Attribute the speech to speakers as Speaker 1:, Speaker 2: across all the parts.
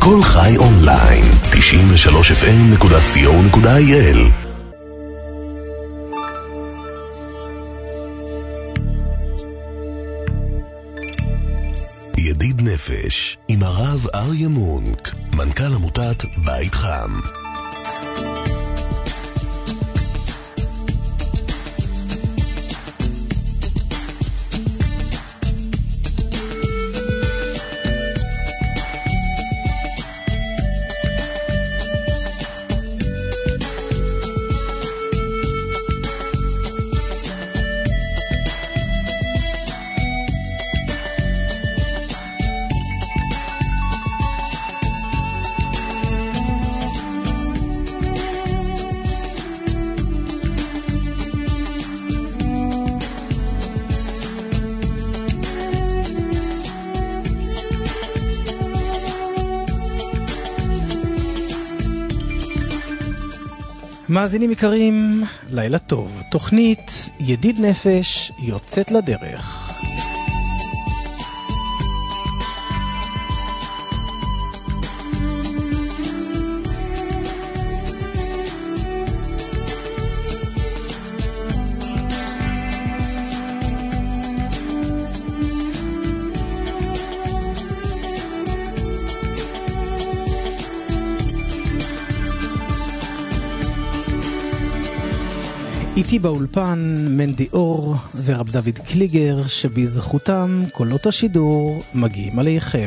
Speaker 1: כל חי אונליין, 93fm.co.il. ידיד נפש עם הרב אריה מונק, מנכ"ל עמותת בית חם.
Speaker 2: מאזינים יקרים, לילה טוב. תוכנית ידיד נפש יוצאת לדרך. איתי באולפן מנדי אור ורב דוד קליגר, שבזכותם קולות השידור מגיעים עליכם.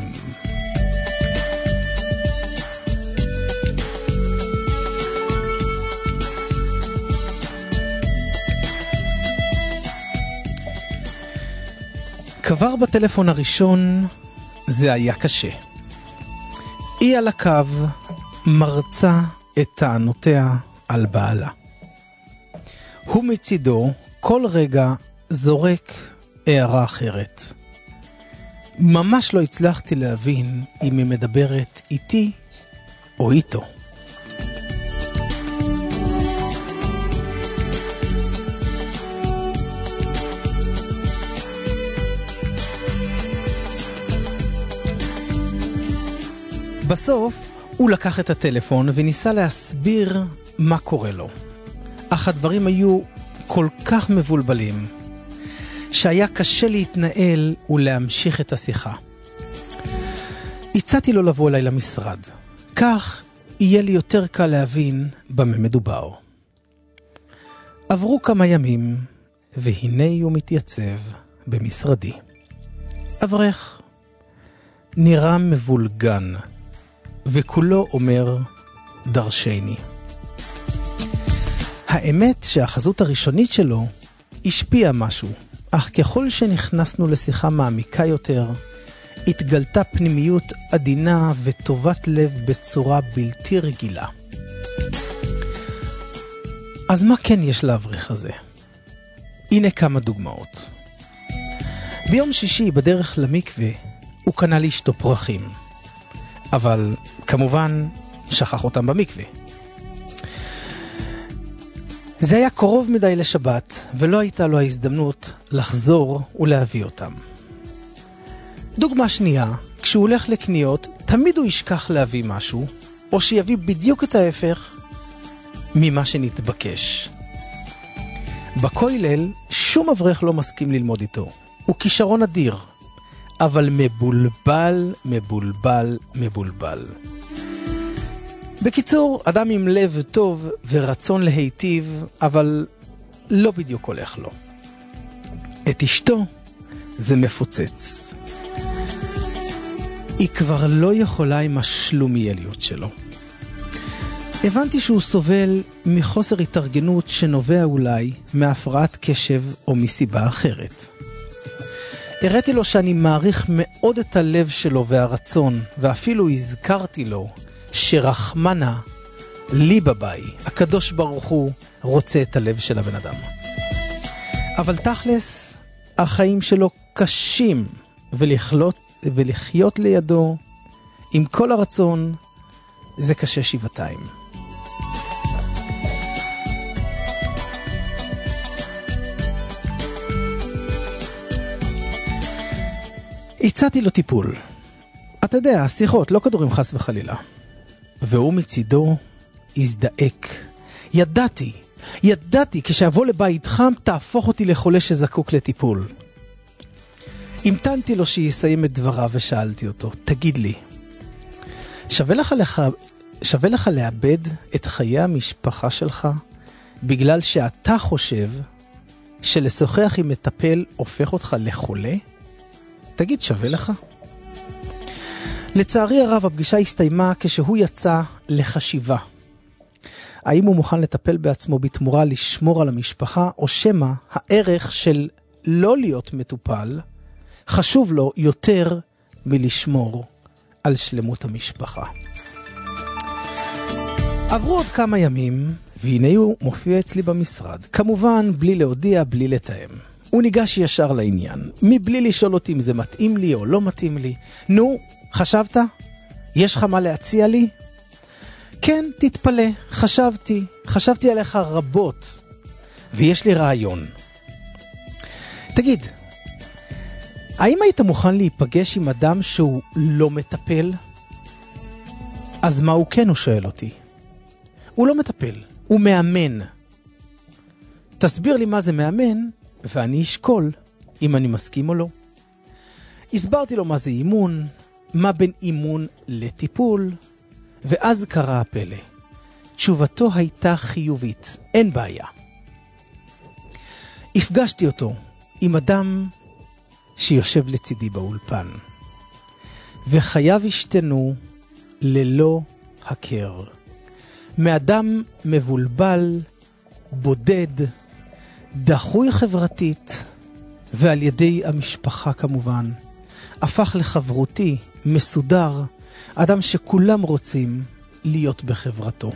Speaker 2: כבר בטלפון הראשון זה היה קשה. היא על הקו מרצה את טענותיה על בעלה. הוא מצידו כל רגע זורק הערה אחרת. ממש לא הצלחתי להבין אם היא מדברת איתי או איתו. בסוף הוא לקח את הטלפון וניסה להסביר מה קורה לו. אך הדברים היו כל כך מבולבלים, שהיה קשה להתנהל ולהמשיך את השיחה. הצעתי לו לבוא אליי למשרד. כך יהיה לי יותר קל להבין במה מדובר. עברו כמה ימים, והנה הוא מתייצב במשרדי. אברך, נראה מבולגן, וכולו אומר דרשני. האמת שהחזות הראשונית שלו השפיעה משהו, אך ככל שנכנסנו לשיחה מעמיקה יותר, התגלתה פנימיות עדינה וטובת לב בצורה בלתי רגילה. אז מה כן יש לאברך הזה? הנה כמה דוגמאות. ביום שישי בדרך למקווה הוא קנה לאשתו פרחים, אבל כמובן שכח אותם במקווה. זה היה קרוב מדי לשבת, ולא הייתה לו ההזדמנות לחזור ולהביא אותם. דוגמה שנייה, כשהוא הולך לקניות, תמיד הוא ישכח להביא משהו, או שיביא בדיוק את ההפך ממה שנתבקש. בכולל, שום אברך לא מסכים ללמוד איתו. הוא כישרון אדיר, אבל מבולבל, מבולבל, מבולבל. בקיצור, אדם עם לב טוב ורצון להיטיב, אבל לא בדיוק הולך לו. את אשתו זה מפוצץ. היא כבר לא יכולה עם השלומיאליות שלו. הבנתי שהוא סובל מחוסר התארגנות שנובע אולי מהפרעת קשב או מסיבה אחרת. הראיתי לו שאני מעריך מאוד את הלב שלו והרצון, ואפילו הזכרתי לו שרחמנה לי בביי, הקדוש ברוך הוא רוצה את הלב של הבן אדם. אבל תכלס, החיים שלו קשים, ולחיות לידו עם כל הרצון זה קשה שבעתיים. הצעתי לו טיפול. אתה יודע, שיחות, לא כדורים חס וחלילה. והוא מצידו הזדעק. ידעתי, כשאבוא לבית חם תהפוך אותי לחולה שזקוק לטיפול. המתנתי לו שיסיים את דבריו ושאלתי אותו, תגיד לי, שווה לך לאבד את חיי המשפחה שלך בגלל שאתה חושב שלשוחח עם מטפל הופך אותך לחולה? תגיד, שווה לך? לצערי הרב, הפגישה הסתיימה כשהוא יצא לחשיבה. האם הוא מוכן לטפל בעצמו בתמורה לשמור על המשפחה, או שמא הערך של לא להיות מטופל חשוב לו יותר מלשמור על שלמות המשפחה. עברו עוד כמה ימים, והנה הוא מופיע אצלי במשרד. כמובן, בלי להודיע, בלי לתאם. הוא ניגש ישר לעניין, מבלי לשאול אותי אם זה מתאים לי או לא מתאים לי. נו, חשבת? יש לך מה להציע לי? כן, תתפלא, חשבתי עליך רבות, ויש לי רעיון. תגיד, האם היית מוכן להיפגש עם אדם שהוא לא מטפל? אז מה הוא כן, הוא שואל אותי. הוא לא מטפל, הוא מאמן. תסביר לי מה זה מאמן, ואני אשקול אם אני מסכים או לא. הסברתי לו מה זה אימון, מה בין אימון לטיפול, ואז קרה הפלא. תשובתו הייתה חיובית, אין בעיה. הפגשתי אותו עם אדם שיושב לצידי באולפן, וחייו השתנו ללא הכר. מאדם מבולבל, בודד, דחוי חברתית, ועל ידי המשפחה כמובן, הפך לחברותי, מסודר, אדם שכולם רוצים להיות בחברתו.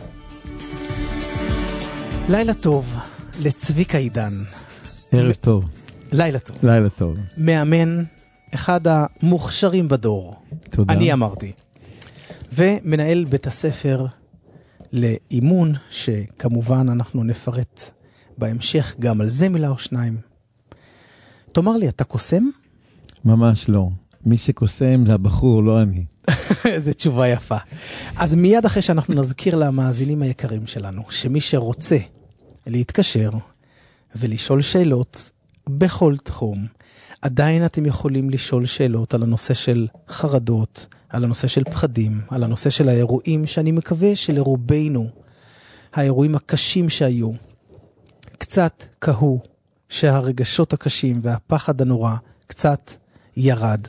Speaker 2: לילה טוב לצביקה עידן.
Speaker 3: ערב טוב.
Speaker 2: לילה טוב.
Speaker 3: לילה טוב.
Speaker 2: מאמן, אחד המוכשרים בדור.
Speaker 3: תודה.
Speaker 2: אני אמרתי. ומנהל בית הספר לאימון, שכמובן אנחנו נפרט בהמשך גם על זה מילה או שניים. תאמר לי, אתה קוסם?
Speaker 3: ממש לא. מי שקוסם זה הבחור, לא אני.
Speaker 2: זו תשובה יפה. אז מיד אחרי שאנחנו נזכיר למאזינים היקרים שלנו, שמי שרוצה להתקשר ולשאול שאלות בכל תחום, עדיין אתם יכולים לשאול שאלות על הנושא של חרדות, על הנושא של פחדים, על הנושא של האירועים, שאני מקווה שלרובנו, האירועים הקשים שהיו, קצת קהו, שהרגשות הקשים והפחד הנורא קצת ירד.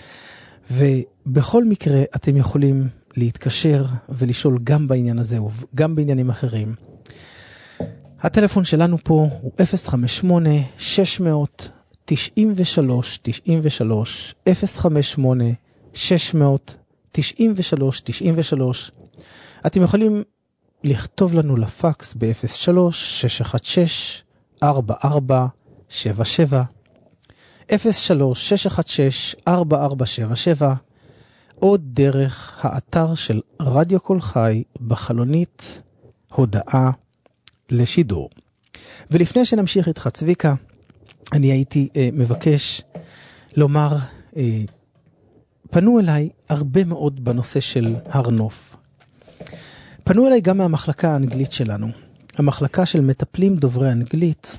Speaker 2: ובכל מקרה אתם יכולים להתקשר ולשאול גם בעניין הזה וגם בעניינים אחרים. הטלפון שלנו פה הוא 058-693-93, 058-693-93. אתם יכולים לכתוב לנו לפקס ב-03-616-4477, 03-616-4477, או דרך האתר של רדיו קול חי בחלונית הודעה לשידור. ולפני שנמשיך איתך צביקה, אני הייתי מבקש לומר, פנו אליי הרבה מאוד בנושא של הרנוף. פנו אליי גם מהמחלקה האנגלית שלנו, המחלקה של מטפלים דוברי אנגלית,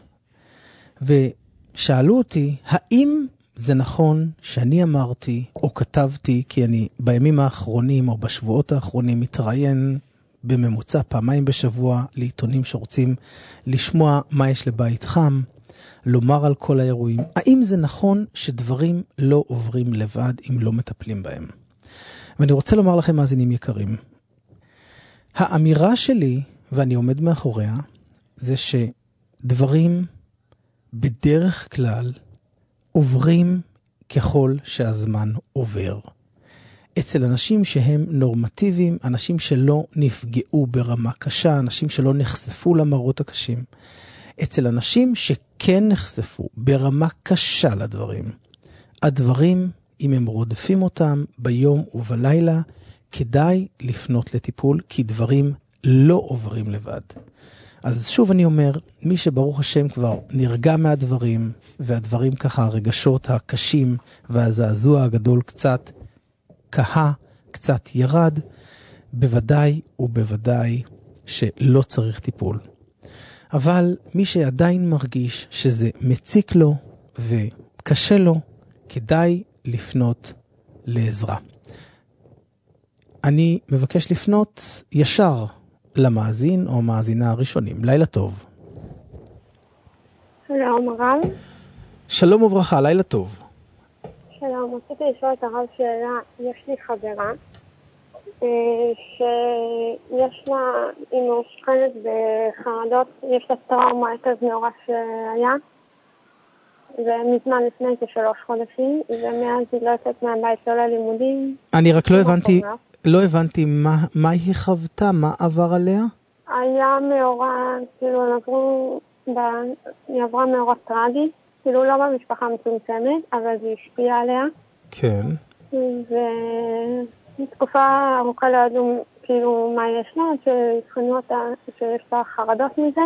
Speaker 2: ושאלו אותי, האם זה נכון שאני אמרתי או כתבתי, כי אני בימים האחרונים או בשבועות האחרונים מתראיין בממוצע פעמיים בשבוע לעיתונים שרוצים לשמוע מה יש לבית חם, לומר על כל האירועים. האם זה נכון שדברים לא עוברים לבד אם לא מטפלים בהם? ואני רוצה לומר לכם, מאזינים יקרים, האמירה שלי, ואני עומד מאחוריה, זה שדברים בדרך כלל עוברים ככל שהזמן עובר. אצל אנשים שהם נורמטיביים, אנשים שלא נפגעו ברמה קשה, אנשים שלא נחשפו למראות הקשים. אצל אנשים שכן נחשפו ברמה קשה לדברים, הדברים, אם הם רודפים אותם ביום ובלילה, כדאי לפנות לטיפול, כי דברים לא עוברים לבד. אז שוב אני אומר, מי שברוך השם כבר נרגע מהדברים, והדברים ככה, הרגשות הקשים והזעזוע הגדול קצת קהה, קצת ירד, בוודאי ובוודאי שלא צריך טיפול. אבל מי שעדיין מרגיש שזה מציק לו וקשה לו, כדאי לפנות לעזרה. אני מבקש לפנות ישר למאזין או מאזינה הראשונים. לילה טוב.
Speaker 4: שלום הרב.
Speaker 2: שלום וברכה, לילה טוב.
Speaker 4: שלום, רציתי לשאול את הרב שאלה. יש לי חברה שיש לה, היא מאושפזת בחרדות, יש לה טראומה עקב מאורע שהיה, ומזמן לפני כ3 חודשים, ומאז היא לא יוצאת מהבית לא ללימודים.
Speaker 2: אני רק לא הבנתי מה היא חוותה, מה עבר עליה?
Speaker 4: היה מאורע, כאילו היא עברה מאורע טרגי, כאילו לא במשפחה מצומצמת, אבל זה השפיע עליה.
Speaker 2: כן.
Speaker 4: בתקופה ארוכה לא ידעו כאילו מה יש לה, שהתחנו אותה שיש לה חרדות מזה.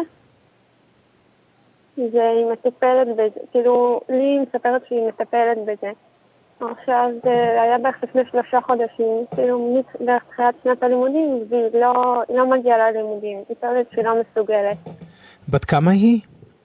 Speaker 4: והיא מטפלת בזה, כאילו לי היא מספרת שהיא מטפלת בזה. עכשיו זה היה בערך לפני 3 חודשים, כאילו בערך תחילת שנת הלימודים, והיא לא מגיעה ללימודים, היא טוענת שהיא לא מסוגלת.
Speaker 2: בת כמה היא?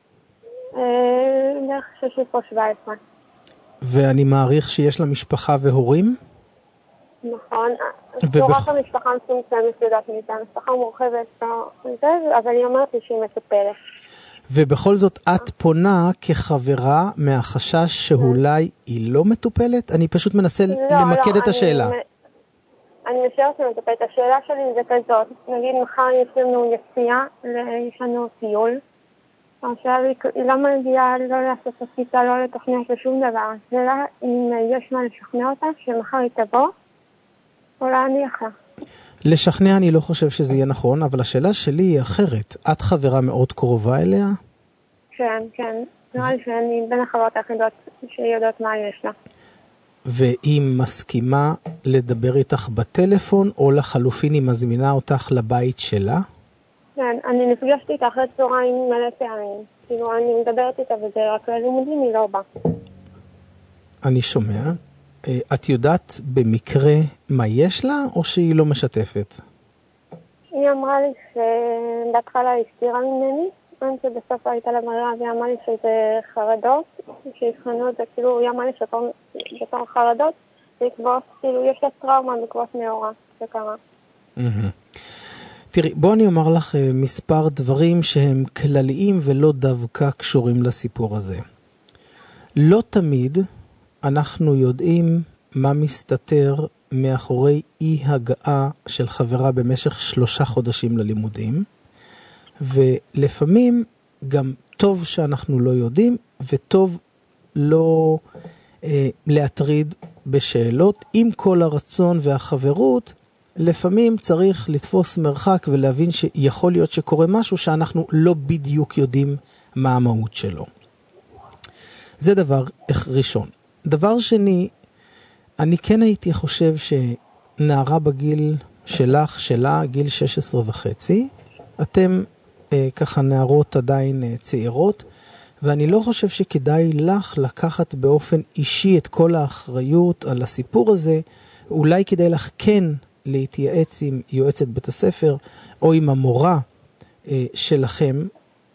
Speaker 4: בערך 16-17.
Speaker 2: ואני מעריך שיש לה משפחה והורים?
Speaker 4: נכון, תורת המשפחה מצומצמת יודעת מזה, המשפחה מורחבת, אבל היא אומרת לי שהיא מטפלת.
Speaker 2: ובכל זאת את פונה כחברה מהחשש שאולי היא לא מטופלת? אני פשוט מנסה למקד את השאלה.
Speaker 4: אני משארת שמטפלת. השאלה שלי זה כזאת, נגיד מחר יש לנו יציאה, יש לנו טיול, עכשיו היא לא מגיעה לא לעשות עשיתה, לא לתוכנית לשום דבר. השאלה אם יש מה לשכנע אותה, שמחר היא תבוא, או להניח לה.
Speaker 2: לשכנע אני לא חושב שזה יהיה נכון, אבל השאלה שלי היא אחרת. את חברה מאוד קרובה אליה?
Speaker 4: כן, כן. נראה לי שאני בין החברות היחידות שיודעות מה יש לה.
Speaker 2: והיא מסכימה לדבר איתך בטלפון, או לחלופין היא מזמינה אותך לבית שלה?
Speaker 4: כן, אני נפגשתי איתה אחרי צהריים מלא פעמים. כאילו, אני מדברת איתה וזה רק ללימודים, היא לא באה. אני
Speaker 2: שומע. את יודעת במקרה מה יש לה, או שהיא לא משתפת?
Speaker 4: היא אמרה לי שבהתחלה היא הסתירה ממני, עד שבסוף הייתה לה מראה, והיא אמרה לי שזה חרדות, שיבחנו את זה, כאילו, היא אמרה לי שבתור חרדות, בעקבות, כאילו, יש לה טראומה בעקבות מאורע שקרה.
Speaker 2: תראי, בוא אני אומר לך מספר דברים שהם כלליים ולא דווקא קשורים לסיפור הזה. לא תמיד אנחנו יודעים מה מסתתר מאחורי אי הגעה של חברה במשך 3 חודשים ללימודים, ולפעמים גם טוב שאנחנו לא יודעים, וטוב לא להטריד בשאלות. עם כל הרצון והחברות, לפעמים צריך לתפוס מרחק ולהבין שיכול להיות שקורה משהו שאנחנו לא בדיוק יודעים מה המהות שלו. זה דבר ראשון. דבר שני, אני כן הייתי חושב שנערה בגיל שלך, שלה, גיל 16.5, אתם ככה נערות עדיין צעירות, ואני לא חושב שכדאי לך לקחת באופן אישי את כל האחריות על הסיפור הזה. אולי כדאי לך כן להתייעץ עם יועצת בית הספר, או עם המורה שלכם,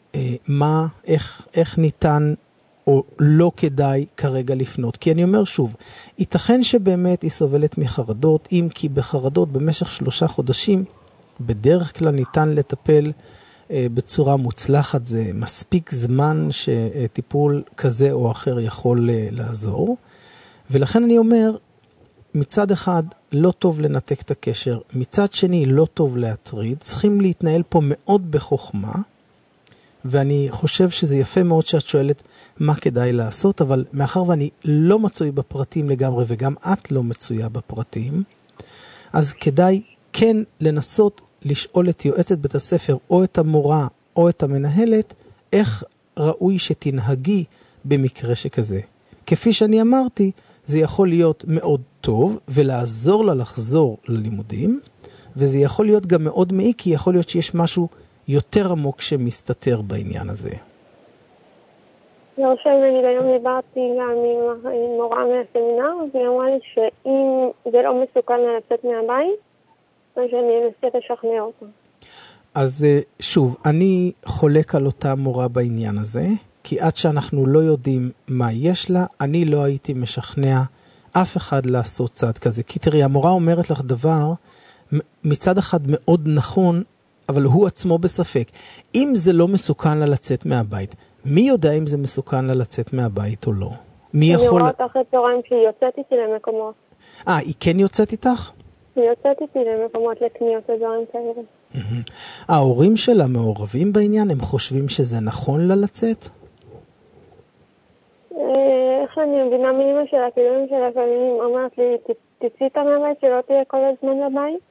Speaker 2: איך ניתן או לא כדאי כרגע לפנות. כי אני אומר שוב, ייתכן שבאמת היא סובלת מחרדות, אם כי בחרדות במשך 3 חודשים, בדרך כלל ניתן לטפל בצורה מוצלחת. זה מספיק זמן שטיפול כזה או אחר יכול לעזור. ולכן אני אומר, מצד אחד לא טוב לנתק את הקשר, מצד שני לא טוב להטריד, צריכים להתנהל פה מאוד בחוכמה, ואני חושב שזה יפה מאוד שאת שואלת מה כדאי לעשות, אבל מאחר ואני לא מצוי בפרטים לגמרי, וגם את לא מצויה בפרטים, אז כדאי כן לנסות לשאול את יועצת בית הספר, או את המורה, או את המנהלת, איך ראוי שתנהגי במקרה שכזה. כפי שאני אמרתי, זה יכול להיות מאוד טוב, ולעזור לה לחזור ללימודים, וזה יכול להיות גם מאוד מעיק, כי יכול להיות שיש משהו יותר עמוק שמסתתר בעניין הזה.
Speaker 4: לרשם, נגיד, היום דיברתי גם עם מורה מהסמינר, והיא אמרה לי שאם זה לא מסוכן לצאת מהבית, אז אני אנסה לשכנע אותה.
Speaker 2: אז שוב, אני חולק על אותה מורה בעניין הזה, כי עד שאנחנו לא יודעים מה יש לה, אני לא הייתי משכנע אף אחד לעשות צעד כזה. כי תראי, המורה אומרת לך דבר מצד אחד מאוד נכון, אבל הוא עצמו בספק. אם זה לא מסוכן לה לצאת מהבית, מי יודע אם זה מסוכן לה לצאת מהבית או לא? מי יכול...
Speaker 4: אני רואה אותך את צהריים שהיא יוצאת איתי למקומות.
Speaker 2: היא כן יוצאת איתך?
Speaker 4: היא יוצאת איתי למקומות לקניות ודברים כאלה.
Speaker 2: ההורים שלה מעורבים בעניין? הם חושבים שזה נכון לה לצאת?
Speaker 4: איך שאני מבינה מאמא שלה, כאילו אמא שלה פעמים אמרת לי, תצאי איתה מהבית שלא תהיה כל הזמן בבית.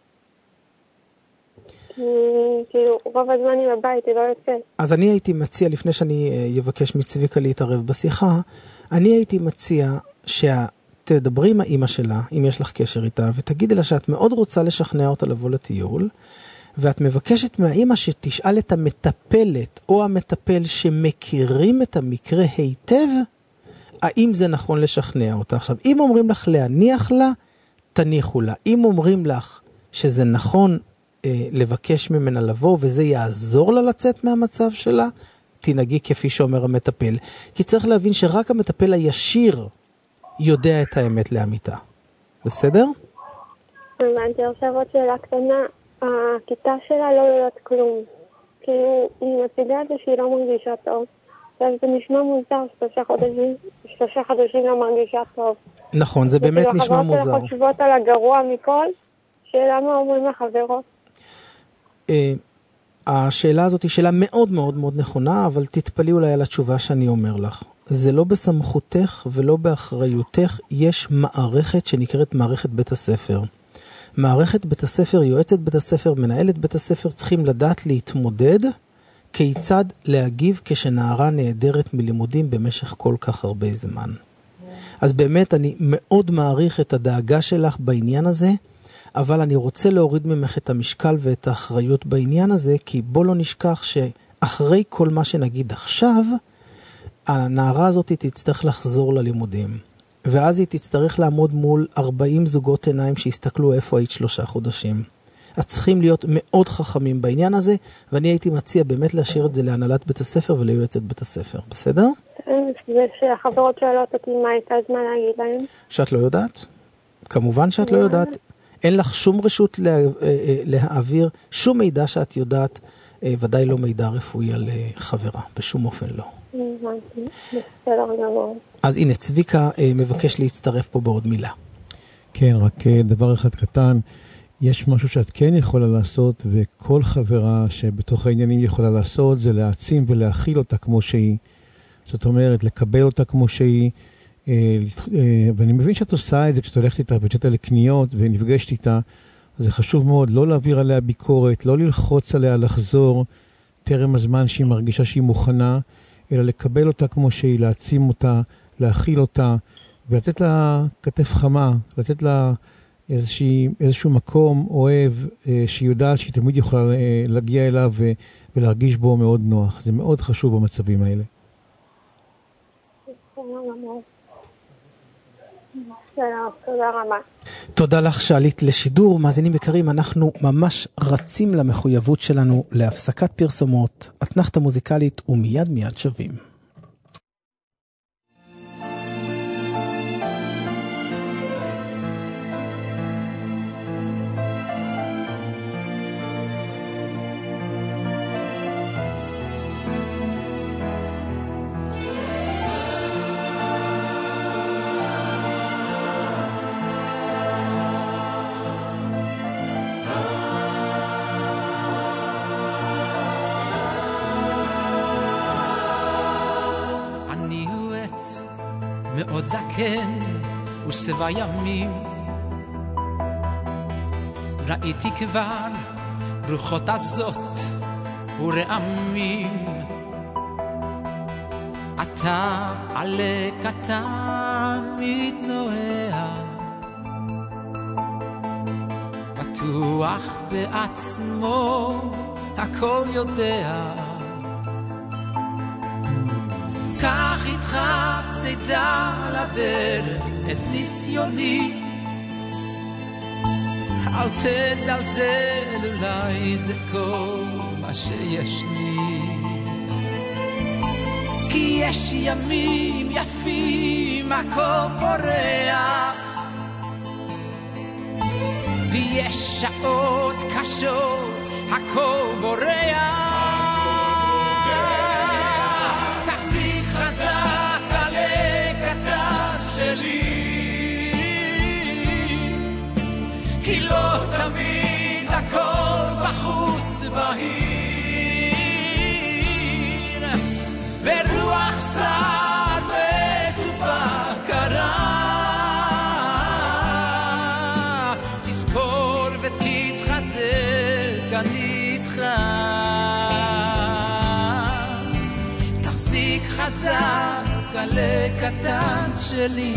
Speaker 4: כאילו רוב הזמן היא בבית, היא לא יוצאת.
Speaker 2: אז אני הייתי מציע, לפני שאני אבקש מצביקה להתערב בשיחה, אני הייתי מציע שתדברי עם האמא שלה, אם יש לך קשר איתה, ותגידי לה שאת מאוד רוצה לשכנע אותה לבוא לטיול, ואת מבקשת מהאמא שתשאל את המטפלת או המטפל שמכירים את המקרה היטב, האם זה נכון לשכנע אותה. עכשיו, אם אומרים לך להניח לה, תניחו לה. אם אומרים לך שזה נכון לבקש ממנה לבוא, וזה יעזור לה לצאת מהמצב שלה, תנהגי כפי שאומר המטפל. כי צריך להבין שרק המטפל הישיר יודע את האמת לאמיתה. בסדר?
Speaker 4: הבנתי, עכשיו עוד שאלה קטנה. הכיתה שלה לא יודעת כלום. כאילו, היא מציגה את זה שהיא לא מרגישה טוב. אז זה נשמע מוזר, 3 חודשים לא מרגישה טוב.
Speaker 2: נכון, זה באמת נשמע מוזר.
Speaker 4: החברות שלה חושבות על הגרוע מכל, שאלה מה אומרים לחברות.
Speaker 2: השאלה הזאת היא שאלה מאוד מאוד מאוד נכונה, אבל תתפלי אולי על התשובה שאני אומר לך. זה לא בסמכותך ולא באחריותך, יש מערכת שנקראת מערכת בית הספר. מערכת בית הספר, יועצת בית הספר, מנהלת בית הספר, צריכים לדעת להתמודד כיצד להגיב כשנערה נהדרת מלימודים במשך כל כך הרבה זמן. אז באמת אני מאוד מעריך את הדאגה שלך בעניין הזה, אבל אני רוצה להוריד ממך את המשקל ואת האחריות בעניין הזה, כי בוא לא נשכח שאחרי כל מה שנגיד עכשיו, הנערה הזאת תצטרך לחזור ללימודים. ואז היא תצטרך לעמוד מול 40 זוגות עיניים שיסתכלו איפה היית 3 חודשים. את צריכים להיות מאוד חכמים בעניין הזה, ואני הייתי מציע באמת להשאיר את זה להנהלת בית הספר וליועצת בית הספר. בסדר?
Speaker 4: ושהחברות שואלות אותי מה הייתה, אז מה להגיד להם?
Speaker 2: שאת לא יודעת? כמובן שאת לא יודעת. אין לך שום רשות להעביר שום מידע שאת יודעת, ודאי לא מידע רפואי על חברה, בשום אופן לא.
Speaker 4: בסדר גמור.
Speaker 2: אז הנה, צביקה מבקש להצטרף פה בעוד מילה.
Speaker 3: כן, רק דבר אחד קטן, יש משהו שאת כן יכולה לעשות, וכל חברה שבתוך העניינים יכולה לעשות, זה להעצים ולהכיל אותה כמו שהיא. זאת אומרת, לקבל אותה כמו שהיא, ואני מבין שאת עושה את זה כשאת הולכת איתה ויוצאת לקניות ונפגשת איתה, זה חשוב מאוד לא להעביר עליה ביקורת, לא ללחוץ עליה לחזור טרם הזמן שהיא מרגישה שהיא מוכנה, אלא לקבל אותה כמו שהיא, להעצים אותה, להכיל אותה, ולתת לה כתף חמה, לתת לה איזשהו מקום אוהב, שהיא יודעת שהיא תמיד יכולה להגיע אליו ולהרגיש בו מאוד נוח. זה מאוד חשוב במצבים האלה.
Speaker 4: תודה רבה.
Speaker 2: תודה לך שעלית לשידור. מאזינים יקרים, אנחנו ממש רצים למחויבות שלנו להפסקת פרסומות, אתנחתה מוזיקלית ומיד שווים.
Speaker 5: מאוד זקן ושבע ימים, ראיתי כבר רוחות עזות ורעמים. אתה עלה קטן מתנועע, בטוח בעצמו הכל יודע. כך איתך צידה לדרך את ניסיוני, אל תזלזל, אולי זה כל מה שיש לי, כי יש ימים יפים הכל פורח, ויש שעות קשות הכל בורח. תחזיק חזק עלי קטן שלי, כי לא תמיד הכל בחוץ בהיר, ברוח סעד וסופה קרה, תזכור ותתחזק, אני איתך. תחזיק חזק עלי קטן שלי,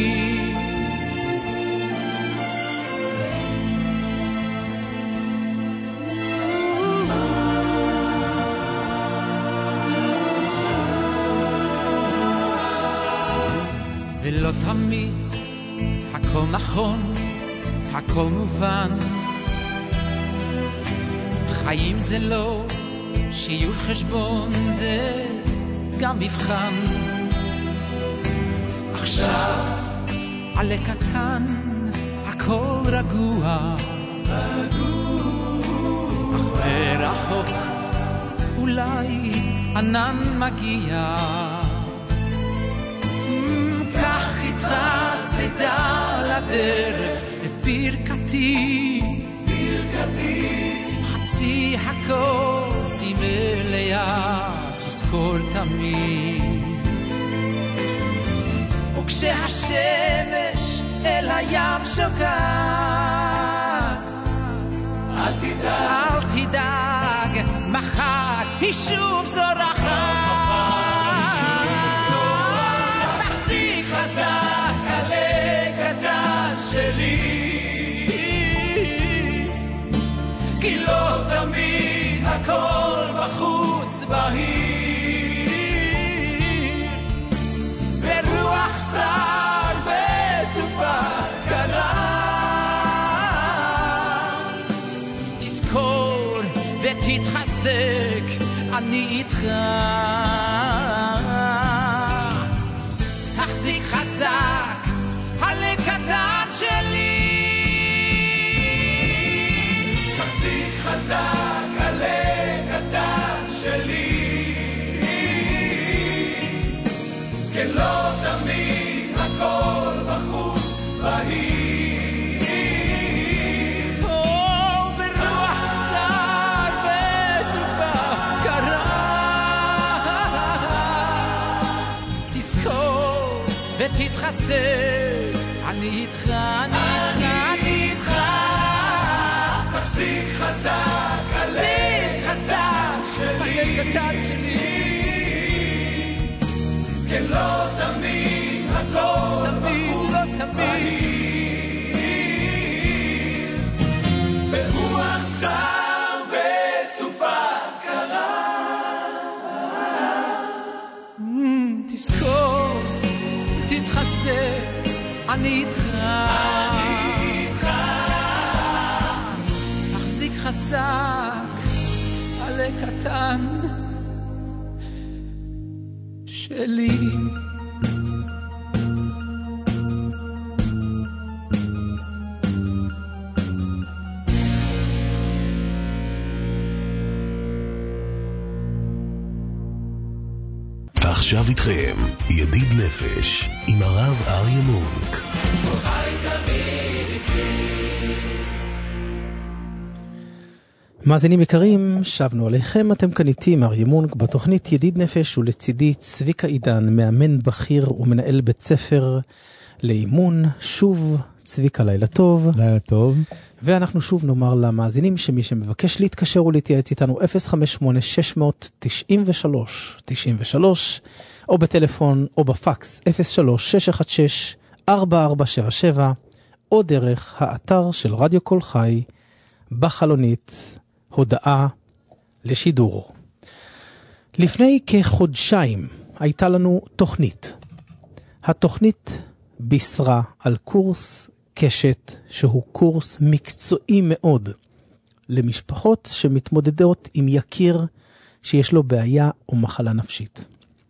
Speaker 5: ולא תמיד הכל נכון, הכל מובן, חיים זה לא שיעור חשבון, זה גם מבחן. עכשיו עלי קטן הכל רגוע, אך מרחוק אולי ענן מגיע, קח איתך צידה לדרך את ברכתי, חצי הכוס היא מלאה, תזכור תמיד, וכשהשמש אל הים שוקעת, אל תדאג, מחר היא שוב זורחת. תחזיק חזק עלי קטן שלי, כי לא תמיד הכל בחוץ בהיר, ברוח סער וסופה קרה, תזכור ותתחזק, אני איתך. תחזיק חזק עלי קטן שלי, תחזיק חזק עלי קטן שלי, כן לא תמיד הכל בחוץ בהיר, ברוח סער וסופה קרה, תזכור ותתחזק, אני איתך, אני איתך. תחזיק חזק עלי קטן שלי, כן לא תמיד הכל בחוץ בהיר, ברוח סער וסופה קרה, תזכור תתחזק, אני איתך, תחזיק חזק עלי קטן שלי.
Speaker 1: עכשיו איתכם ידיד נפש עם הרב אריה מונק.
Speaker 2: מאזינים יקרים, שבנו עליכם, אתם כאן איתי אריה מונק בתוכנית ידיד נפש, ולצידי צביקה עידן, מאמן בכיר ומנהל בית ספר לאימון. שוב צביקה, לילה טוב.
Speaker 3: לילה טוב.
Speaker 2: ואנחנו שוב נאמר למאזינים שמי שמבקש להתקשר ולהתייעץ איתנו 058-693-93 או בטלפון או בפקס 03-616-4477 או דרך האתר של רדיו כל חי בחלונית הודעה לשידור. לפני כחודשיים הייתה לנו תוכנית. התוכנית בישרה על קורס קשת, שהוא קורס מקצועי מאוד למשפחות שמתמודדות עם יקיר שיש לו בעיה או מחלה נפשית.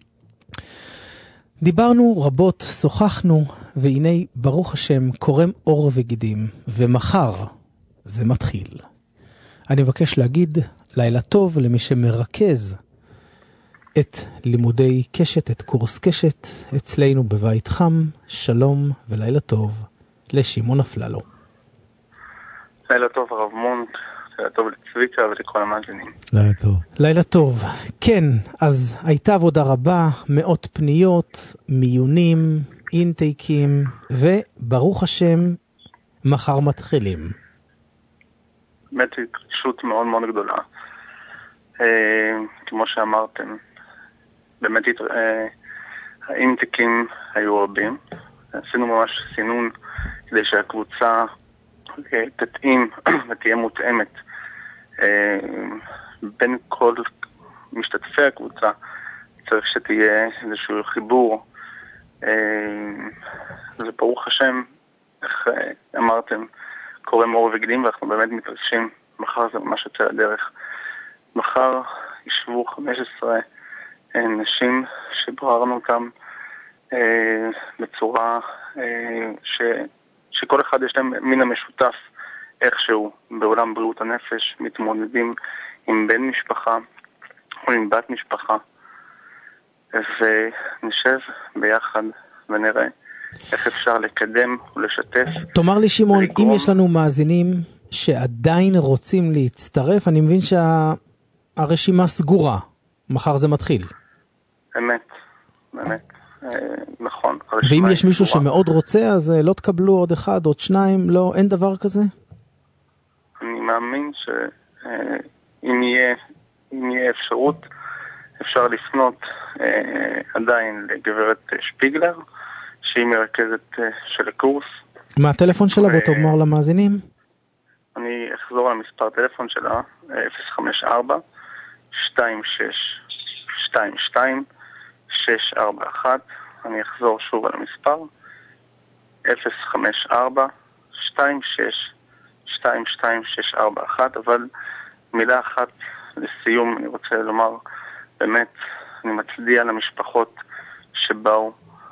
Speaker 2: דיברנו רבות, שוחחנו, והנה ברוך השם קורם אור וגידים, ומחר זה מתחיל. אני מבקש להגיד לילה טוב למי שמרכז את לימודי קשת, את קורס קשת, אצלנו בבית חם. שלום ולילה טוב לשמעון אפללו.
Speaker 6: לילה טוב הרב מונק, לילה טוב לצביקה ולכל המאזינים.
Speaker 3: לילה טוב.
Speaker 2: לילה טוב. כן, אז הייתה עבודה רבה, מאות פניות, מיונים, אינטייקים, וברוך השם, מחר מתחילים.
Speaker 6: באמת התרגשות מאוד מאוד גדולה. כמו שאמרתם, באמת האינטייקים היו רבים. עשינו ממש סינון כדי שהקבוצה תתאים ותהיה מותאמת בין כל משתתפי הקבוצה. צריך שתהיה איזשהו חיבור, וברוך השם, איך אמרתם, קורם אור וגידים, ואנחנו באמת מתרגשים. מחר זה ממש יוצא לדרך. מחר ישבו 15 נשים שבררנו אותם בצורה שכל אחד יש להם מן המשותף איכשהו בעולם בריאות הנפש, מתמודדים עם בן משפחה או עם בת משפחה, ונשב ביחד ונראה איך אפשר לקדם ולשתף.
Speaker 2: תאמר לי שמעון, אם יש לנו מאזינים שעדיין רוצים להצטרף, אני מבין שהרשימה סגורה, מחר זה מתחיל.
Speaker 6: אמת, באמת. נכון.
Speaker 2: ואם יש מישהו שמאוד רוצה, אז לא תקבלו עוד אחד, עוד שניים, לא, אין דבר כזה?
Speaker 6: אני מאמין שאם יהיה אפשרות, אפשר לפנות עדיין לגברת שפיגלר, שהיא מרכזת של הקורס.
Speaker 2: מה הטלפון שלה? בוא תאמר למאזינים.
Speaker 6: אני אחזור על מספר טלפון שלה, 054-2622-641. אני אחזור שוב על המספר, 054-2622-641. אבל מילה אחת לסיום, אני רוצה לומר, באמת, אני מצדיע למשפחות שבאו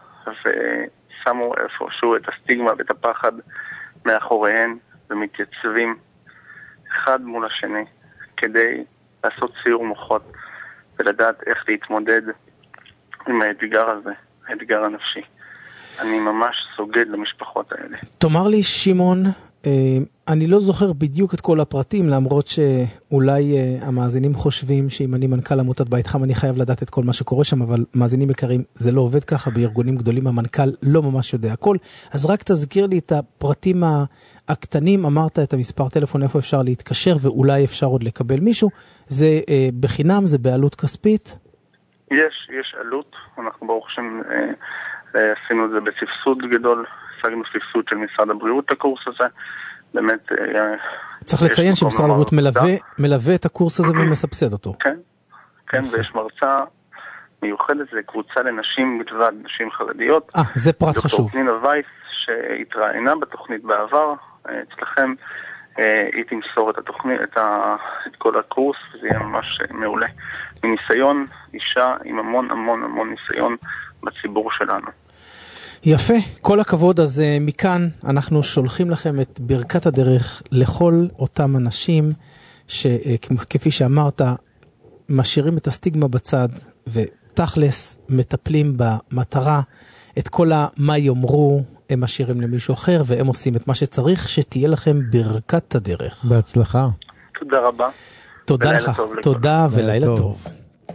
Speaker 6: ושמו איפשהו את הסטיגמה ואת הפחד מאחוריהן, ומתייצבים אחד מול השני כדי לעשות סיור מוחות ולדעת איך להתמודד עם האתגר הזה, האתגר הנפשי. אני ממש סוגד למשפחות האלה.
Speaker 2: תאמר לי שמעון, אני לא זוכר בדיוק את כל הפרטים, למרות שאולי המאזינים חושבים שאם אני מנכ"ל עמותת בית חם אני חייב לדעת את כל מה שקורה שם, אבל מאזינים יקרים, זה לא עובד ככה. בארגונים גדולים המנכ"ל לא ממש יודע הכל. אז רק תזכיר לי את הפרטים הקטנים. אמרת את המספר טלפון, איפה אפשר להתקשר ואולי אפשר עוד לקבל מישהו. זה בחינם, זה בעלות כספית?
Speaker 6: יש עלות. אנחנו ברוך השם עשינו את זה בסבסוד גדול, השגנו סבסוד של משרד הבריאות הקורס הזה. באמת
Speaker 2: צריך לציין שמשרד הבריאות מלווה את הקורס הזה ומסבסד אותו.
Speaker 6: כן, ויש מרצה מיוחדת לקבוצה לנשים בלבד, נשים חרדיות.
Speaker 2: זה פרט חשוב.
Speaker 6: דוקטור פנינה וייס שהתראיינה בתוכנית בעבר, אצלכם היא תמסור את התוכנית, את כל הקורס, וזה יהיה ממש מעולה. מניסיון, אישה עם המון המון המון ניסיון בציבור שלנו.
Speaker 2: יפה, כל הכבוד. אז מכאן אנחנו שולחים לכם את ברכת הדרך לכל אותם אנשים שכפי שאמרת משאירים את הסטיגמה בצד ותכלס מטפלים במטרה. את כל מה יאמרו הם משאירים למישהו אחר והם עושים את מה שצריך. שתהיה לכם ברכת הדרך.
Speaker 3: בהצלחה.
Speaker 6: תודה רבה.
Speaker 2: תודה לך. תודה ולילה טוב.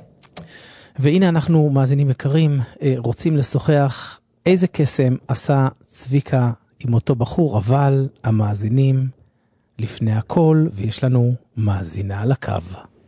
Speaker 2: והנה אנחנו מאזינים יקרים רוצים לשוחח איזה קסם עשה צביקה עם אותו בחור, אבל המאזינים לפני הכל, ויש לנו מאזינה על הקו.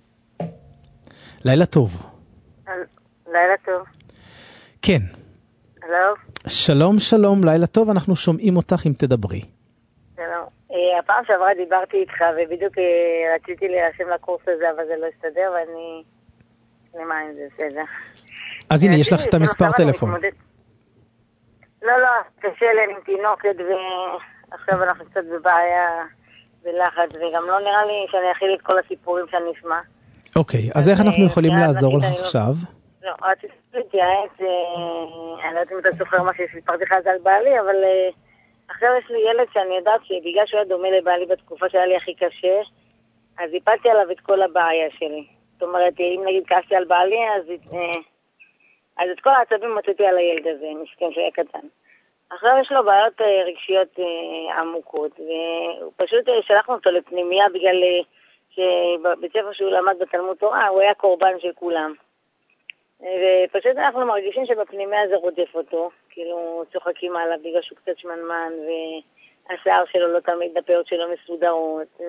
Speaker 2: לילה טוב.
Speaker 7: לילה טוב.
Speaker 2: כן.
Speaker 7: הלו.
Speaker 2: שלום שלום, לילה טוב, אנחנו שומעים אותך אם תדברי.
Speaker 7: שלום. הפעם שעברה דיברתי איתך ובדיוק רציתי להירשם לקורס הזה, אבל זה לא הסתדר ואני... למה אם זה בסדר?
Speaker 2: אז הנה, יש לך את המספר טלפון.
Speaker 7: לא, קשה לי עם תינוקת, ועכשיו אנחנו קצת בבעיה, בלחץ, וגם לא נראה לי שאני אכיל את כל הסיפורים שאני אשמע.
Speaker 2: אוקיי, אז איך אנחנו יכולים לעזור לך עכשיו?
Speaker 7: לא, רציתי להתייעץ, אני לא יודעת אם אתה זוכר מה שסיפרתי לך על בעלי, אבל עכשיו יש לי ילד שאני יודעת שבגלל שהוא היה דומה לבעלי בתקופה שהיה לי הכי קשה, אז הפלתי עליו את כל הבעיה שלי. זאת אומרת, אם נגיד כעסתי על בעלי, אז את כל העצבים מוצאתי על הילד הזה, מסכן שהיה קטן. עכשיו יש לו בעיות רגשיות עמוקות, ופשוט שלחנו אותו לפנימיה בגלל שבבית ספר שהוא למד בתלמוד תורה, הוא היה קורבן של כולם. ופשוט אנחנו מרגישים שבפנימיה זה רודף אותו, כאילו צוחקים עליו בגלל שהוא קצת שמנמן, והשיער שלו לא תמיד, הפאות שלו מסודרות,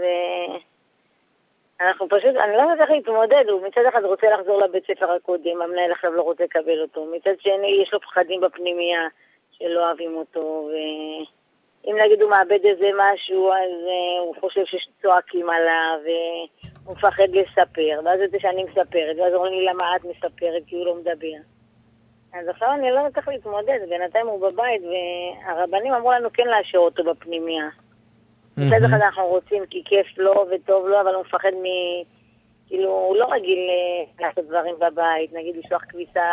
Speaker 7: אנחנו פשוט, אני לא יודעת איך להתמודד, הוא מצד אחד רוצה לחזור לבית ספר הקודם, המנהל עכשיו לא רוצה לקבל אותו, מצד שני יש לו פחדים בפנימיה שלא אוהבים אותו, ואם נגיד הוא מאבד איזה משהו, אז הוא חושב שצועקים עליו, והוא מפחד לספר, ואז זה שאני מספרת, ואז אומרים לי למה את מספרת, כי הוא לא מדבר. אז עכשיו אני לא יודעת איך להתמודד, בינתיים הוא בבית, והרבנים אמרו לנו כן לאשר אותו בפנימיה. מצד אחד אנחנו רוצים כי כיף לו וטוב לו, אבל הוא מפחד כאילו, הוא לא רגיל לעשות דברים בבית, נגיד לשלוח כביסה.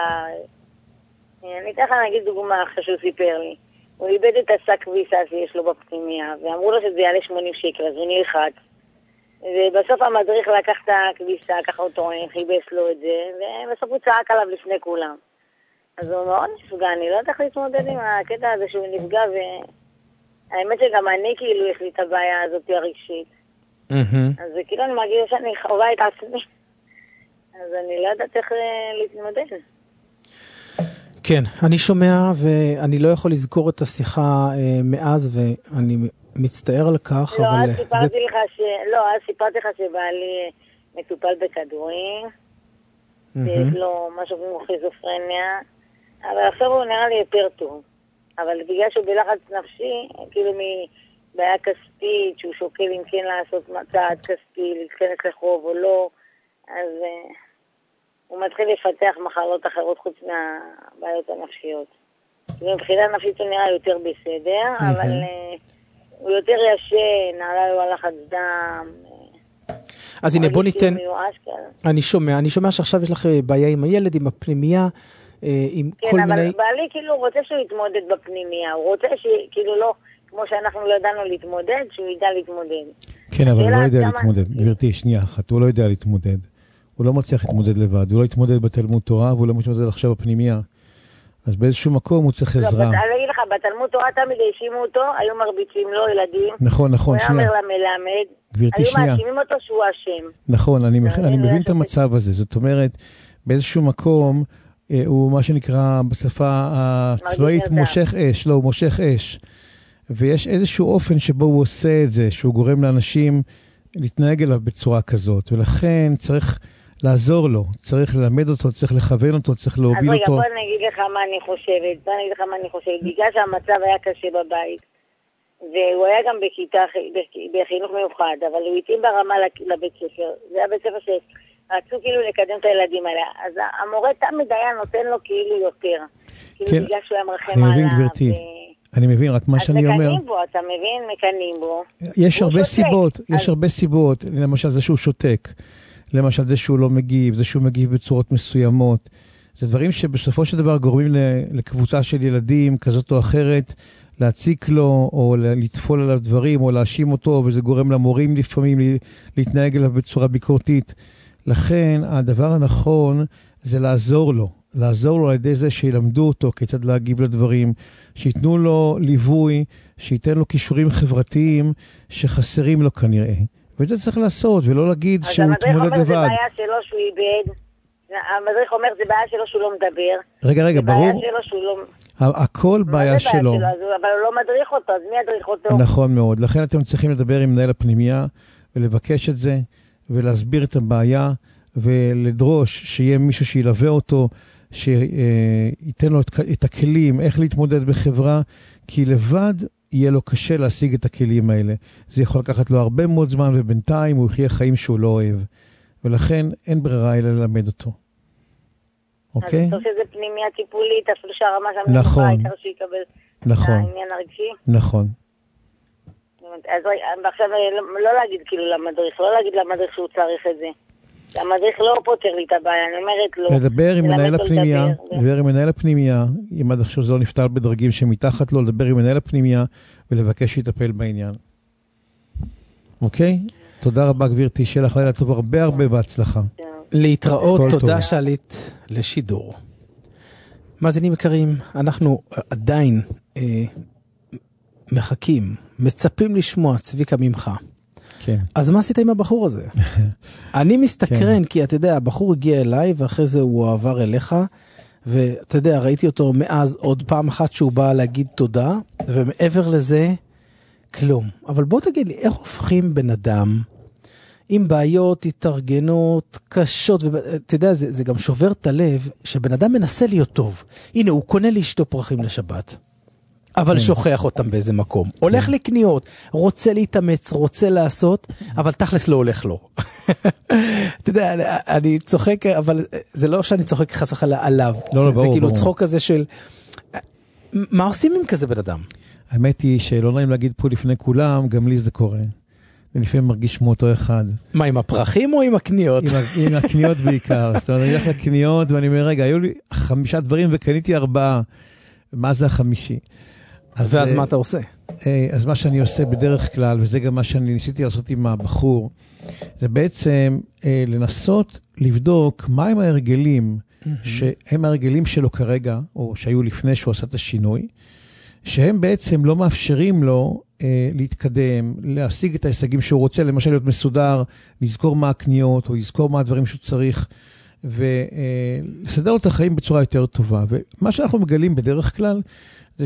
Speaker 7: אני אתן לך נגיד דוגמה אחרי שהוא סיפר לי. הוא איבד את השק כביסה שיש לו בפנימיה, ואמרו לו שזה יעלה 80 שקל, אז הוא נלחץ. ובסוף המדריך לקח את הכביסה, ככה הוא טוען, חיבס לו את זה, ובסוף הוא צעק עליו לפני כולם. אז הוא מאוד נפגע, אני לא יודעת איך להתמודד עם הקטע הזה שהוא נפגע, האמת שגם אני כאילו יש לי את הבעיה הזאת הרגשית. אז כאילו אני מרגישה שאני חווה את עצמי. אז אני לא יודעת איך להתמודד.
Speaker 2: כן, אני שומע ואני לא יכול לזכור את השיחה מאז ואני מצטער על כך.
Speaker 7: לא, אז סיפרתי לך שבעלי מטופל בכדורים. יש לו משהו כמו חיזופרניה. אבל עכשיו הוא נראה לי יותר טוב. אבל בגלל שהוא בלחץ נפשי, כאילו מבעיה כספית, שהוא שוקל אם כן לעשות צעד כספי, להתכנס לחוב או לא, אז הוא מתחיל לפתח מחלות אחרות חוץ מהבעיות הנפשיות. מבחינה נפשית הוא נראה יותר בסדר, אבל הוא יותר ישן, נעלה לו הלחץ דם.
Speaker 2: אז הנה בוא ניתן, אני שומע שעכשיו יש לך בעיה עם הילד, עם הפנימייה, עם
Speaker 7: כן,
Speaker 2: כל
Speaker 7: אבל
Speaker 2: מיני...
Speaker 7: בעלי כאילו רוצה שהוא יתמודד בפנימיה, הוא רוצה שכאילו לא, כמו שאנחנו לא ידענו להתמודד, שהוא ידע להתמודד.
Speaker 3: כן, אבל הוא לא יודע להתמודד. גברתי, שנייה אחת, הוא לא יודע להתמודד. הוא לא מצליח להתמודד לבד, הוא לא יתמודד בתלמוד תורה, והוא לא מתמודד עכשיו בפנימיה. אז באיזשהו מקום הוא צריך עזרה.
Speaker 7: לא, אני אגיד לך, בתלמוד תורה תמיד האשימו אותו, היו מרביצים לו ילדים.
Speaker 3: נכון, שנייה.
Speaker 7: הוא היה אומר למלמד,
Speaker 3: גברתי, שנייה.
Speaker 7: היו מאשימים אותו שהוא אשם.
Speaker 3: נכון, אני מבין את המצב הזה. זאת אומרת, באיזשהו מקום, הוא מה שנקרא בשפה הצבאית מושך אש, לא, הוא מושך אש. ויש איזשהו אופן שבו הוא עושה את זה, שהוא גורם לאנשים להתנהג אליו בצורה כזאת, ולכן צריך לעזור לו, צריך ללמד אותו, צריך לכוון אותו, צריך להוביל אותו.
Speaker 7: אז רגע, בוא נגיד לך מה אני חושבת, בגלל שהמצב היה קשה בבית, והוא היה גם בחינוך מיוחד, אבל הוא התאים ברמה לבית ספר, זה היה בית ספר שרצו כאילו לקדם את הילדים האלה, אז המורה תמיד היה נותן לו כאילו יותר, כאילו בגלל שהוא היה מרחם עליו.
Speaker 3: אני מבין גברתי. אני מבין, רק מה שאני אומר...
Speaker 7: אז מקנים בו, אתה מבין? מקנים בו.
Speaker 3: יש הרבה סיבות, למשל זה שהוא שותק, למשל זה שהוא לא מגיב, זה שהוא מגיב בצורות מסוימות. זה דברים שבסופו של דבר גורמים לקבוצה של ילדים כזאת או אחרת, להציק לו או לטפול עליו דברים או להאשים אותו, וזה גורם למורים לפעמים להתנהג אליו בצורה ביקורתית. לכן הדבר הנכון זה לעזור לו. לעזור לו על ידי זה שילמדו אותו כיצד להגיב לדברים, שיתנו לו ליווי, שייתן לו כישורים חברתיים שחסרים לו כנראה. וזה צריך לעשות, ולא להגיד שהוא יתמודד לבד.
Speaker 7: אז המדריך אומר זה בעיה שלו שהוא איבד, המדריך אומר זה בעיה שלו שהוא לא מדבר.
Speaker 3: רגע, ברור.
Speaker 7: זה בעיה שלו שהוא לא...
Speaker 3: הכל בעיה שלו.
Speaker 7: אבל הוא לא מדריך אותו, אז מי ידריך אותו?
Speaker 3: נכון מאוד, לכן אתם צריכים לדבר עם מנהל הפנימייה, ולבקש את זה, ולהסביר את הבעיה, ולדרוש שיהיה מישהו שילווה אותו, שייתן לו את הכלים, איך להתמודד בחברה, כי לבד יהיה לו קשה להשיג את הכלים האלה. זה יכול לקחת לו הרבה מאוד זמן, ובינתיים הוא יחיה חיים שהוא לא אוהב. ולכן אין ברירה אלא ללמד אותו. אוקיי?
Speaker 7: אז טוב שזה פנימיה טיפולית, אפילו שהרמה שם
Speaker 3: נכון.
Speaker 7: העיקר שיקבל
Speaker 3: נכון.
Speaker 7: את העניין הרגשי.
Speaker 3: נכון.
Speaker 7: אז עכשיו לא להגיד כאילו למדריך, לא להגיד למדריך שהוא צריך את זה. המדריך לא פותר לי את הבעיה, אני אומרת לו.
Speaker 3: לדבר עם מנהל הפנימיה, לדבר עם מנהל הפנימיה, אם עד עכשיו זה לא נפתר בדרגים שמתחת לו, לדבר עם מנהל הפנימיה ולבקש שיטפל בעניין. אוקיי? תודה רבה גבירתי, שיהיה לך לילה טוב, הרבה בהצלחה.
Speaker 2: להתראות, תודה שעלית לשידור. מאזינים יקרים, אנחנו עדיין מחכים, מצפים לשמוע צביקה ממך.
Speaker 3: כן.
Speaker 2: אז מה עשית עם הבחור הזה? אני מסתקרן, כי אתה יודע, הבחור הגיע אליי, ואחרי זה הוא עבר אליך, ואתה יודע, ראיתי אותו מאז עוד פעם אחת שהוא בא להגיד תודה, ומעבר לזה, כלום. אבל בוא תגיד לי, איך הופכים בן אדם עם בעיות, התארגנות קשות, ואתה יודע, זה גם שובר את הלב, שבן אדם מנסה להיות טוב. הנה, הוא קונה לאשתו פרחים לשבת. אבל שוכח אותם באיזה מקום. הולך לקניות, רוצה להתאמץ, רוצה לעשות, אבל תכלס לא הולך לו. אתה יודע, אני צוחק, אבל זה לא שאני צוחק חסך עליו. זה כאילו צחוק כזה של... מה עושים עם כזה בן אדם?
Speaker 3: האמת היא שלא נעים להגיד פה לפני כולם, גם לי זה קורה. ולפעמים מרגיש כמו אותו אחד.
Speaker 2: מה, עם הפרחים או עם הקניות?
Speaker 3: עם הקניות בעיקר. זאת אומרת, אני הולך לקניות ואני אומר, רגע, היו לי 5 דברים וקניתי 4. מה זה 5?
Speaker 2: ואז מה אתה עושה?
Speaker 3: אז מה שאני עושה בדרך כלל, וזה גם מה שאני ניסיתי לעשות עם הבחור, זה בעצם לנסות לבדוק מהם ההרגלים, שהם ההרגלים שלו כרגע, או שהיו לפני שהוא עשה את השינוי, שהם בעצם לא מאפשרים לו להתקדם, להשיג את ההישגים שהוא רוצה, למשל להיות מסודר, לזכור מה הקניות, או לזכור מה הדברים שהוא צריך, ולסדר לו את החיים בצורה יותר טובה. ומה שאנחנו מגלים בדרך כלל, זה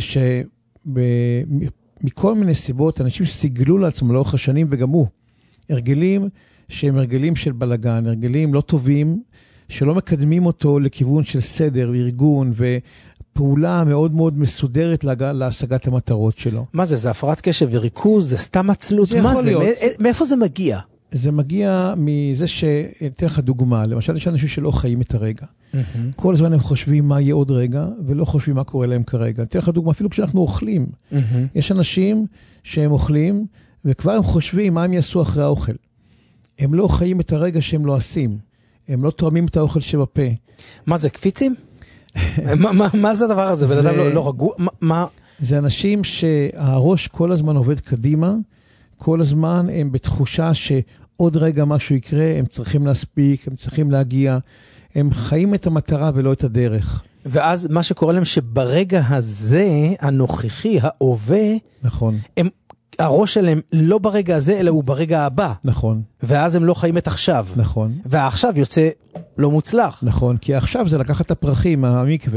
Speaker 3: שמכל מיני סיבות, אנשים סיגלו לעצמם לאורך השנים, וגם הוא, הרגלים שהם הרגלים של בלגן, הרגלים לא טובים, שלא מקדמים אותו לכיוון של סדר, ארגון, ופעולה מאוד מאוד מסודרת להשגת המטרות שלו.
Speaker 2: מה זה? זה הפרעת קשב וריכוז? זה סתם עצלות? מה זה? מאיפה זה מגיע?
Speaker 3: זה מגיע מזה שאתן לך דוגמה, למשל יש אנשים שלא חיים את הרגע. כל הזמן הם חושבים מה יהיה עוד רגע, ולא חושבים מה קורה להם כרגע. אתן לך דוגמה, אפילו כשאנחנו אוכלים. יש אנשים שהם אוכלים, וכבר הם חושבים מה הם יעשו אחרי האוכל. הם לא חיים את הרגע שהם לא עושים. הם לא תואמים את האוכל שבפה.
Speaker 2: מה זה, קפיצים? מה זה הדבר הזה? בן אדם לא רגוע?
Speaker 3: זה אנשים שהראש כל הזמן עובד קדימה, כל הזמן הם בתחושה שעוד רגע משהו יקרה, הם צריכים להספיק, הם צריכים להגיע, הם חיים את המטרה ולא את הדרך.
Speaker 2: ואז מה שקורה להם שברגע הזה, הנוכחי, ההווה,
Speaker 3: נכון.
Speaker 2: הראש שלהם לא ברגע הזה, אלא הוא ברגע הבא.
Speaker 3: נכון.
Speaker 2: ואז הם לא חיים את עכשיו.
Speaker 3: נכון.
Speaker 2: והעכשיו יוצא לא מוצלח.
Speaker 3: נכון, כי עכשיו זה לקחת את הפרחים מהמקווה.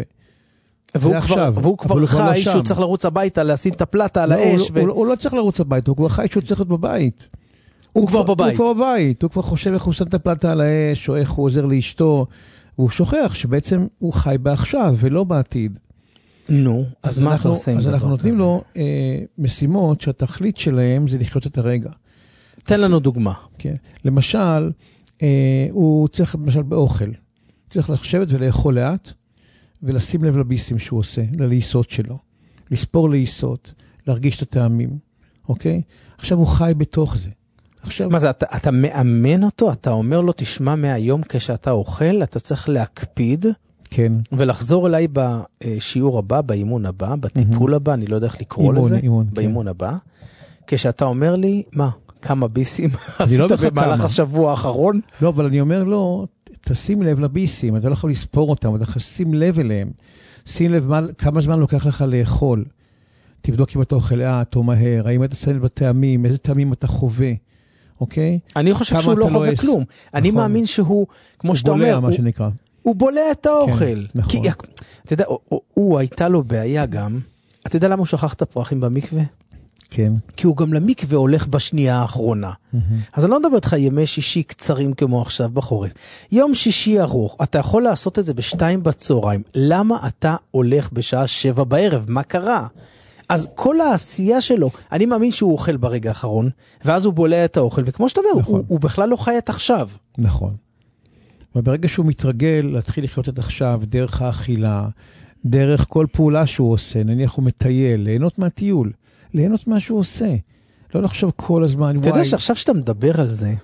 Speaker 2: והוא כבר חי שהוא צריך לרוץ הביתה, להשים את הפלטה על האש.
Speaker 3: הוא לא צריך לרוץ הביתה, הוא כבר חי שהוא צריך להיות בבית.
Speaker 2: הוא כבר בבית.
Speaker 3: הוא כבר בבית, הוא כבר חושב איך הוא שם את הפלטה על האש, או איך הוא עוזר לאשתו, והוא שוכח שבעצם הוא חי בעכשיו ולא בעתיד.
Speaker 2: נו, אז מה אתה עושה עם דבר כזה?
Speaker 3: אז אנחנו נותנים לו משימות שהתכלית שלהם זה לחיות את הרגע.
Speaker 2: תן לנו דוגמה.
Speaker 3: כן. למשל, הוא צריך, למשל באוכל, צריך לשבת ולאכול לאט, ולשים לב לביסים שהוא עושה, ללעיסות שלו. לספור לעיסות, להרגיש את הטעמים. אוקיי? עכשיו הוא חי בתוך זה. עכשיו...
Speaker 2: מה זה, אתה מאמן אותו? אתה אומר לו, תשמע מהיום כשאתה אוכל, אתה צריך להקפיד,
Speaker 3: כן.
Speaker 2: ולחזור אליי בשיעור הבא, באימון הבא, בטיפול הבא, אני לא יודע איך לקרוא לזה, באימון הבא. כשאתה אומר לי, מה, כמה ביסים עשית במהלך השבוע האחרון?
Speaker 3: לא, אבל אני אומר לו, תשים לב לביסים, אתה לא יכול לספור אותם, אתה יכול לשים לב אליהם. שים לב כמה זמן לוקח לך לאכול. תבדוק אם אתה אוכל לאט או מהר, האם אתה שם לב בטעמים, איזה טעמים אתה חווה. אוקיי?
Speaker 2: אני חושב שהוא לא חווה כלום. אני מאמין שהוא, כמו שאתה אומר,
Speaker 3: מה שנקרא.
Speaker 2: הוא בולע את האוכל.
Speaker 3: כן, נכון.
Speaker 2: אתה יודע, הוא הייתה לו בעיה גם, אתה יודע למה הוא שכח את הפרחים במקווה?
Speaker 3: כן.
Speaker 2: כי הוא גם למקווה הולך בשנייה האחרונה. אז אני לא מדבר איתך ימי שישי קצרים כמו עכשיו בחורף. יום שישי ארוך, אתה יכול לעשות את זה ב2 בצהריים. למה אתה הולך בשעה 7 בערב? מה קרה? אז כל העשייה שלו, אני מאמין שהוא אוכל ברגע האחרון, ואז הוא בולע את האוכל, וכמו שאתה אומר,
Speaker 3: נכון.
Speaker 2: הוא בכלל לא חי את עכשיו.
Speaker 3: נכון. וברגע שהוא מתרגל להתחיל לחיות את עכשיו, דרך האכילה, דרך כל פעולה שהוא עושה, נניח הוא מטייל, ליהנות מהטיול, ליהנות מה שהוא עושה. לא לחשוב כל הזמן,
Speaker 2: אתה יודע שעכשיו שאתה מדבר על זה,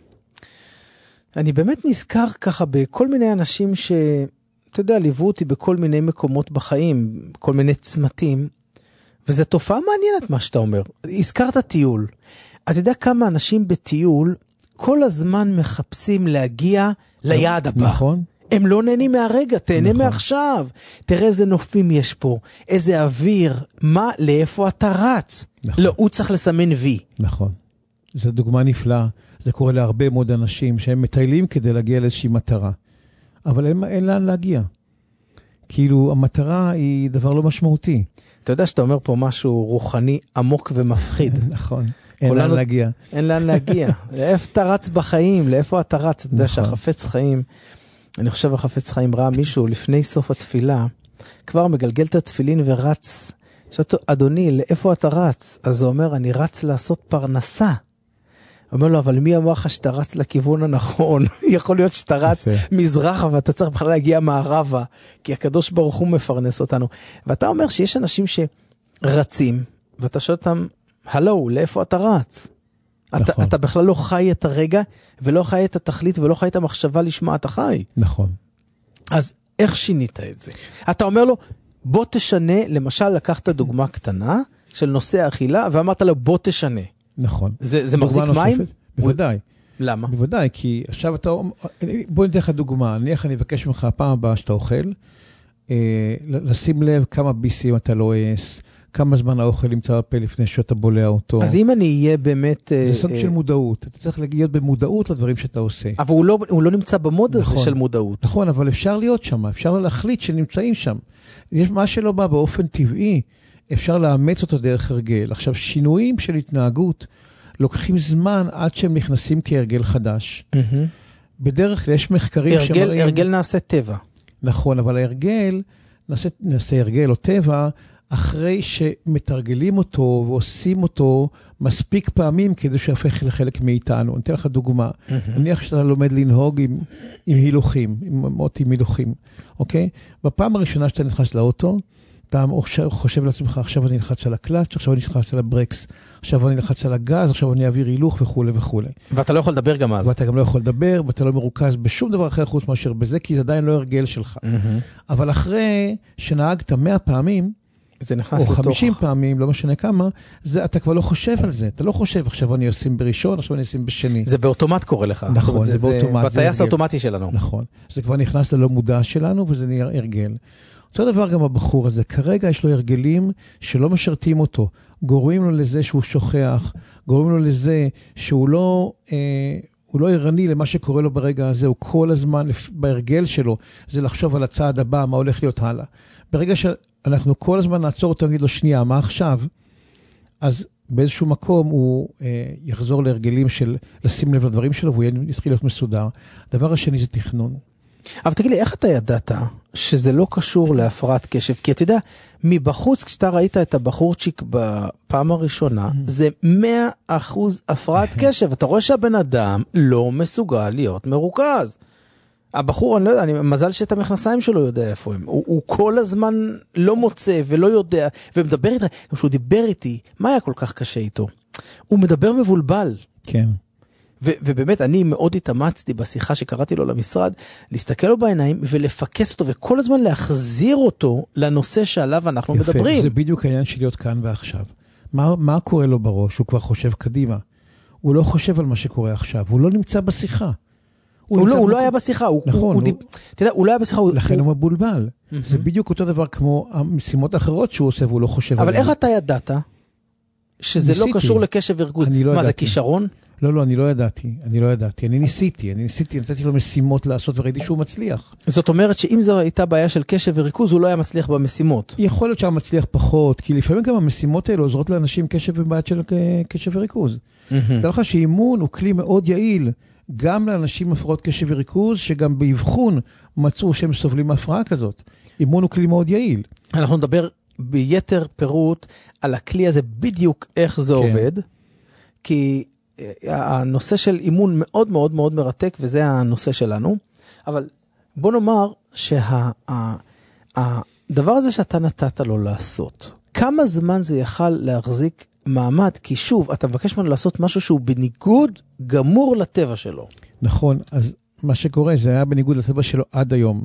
Speaker 2: אני באמת נזכר ככה בכל מיני אנשים אתה יודע, ליוו אותי בכל מיני מקומות בחיים, כל מיני צמתים, וזו תופעה מעניינת מה שאתה אומר. הזכרת טיול. אתה יודע כמה אנשים בטיול כל הזמן מחפשים להגיע ליעד הבא.
Speaker 3: נכון.
Speaker 2: הם לא נהנים מהרגע, תהנה מעכשיו. תראה איזה נופים יש פה, איזה אוויר, לאיפה אתה רץ.
Speaker 3: נכון.
Speaker 2: לא, הוא צריך לסמן וי.
Speaker 3: נכון. זו דוגמה נפלאה. זה קורה להרבה מאוד אנשים שהם מטיילים כדי להגיע לאיזושהי מטרה. אבל אין לאן להגיע. כאילו, המטרה היא דבר לא משמעותי.
Speaker 2: אתה יודע שאתה אומר פה משהו רוחני עמוק ומפחיד.
Speaker 3: נכון. אין לאן להגיע.
Speaker 2: אין לאן להגיע. לאיפה אתה רץ בחיים? לאיפה אתה רץ? אתה יודע שהחפץ חיים, אני חושב החפץ חיים ראה מישהו לפני סוף התפילה, כבר מגלגל את התפילין ורץ. שאתו, אדוני, לאיפה אתה רץ? אז הוא אומר, אני רץ לעשות פרנסה. אומר לו, אבל מי אמר לך שאתה רץ לכיוון הנכון? יכול להיות שאתה רץ מזרחה, ואתה צריך בכלל להגיע מערבה, כי הקדוש ברוך הוא מפרנס אותנו. ואתה אומר שיש אנשים שרצים, ואתה שואל אותם, הלו, לאיפה אתה רץ?
Speaker 3: נכון.
Speaker 2: אתה בכלל לא חי את הרגע, ולא חי את התכלית, ולא חי את המחשבה לשמה אתה חי.
Speaker 3: נכון.
Speaker 2: אז איך שינית את זה? אתה אומר לו, בוא תשנה, למשל לקחת דוגמה קטנה, של נושא האכילה, ואמרת לו, בוא תשנה.
Speaker 3: נכון.
Speaker 2: זה מחזיק מים?
Speaker 3: בוודאי.
Speaker 2: למה?
Speaker 3: בוודאי, כי עכשיו אתה... בוא ניתן לך דוגמה. נניח אני אבקש ממך הפעם הבאה שאתה אוכל, לשים לב כמה ביסים אתה לועס, כמה זמן האוכל נמצא בפה לפני שאתה בולע אותו.
Speaker 2: אז אם אני אהיה באמת...
Speaker 3: זה סוג של מודעות. אתה צריך להיות במודעות לדברים שאתה עושה.
Speaker 2: אבל הוא לא נמצא במוד הזה של מודעות.
Speaker 3: נכון, אבל אפשר להיות שם. אפשר להחליט שנמצאים שם. יש מה שלא בא באופן טבעי, אפשר לאמץ אותו דרך הרגל. עכשיו, שינויים של התנהגות לוקחים זמן עד שהם נכנסים כהרגל חדש. בדרך כלל יש מחקרים שמראים...
Speaker 2: הרגל נעשה טבע.
Speaker 3: נכון, אבל ההרגל, נעשה הרגל או טבע, אחרי שמתרגלים אותו ועושים אותו מספיק פעמים כדי שיהפך לחלק מאיתנו. אני אתן לך דוגמה. נניח שאתה לומד לנהוג עם הילוכים, עם הילוכים, אוקיי? בפעם הראשונה שאתה נכנס לאוטו, אתה חושב לעצמך, עכשיו אני נלחץ על הקלאץ', עכשיו אני נלחץ על הברקס, עכשיו אני נלחץ על הגז, עכשיו אני אעביר הילוך וכו' וכו'.
Speaker 2: ואתה לא יכול לדבר גם אז.
Speaker 3: ואתה גם לא יכול לדבר, ואתה לא מרוכז בשום דבר אחר חוץ מאשר בזה, כי זה עדיין לא הרגל שלך. אבל אחרי שנהגת 100 פעמים, או 50 פעמים, לא משנה כמה, אתה כבר לא חושב על זה. אתה לא חושב, עכשיו אני אשים בראשון, עכשיו אני אשים בשני.
Speaker 2: זה באוטומט קורה לך.
Speaker 3: נכון, זה באוטומט.
Speaker 2: בטייס האוטומטי שלנו.
Speaker 3: נכון. זה כבר נכנס ללא מודע שלנו, וזה נהיה הרגל. אותו דבר גם הבחור הזה, כרגע יש לו הרגלים שלא משרתים אותו, גורמים לו לזה שהוא שוכח, גורמים לו לזה שהוא לא ערני למה שקורה לו ברגע הזה, הוא כל הזמן בהרגל שלו, זה לחשוב על הצעד הבא, מה הולך להיות הלאה. ברגע שאנחנו כל הזמן נעצור אותו, נגיד לו שנייה, מה עכשיו? אז באיזשהו מקום הוא יחזור להרגלים של לשים לב לדברים שלו, והוא יתחיל להיות מסודר. הדבר השני זה תכנון.
Speaker 2: אבל תגיד לי, איך אתה ידעת שזה לא קשור להפרעת קשב? כי אתה יודע, מבחוץ, כשאתה ראית את הבחורצ'יק בפעם הראשונה, זה 100% הפרעת קשב. אתה רואה שהבן אדם לא מסוגל להיות מרוכז. הבחור, אני לא יודע, מזל שאת המכנסיים שלו יודע איפה הם. הוא כל הזמן לא מוצא ולא יודע, ומדבר איתה, גם שהוא דיבר איתי, מה היה כל כך קשה איתו? הוא מדבר מבולבל.
Speaker 3: כן.
Speaker 2: ובאמת אני מאוד התאמצתי בשיחה שקראתי לו למשרד, להסתכל לו בעיניים ולפקס אותו, וכל הזמן להחזיר אותו לנושא שעליו אנחנו מדברים.
Speaker 3: יפה, זה בדיוק העניין של להיות כאן ועכשיו. מה קורה לו בראש? הוא כבר חושב קדימה. הוא לא חושב על מה שקורה עכשיו, הוא לא נמצא בשיחה.
Speaker 2: הוא לא היה בשיחה.
Speaker 3: נכון.
Speaker 2: אתה יודע, הוא לא היה בשיחה.
Speaker 3: לכן הוא מבולבל. זה בדיוק אותו דבר כמו המשימות האחרות שהוא עושה והוא לא חושב עליהן.
Speaker 2: אבל איך אתה ידעת שזה לא קשור לקשב וריכוז? מה, זה כישרון?
Speaker 3: לא, אני לא ידעתי. אני ניסיתי, נתתי לו משימות לעשות וראיתי שהוא מצליח.
Speaker 2: זאת אומרת שאם זו הייתה בעיה של קשב וריכוז, הוא לא היה מצליח במשימות.
Speaker 3: יכול להיות שהוא מצליח פחות, כי לפעמים גם המשימות האלו עוזרות לאנשים קשב ובעיית של קשב וריכוז. תדע לך שאימון הוא כלי מאוד יעיל, גם לאנשים הפרעות קשב וריכוז, שגם באבחון מצאו שהם סובלים מהפרעה כזאת. אימון הוא כלי מאוד יעיל. אנחנו
Speaker 2: נדבר ביתר פירוט על הכלי הזה בדיוק איך זה עובד, כי הנושא של אימון מאוד מאוד מאוד מרתק, וזה הנושא שלנו. אבל בוא נאמר הדבר הזה שאתה נתת לו לעשות, כמה זמן זה יכל להחזיק מעמד? כי שוב, אתה מבקש ממנו לעשות משהו שהוא בניגוד גמור לטבע שלו.
Speaker 3: נכון, אז מה שקורה זה היה בניגוד לטבע שלו עד היום.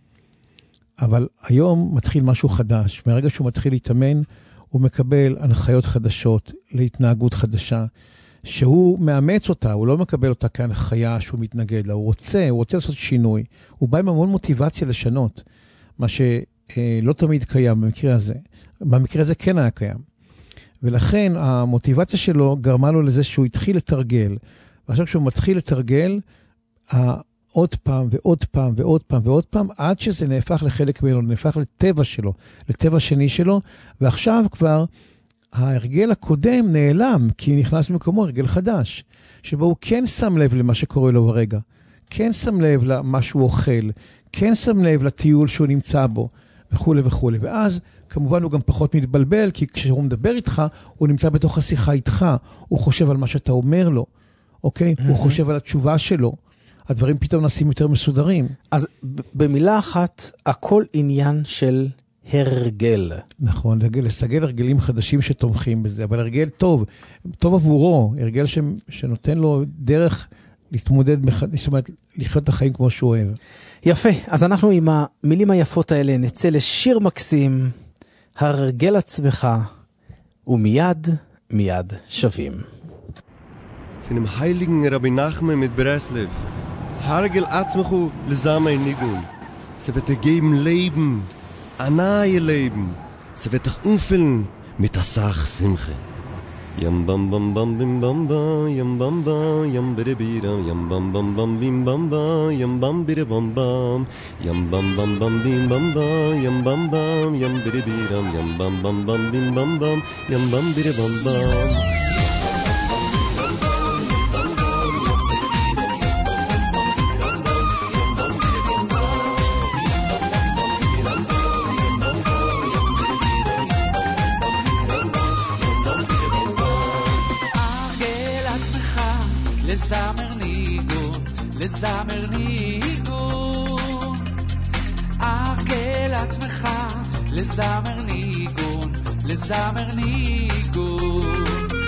Speaker 3: אבל היום מתחיל משהו חדש. מרגע שהוא מתחיל להתאמן, הוא מקבל הנחיות חדשות להתנהגות חדשה, שהוא מאמץ אותה, הוא לא מקבל אותה כהנחיה שהוא מתנגד לה, הוא רוצה לעשות שינוי. הוא בא עם המון מוטיבציה לשנות, מה שלא תמיד קיים במקרה הזה. במקרה הזה כן היה קיים. ולכן המוטיבציה שלו גרמה לו לזה שהוא התחיל לתרגל. ועכשיו כשהוא מתחיל לתרגל, עוד פעם ועוד פעם ועוד פעם ועוד פעם, עד שזה נהפך לחלק ממנו, נהפך לטבע שלו, לטבע שני שלו, ועכשיו כבר ההרגל הקודם נעלם, כי נכנס במקומו הרגל חדש, שבו הוא כן שם לב למה שקורה לו ברגע, כן שם לב למה שהוא אוכל, כן שם לב לטיול שהוא נמצא בו, וכו' וכו'. ואז כמובן הוא גם פחות מתבלבל, כי כשהוא מדבר איתך, הוא נמצא בתוך השיחה איתך, הוא חושב על מה שאתה אומר לו, אוקיי? הוא חושב על התשובה שלו, הדברים פתאום נעשים יותר מסודרים. אז
Speaker 2: במילה אחת, הכל עניין של הרגל.
Speaker 3: נכון, לסגל הרגלים חדשים שתומכים בזה, אבל הרגל טוב עבורו, הרגל שנותן לו דרך להתמודד, זאת אומרת, לחיות את החיים כמו שהוא אוהב.
Speaker 2: יפה, אז אנחנו עם המילים היפות האלה נצא לשיר מקסים, הרגל עצמך, ומיד שווים.
Speaker 8: Von dem heiligen Rabbi Nachman mit Breslev. Hargel Atzmachu lesamay nigun. Sie wird dir geben Leben, ein neues Leben. Sie wird dich umfüllen mit der Sach Simche. Yam bam bam bam bim bam ba, yam bam ba, yam bide bida, yam bam bam bam bim bam ba, yam bam bide bam bam, yam bam bam bam bim bam ba, yam bam bam, yam bide bida, yam bam bam bam bim bam bam, yam bam bide bam bam.
Speaker 5: לזמר ניגון, ארגל עצמך, לזמר ניגון, לזמר ניגון.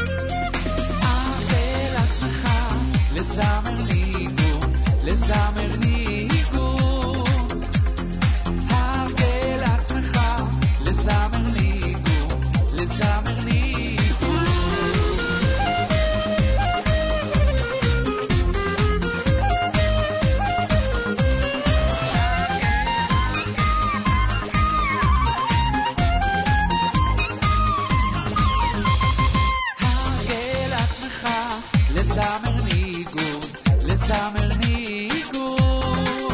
Speaker 5: ארגל עצמך, לזמר ניגון, לזמר ניגון. ארגל עצמך, לזמר ניגון, לזמר ניגון. לזמר ניגון, לזמר ניגון.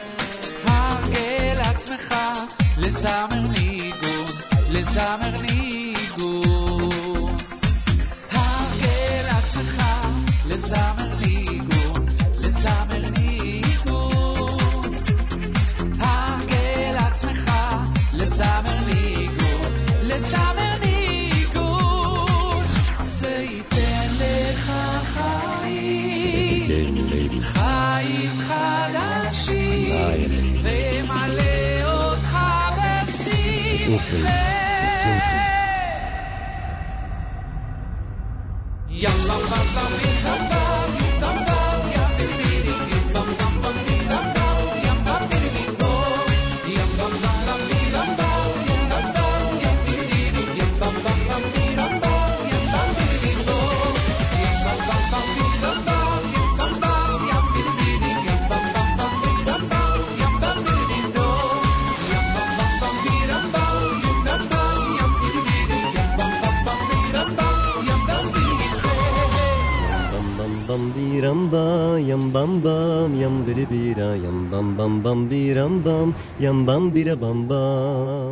Speaker 5: הרגל עצמך, לזמר ניגון, לזמר ניגון. הרגל עצמך, לזמר ניגון, לזמר ניגון. הרגל עצמך, לזמר ניגון, לזמר ניגון. זה ייתן לך חיים חדשים ומלא אותך בשמחה. ים בם בם בם ים בם בם בם ים בידי ים בם בם בם ים בם ים בם בידי ים בם בם בם ים בם ים בם ים בידי ים בם בם בם ים בם ים בם בידי ים בם בם בם ים בם
Speaker 8: biram bam yam bam bam yam bide bida yam bam bam bam biram bam yam bam bida bam bam.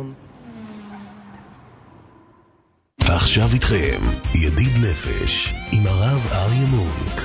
Speaker 1: עכשיו איתכם ידיד נפש עם הרב אריה מונק.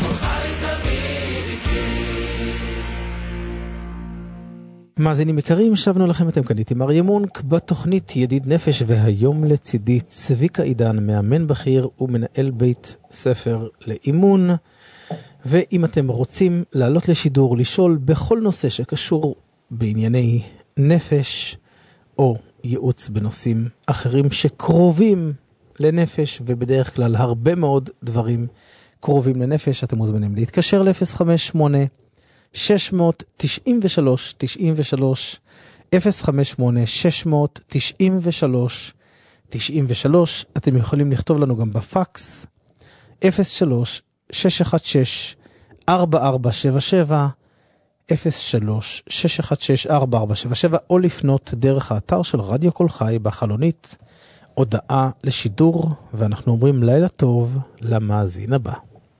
Speaker 2: מאזינים יקרים, שבנו לכם, אתם כאן איתי אריה מונק בתוכנית ידיד נפש, והיום לצידי צביקה עידן, מאמן בכיר ומנהל בית ספר לאימון. ואם אתם רוצים לעלות לשידור, לשאול בכל נושא שקשור בענייני נפש, או ייעוץ בנושאים אחרים שקרובים לנפש, ובדרך כלל הרבה מאוד דברים קרובים לנפש, אתם מוזמנים להתקשר ל-058-693-93, 058-693-93, אתם יכולים לכתוב לנו גם בפקס, 03-616-4477, 03-616-4477, או לפנות דרך האתר של רדיו כל חי בחלונית, הודעה לשידור, ואנחנו אומרים לילה טוב למאזין הבא.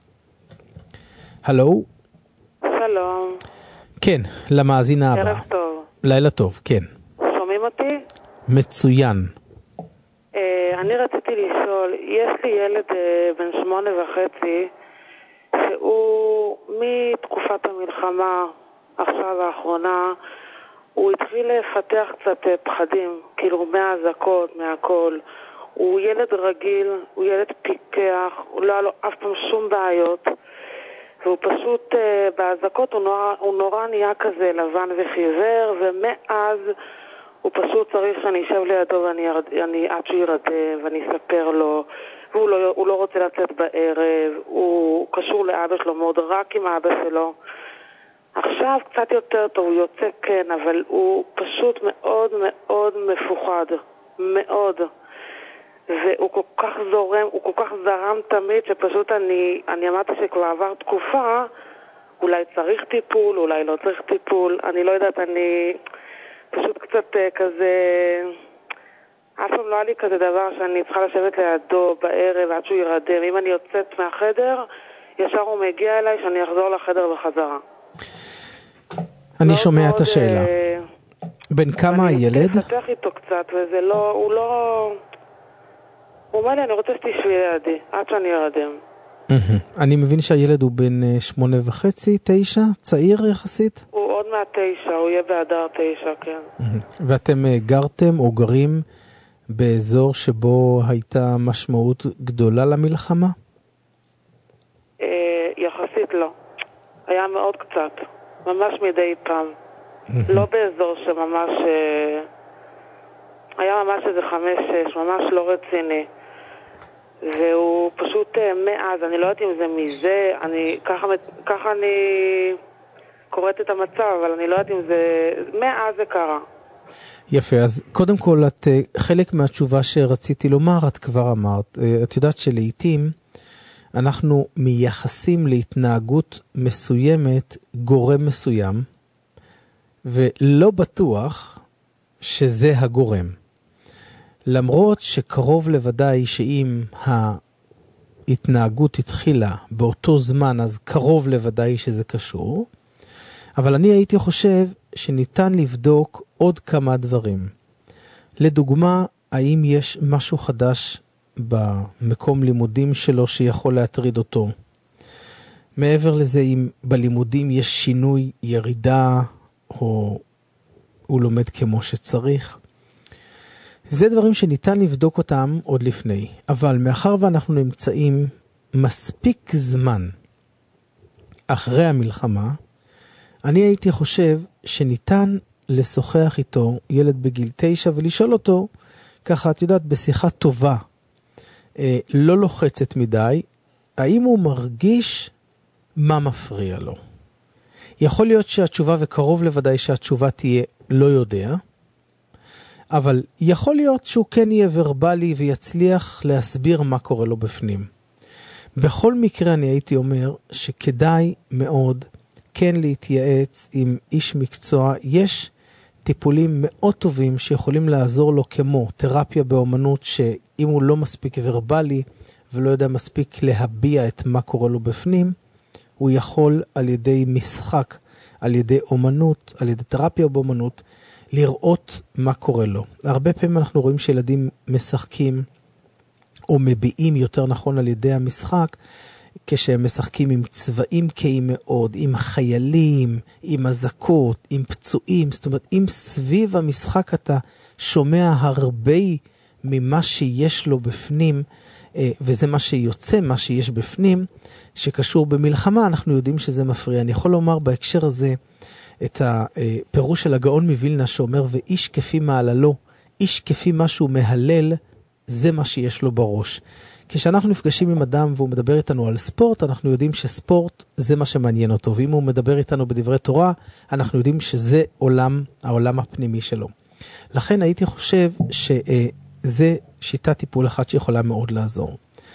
Speaker 2: הלו?
Speaker 9: שלום.
Speaker 2: כן, למאזין הבא.
Speaker 9: ערב טוב.
Speaker 2: לילה טוב, כן.
Speaker 9: שומעים אותי?
Speaker 2: מצוין.
Speaker 9: אני רציתי לשאול, יש לי ילד בן 8.5, שהוא מתקופת המלחמה, עכשיו האחרונה, הוא התחיל לפתח קצת פחדים, כאילו מהזקות, מהכל. הוא ילד רגיל, הוא ילד פיקח, הוא לא היה לו אף פעם שום בעיות, והוא פשוט בהזקות הוא נורא נהיה כזה לבן וחיוור, ומאז הוא פשוט צריך שאני אשב לידו ואני עד שהוא ירדם ואני אספר לו, והוא לא רוצה לצאת בערב, הוא קשור לאבא שלו מאוד, רק עם האבא שלו. עכשיו קצת יותר טוב, הוא יוצא כן, אבל הוא פשוט מאוד מאוד מפוחד, מאוד. והוא כל כך זורם, הוא כל כך זרם תמיד, שפשוט אני אמרתי שכבר עבר תקופה, אולי צריך טיפול, אולי לא צריך טיפול, אני לא יודעת, אני פשוט קצת כזה, אף פעם לא היה לי כזה דבר שאני צריכה לשבת לידו בערב עד שהוא ירדם. אם אני יוצאת מהחדר, ישר הוא מגיע אליי שאני אחזור לחדר בחזרה.
Speaker 2: אני שומע את השאלה. בין כמה הילד?
Speaker 9: אני מתפתח איתו קצת, וזה לא, הוא אומר לי, אני רוצה שתשבי לידי, עד שאני ירדם.
Speaker 2: אני מבין שהילד הוא בין 8.5, 9, צעיר יחסית?
Speaker 9: הוא עוד מעט 9, הוא יהיה באדר 9, כן.
Speaker 2: ואתם גרתם או גרים באזור שבו הייתה משמעות גדולה למלחמה?
Speaker 9: יחסית לא. היה מאוד קצת. ממש מדי פעם. לא באזור שממש... היה ממש איזה 5-6, ממש לא רציני. והוא פשוט מאז, אני לא יודעת אם זה מזה, ככה אני קוראת את המצב, אבל אני לא יודעת אם זה... מאז זה קרה.
Speaker 2: יפה, אז קודם כל, חלק מהתשובה שרציתי לומר, את כבר אמרת. את יודעת שלעיתים אנחנו מייחסים להתנהגות מסוימת גורם מסוים, ולא בטוח שזה הגורם. למרות שקרוב לוודאי שאם ההתנהגות התחילה באותו זמן, אז קרוב לוודאי שזה קשור, אבל אני הייתי חושב שניתן לבדוק עוד כמה דברים. לדוגמה, האם יש משהו חדש במקום לימודים שלו שיכול להטריד אותו? מעבר לזה, אם בלימודים יש שינוי, ירידה, או הוא לומד כמו שצריך. זה דברים שניתן לבדוק אותם עוד לפני. אבל מאחר ואנחנו נמצאים מספיק זמן אחרי המלחמה, אני הייתי חושב שניתן לשוחח איתו, ילד בגיל 9, ולשאול אותו, ככה את יודעת, בשיחה טובה, לא לוחצת מדי, האם הוא מרגיש מה מפריע לו. יכול להיות שהתשובה, וקרוב לוודאי שהתשובה תהיה לא יודע, אבל יכול להיות שהוא כן יהיה ורבלי ויצליח להסביר מה קורה לו בפנים. בכל מקרה אני הייתי אומר שכדאי מאוד כן להתייעץ עם איש מקצוע. יש טיפולים מאוד טובים שיכולים לעזור לו, כמו תרפיה באומנות, שאם הוא לא מספיק ורבלי ולא יודע מספיק להביע את מה קורה לו בפנים, הוא יכול על ידי משחק, על ידי אומנות, על ידי תרפיה באומנות, לראות מה קורה לו. הרבה פעמים אנחנו רואים שילדים משחקים, או מביעים יותר נכון על ידי המשחק, כשהם משחקים עם צבעים קיים מאוד, עם חיילים, עם אזעקות, עם פצועים. זאת אומרת, אם סביב המשחק אתה שומע הרבה ממה שיש לו בפנים, וזה מה שיוצא, מה שיש בפנים, שקשור במלחמה, אנחנו יודעים שזה מפריע. אני יכול לומר בהקשר הזה את הפירוש של הגאון מווילנה שאומר, ואיש כפי מעללו, איש כפי מה שהוא מהלל, זה מה שיש לו בראש. כשאנחנו נפגשים עם אדם והוא מדבר איתנו על ספורט, אנחנו יודעים שספורט זה מה שמעניין אותו. ואם הוא מדבר איתנו בדברי תורה, אנחנו יודעים שזה העולם הפנימי שלו. לכן הייתי חושב שזה שיטת טיפול אחת שיכולה מאוד לעזור.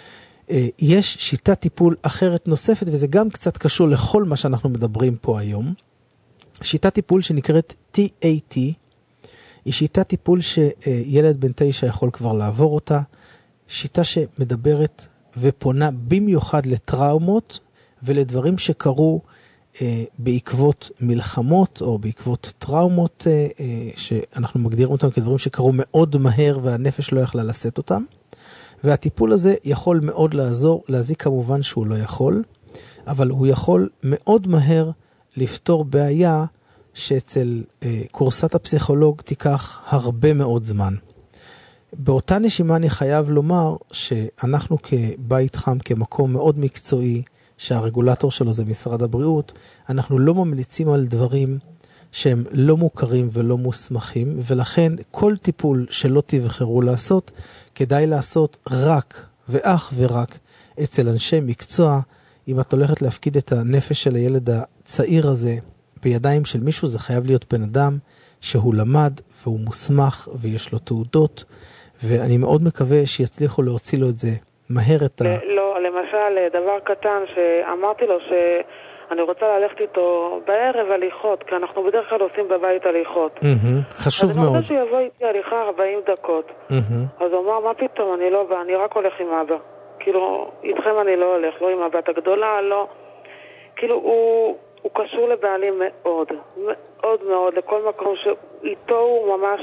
Speaker 2: יש שיטת טיפול אחרת נוספת, וזה גם קצת קשור לכל מה שאנחנו מדברים פה היום. שיטת טיפול שנקראת TAT, היא שיטת טיפול שילד בן 9 יכול כבר לעבור אותה, שיטה שמדברת ופונה במיוחד לטראומות ולדברים שקרו בעקבות מלחמות או בעקבות טראומות שאנחנו מגדירים אותם כדברים שקרו מאוד מהר והנפש לא יכלה לשאת אותם. והטיפול הזה יכול מאוד לעזור, להזיק כמובן שהוא לא יכול, אבל הוא יכול מאוד מהר לפתור בעיה שאצל קורסת הפסיכולוג תיקח הרבה מאוד זמן. באותה נשימה אני חייב לומר שאנחנו כבית חם, כמקום מאוד מקצועי, שהרגולטור שלו זה משרד הבריאות, אנחנו לא ממליצים על דברים שהם לא מוכרים ולא מוסמכים, ולכן כל טיפול שלא תבחרו לעשות, כדאי לעשות רק ואך ורק אצל אנשי מקצוע. אם את הולכת להפקיד את הנפש של הילד הצעיר הזה בידיים של מישהו, זה חייב להיות בן אדם שהוא למד והוא מוסמך ויש לו תעודות, ואני מאוד מקווה שיצליחו להוציא לו את זה מהר את
Speaker 9: לא, למשל, דבר קטן שאמרתי לו שאני רוצה ללכת איתו בערב הליכות, כי אנחנו בדרך כלל עושים בבית הליכות.
Speaker 2: חשוב מאוד.
Speaker 9: אז אני רוצה שיבוא איתי הליכה 40 דקות. אז הוא אמר, מה פתאום, אני לא בא, אני רק הולך עם אבא. כאילו, איתכם אני לא הולך, לא עם הבת הגדולה, לא. כאילו, הוא קשור לבעלים מאוד, מאוד מאוד, לכל מקום שאיתו הוא ממש,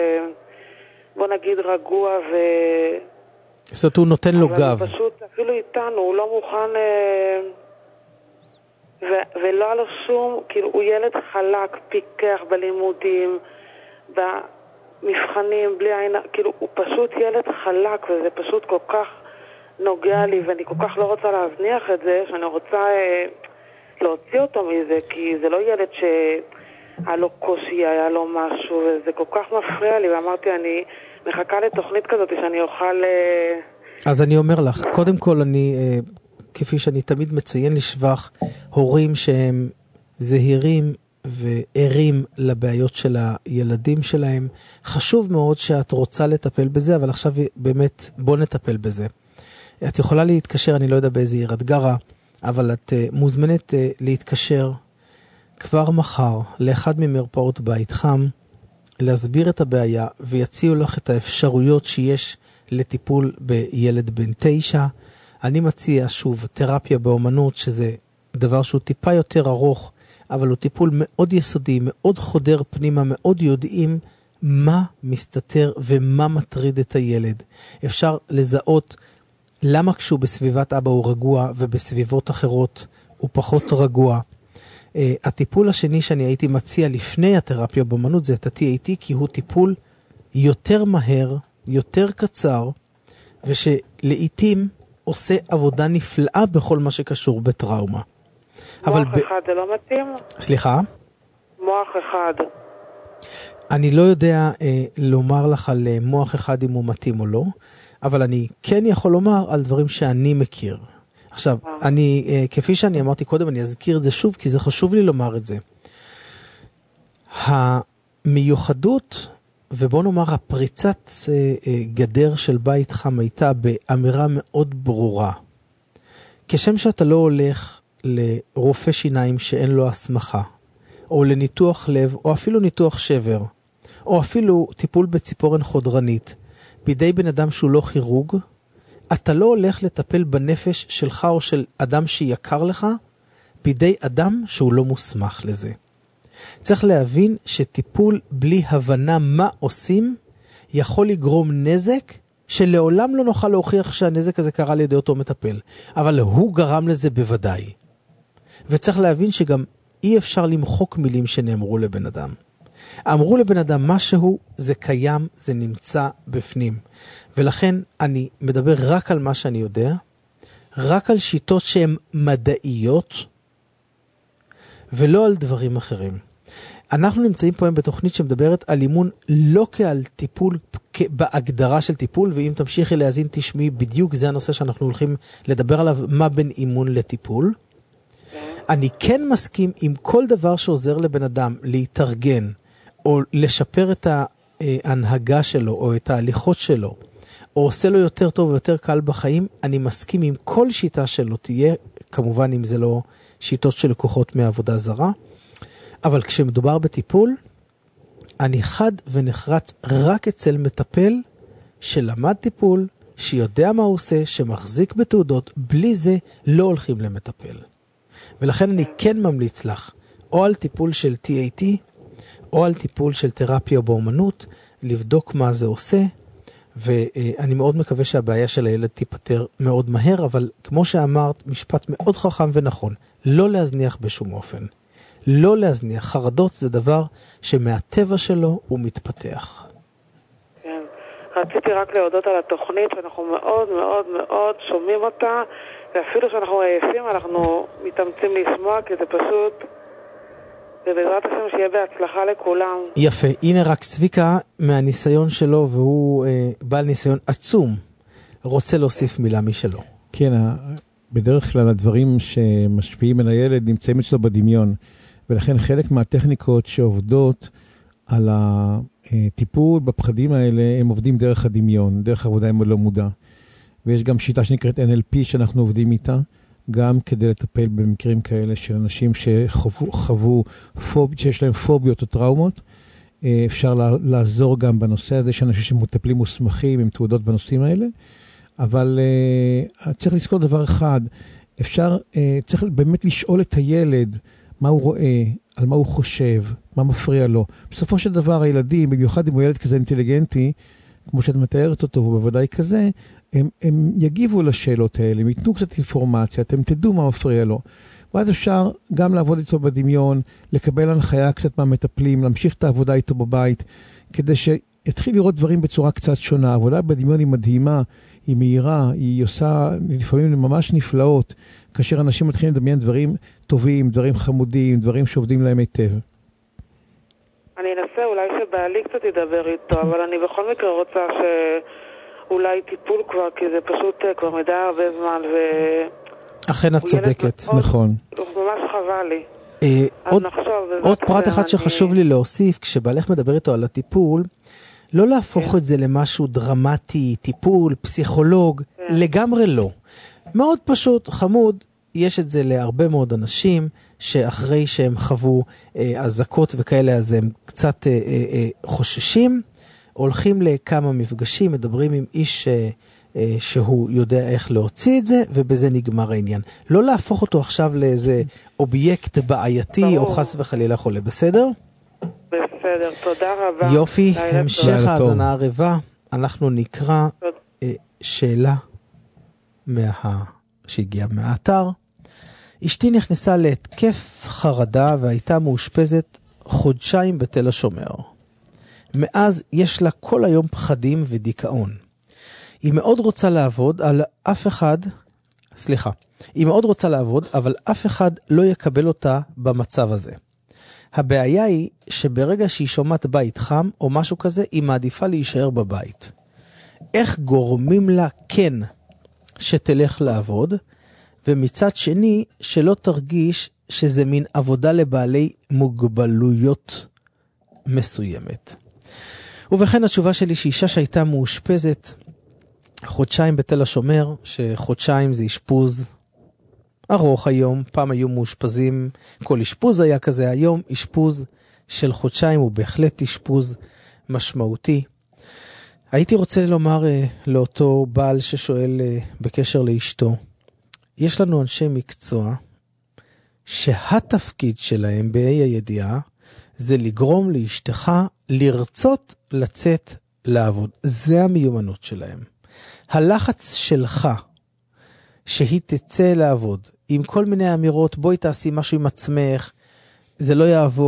Speaker 9: בוא נגיד, רגוע
Speaker 2: זאת אומרת, הוא נותן לו גב.
Speaker 9: אבל פשוט, אפילו איתנו, הוא לא מוכן, ולא היה לו שום, כאילו, הוא ילד חלק, פיקח בלימודים, במבחנים, בלי עין, כאילו, הוא פשוט ילד חלק, וזה פשוט כל כך נוגע לי, ואני כל כך לא רוצה להזניח את זה, שאני רוצה להוציא אותו מזה, כי זה לא ילד שהיה לו קושי, היה לו משהו, וזה כל כך מפריע לי, ואמרתי, אני מחכה לתוכנית כזאת שאני אוכל...
Speaker 2: אז אני אומר לך, קודם כל אני, כפי שאני תמיד מציין לשבח, הורים שהם זהירים וערים לבעיות של הילדים שלהם. חשוב מאוד שאת רוצה לטפל בזה, אבל עכשיו באמת בוא נטפל בזה. את יכולה להתקשר, אני לא יודע באיזה עיר את גרה, אבל את מוזמנת להתקשר כבר מחר לאחד ממרפאות בית חם, להסביר את הבעיה ויציעו לך את האפשרויות שיש לטיפול בילד בן 9. אני מציע שוב תרפיה באומנות, שזה דבר שהוא טיפה יותר ארוך, אבל הוא טיפול מאוד יסודי, מאוד חודר פנימה, מאוד יודעים מה מסתתר ומה מטריד את הילד. אפשר לזהות למה כשהוא בסביבת אבא הוא רגוע ובסביבות אחרות הוא פחות רגוע. הטיפול השני שאני הייתי מציע לפני התרפיה באומנות זה את ה-TAT, כי הוא טיפול יותר מהר, יותר קצר, ושלעיתים עושה עבודה נפלאה בכל מה שקשור בטראומה.
Speaker 9: מוח אחד זה לא מתאים?
Speaker 2: סליחה?
Speaker 9: מוח אחד.
Speaker 2: אני לא יודע לומר לך על מוח אחד אם הוא מתאים או לא, אבל אני כן יכול לומר על דברים שאני מכיר. עכשיו, כפי שאני אמרתי קודם, אני אזכיר את זה שוב, כי זה חשוב לי לומר את זה. המיוחדות, ובוא נאמר, הפריצת גדר של בית חם הייתה באמירה מאוד ברורה. כשם שאתה לא הולך לרופא שיניים שאין לו הסמכה, או לניתוח לב, או אפילו ניתוח שבר, או אפילו טיפול בציפורן חודרנית, בידי בן אדם שהוא לא כירורג, אתה לא הולך לטפל בנפש שלך או של אדם שיקר לך, בידי אדם שהוא לא מוסמך לזה. צריך להבין שטיפול בלי הבנה מה עושים, יכול לגרום נזק, שלעולם לא נוכל להוכיח שהנזק הזה קרה לידי אותו מטפל. אבל הוא גרם לזה בוודאי. וצריך להבין שגם אי אפשר למחוק מילים שנאמרו לבן אדם. אמרו לבן אדם משהו, זה קיים, זה נמצא בפנים. ולכן אני מדבר רק על מה שאני יודע, רק על שיטות שהן מדעיות, ולא על דברים אחרים. אנחנו נמצאים פה היום בתוכנית שמדברת על אימון לא כעל טיפול, בהגדרה של טיפול, ואם תמשיכי להזין תשמעי, בדיוק זה הנושא שאנחנו הולכים לדבר עליו, מה בין אימון לטיפול. אני כן מסכים עם כל דבר שעוזר לבן אדם להתארגן, או לשפר את ההנהגה שלו, או את ההליכות שלו, או עושה לו יותר טוב ויותר קל בחיים, אני מסכים עם כל שיטה שלו תהיה, כמובן אם זה לא שיטות של לקוחות מעבודה זרה, אבל כשמדובר בטיפול, אני חד ונחרץ רק אצל מטפל שלמד טיפול, שיודע מה הוא עושה, שמחזיק בתעודות, בלי זה לא הולכים למטפל. ולכן אני כן ממליץ לך, או על טיפול של TAT, או על טיפול של תרפיה באומנות, לבדוק מה זה עושה, ואני מאוד מקווה שהבעיה של הילד תיפטר מאוד מהר, אבל כמו שאמרת, משפט מאוד חכם ונכון, לא להזניח בשום אופן. לא להזניח. חרדות זה דבר שמהטבע שלו הוא מתפתח.
Speaker 9: כן. רציתי רק להודות על התוכנית, שאנחנו מאוד מאוד מאוד שומעים אותה, ואפילו שאנחנו עייפים, אנחנו מתאמצים לשמוע, כי זה פשוט, ובעזרת השם שיהיה בהצלחה לכולם.
Speaker 2: יפה. הנה רק צביקה מהניסיון שלו, והוא בעל ניסיון עצום, רוצה להוסיף מילה משלו.
Speaker 3: כן, בדרך כלל הדברים שמשפיעים על הילד נמצאים אצלו בדמיון, ולכן חלק מהטכניקות שעובדות על הטיפול בפחדים האלה, הם עובדים דרך הדמיון, דרך עבודה עם לא מודע. ויש גם שיטה שנקראת NLP שאנחנו עובדים איתה, גם כדי לטפל במקרים כאלה של אנשים שחוו שיש להם פוביות או טראומות. אפשר לעזור גם בנושא הזה, שאנשים שמטפלים מוסמכים עם תעודות בנושאים האלה. אבל צריך לזכור דבר אחד, צריך באמת לשאול את הילד מה הוא רואה, על מה הוא חושב, מה מפריע לו. בסופו של דבר הילדים, במיוחד אם הוא ילד כזה אינטליגנטי, כמו שאת מתארת אותו, ובוודאי כזה, הם יגיבו לשאלות האלה, הם ייתנו קצת אינפורמציה, אתם תדעו מה מפריע לו. ואז אפשר גם לעבוד איתו בדמיון, לקבל הנחיה קצת מהמטפלים, להמשיך את העבודה איתו בבית, כדי שיתחיל לראות דברים בצורה קצת שונה. העבודה בדמיון היא מדהימה, היא מהירה, היא עושה לפעמים ממש נפלאות, כאשר אנשים מתחילים לדמיין דברים טובים, דברים חמודים, דברים שעובדים להם היטב.
Speaker 9: אני אנסה אולי שבעלי קצת ידבר איתו, אבל אני בכל מקרה רוצה שאולי טיפול כבר, כי זה פשוט כבר מדי הרבה זמן,
Speaker 2: אכן את צודקת, נכון.
Speaker 9: ממש חבל לי.
Speaker 2: עוד פרט אחד שחשוב לי להוסיף, כשבעלך מדבר איתו על הטיפול, לא להפוך את זה למשהו דרמטי, טיפול, פסיכולוג, לגמרי לא. מאוד פשוט, חמוד, יש את זה להרבה מאוד אנשים, שאחרי שהם חוו הזקות וכאלה, אז הם קצת חוששים, הולכים לכמה מפגשים, מדברים עם איש שהוא יודע איך להוציא את זה, ובזה נגמר העניין. לא להפוך אותו עכשיו לאיזה אובייקט בעייתי, או חס וחלילה חולה, בסדר?
Speaker 9: בסדר, תודה רבה.
Speaker 2: יופי, המשך האזנה ערבה, אנחנו נקרא שאלה שהגיעה מהאתר. אשתי נכנסה להתקף חרדה והייתה מאושפזת חודשיים בתל השומר. מאז יש לה כל היום פחדים ודיכאון. היא מאוד רוצה לעבוד, אבל אף אחד לא יקבל אותה במצב הזה. הבעיה היא שברגע שהיא שומעת בית חם או משהו כזה, היא מעדיפה להישאר בבית. איך גורמים לה כן שתלך לעבוד, ומצד שני שלא תרגיש שזה מין עבודה לבעלי מוגבלויות מסוימת. ובכן התשובה שלי שאישה שהייתה מאושפזת חודשיים בתל השומר, שחודשיים זה אשפוז ארוך היום, פעם היו מאושפזים, כל אשפוז היה כזה, היום אשפוז של חודשיים הוא בהחלט אשפוז משמעותי. הייתי רוצה לומר לאותו בעל ששואל בקשר לאשתו, יש לנו אנשי מקצוע שהתפקיד שלהם בה"א הידיעה זה לגרום לאשתך לרצות לצאת לעבוד. זה המיומנות שלהם. הלחץ שלך שהיא תצא לעבוד עם כל מיני אמירות, בואי תעשי משהו עם עצמך, זה לא יעבור,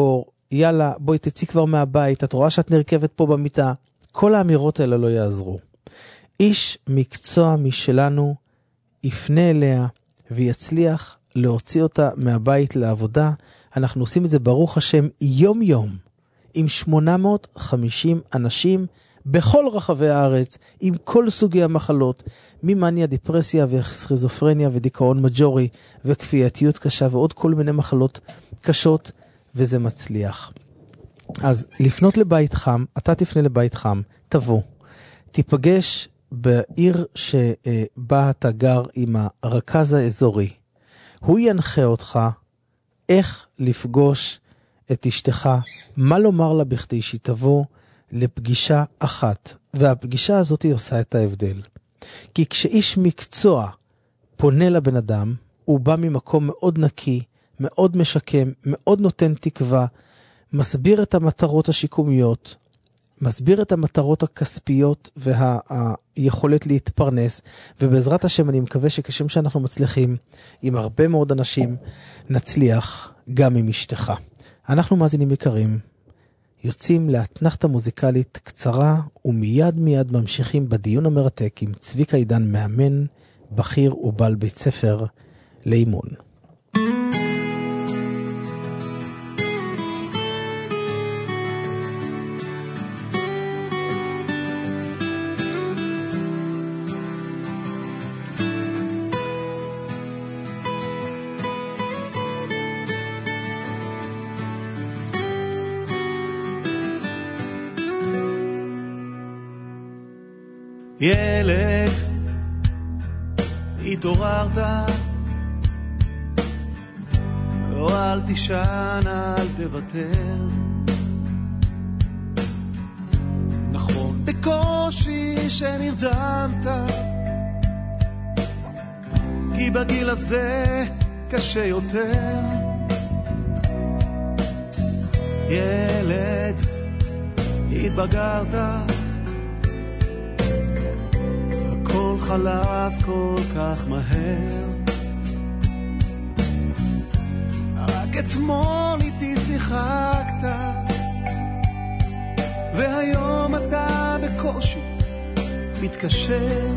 Speaker 2: יאללה, בואי תצאי כבר מהבית, את רואה שאת נרכבת פה במיטה. כל האמירות האלה לא יעזרו. איש מקצוע משלנו יפנה אליה ויצליח להוציא אותה מהבית לעבודה. אנחנו עושים את זה ברוך השם יום יום, עם 850 אנשים בכל רחבי הארץ, עם כל סוגי המחלות, ממניה, דיפרסיה וסכיזופרניה ודיכאון מג'ורי וכפייתיות קשה ועוד כל מיני מחלות קשות, וזה מצליח. אז לפנות לבית חם, אתה תפנה לבית חם, תבוא, תיפגש בעיר שבה אתה גר עם הרכז האזורי. הוא ינחה אותך איך לפגוש את אשתך, מה לומר לה בכדי שהיא תבוא לפגישה אחת, והפגישה הזאת היא עושה את ההבדל. כי כשאיש מקצוע פונה לבן אדם, הוא בא ממקום מאוד נקי, מאוד משקם, מאוד נותן תקווה, מסביר את המטרות השיקומיות, מסביר את המטרות הכספיות והיכולת להתפרנס, ובעזרת השם אני מקווה שכשם שאנחנו מצליחים עם הרבה מאוד אנשים, נצליח גם עם אשתך. אנחנו מאזינים יקרים, יוצאים לאתנחתה מוזיקלית קצרה, ומיד מיד ממשיכים בדיון המרתק עם צביקה עידן, מאמן, בכיר ובעל בית ספר לאימון.
Speaker 10: ילד, התעוררת, לא אל תישן, אל תוותר. נכון, בקושי שנרדמת, כי בגיל הזה קשה יותר. ילד, התבגרת, הכל חלף כל כך מהר. רק אתמול איתי שיחקת, והיום אתה בקושי מתקשר.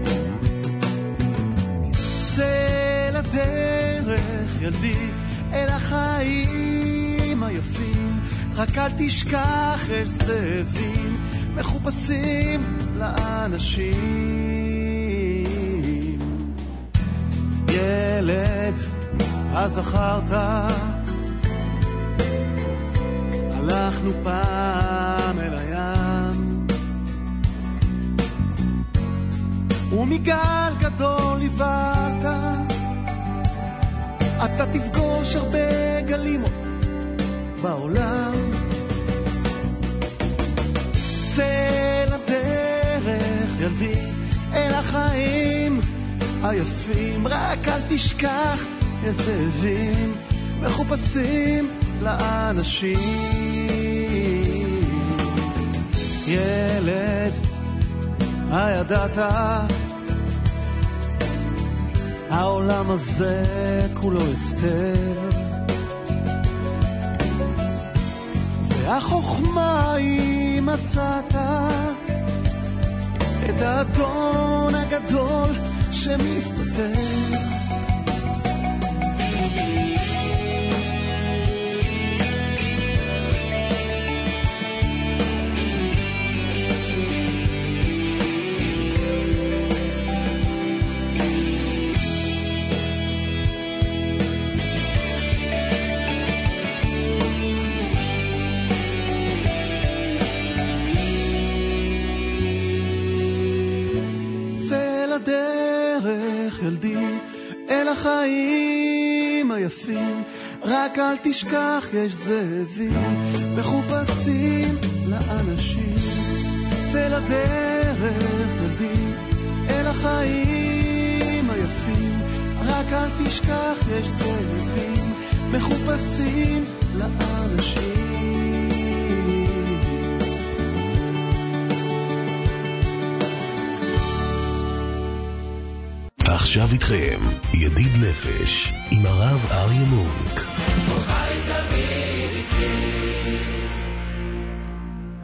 Speaker 10: צא לדרך ילדי, אל החיים היפים, רק אל תשכח יש זאבים מחופשים לאנשים. ילד, אז זכרת, הלכנו פעם אל הים, ומגל גדול עברת, אתה תפגוש הרבה גלים בעולם. צא לדרך ילדי, אל החיים היפים, רק אל תשכח יש זאבים מחופשים לאנשים. ילד, הידעת, העולם הזה כולו הסתר, והחוכמה היא מצאת את האדון הגדול שמסתתר. דרך ילדי, אל החיים היפים, רק אל תשכח יש זאבים מחופשים לאנשים. צא לדרך ילדי, אל החיים היפים, רק אל תשכח יש זאבים מחופשים לאנשים.
Speaker 1: עכשיו איתכם ידיד נפש עם הרב אריה מונק.
Speaker 5: חי תמיד איתי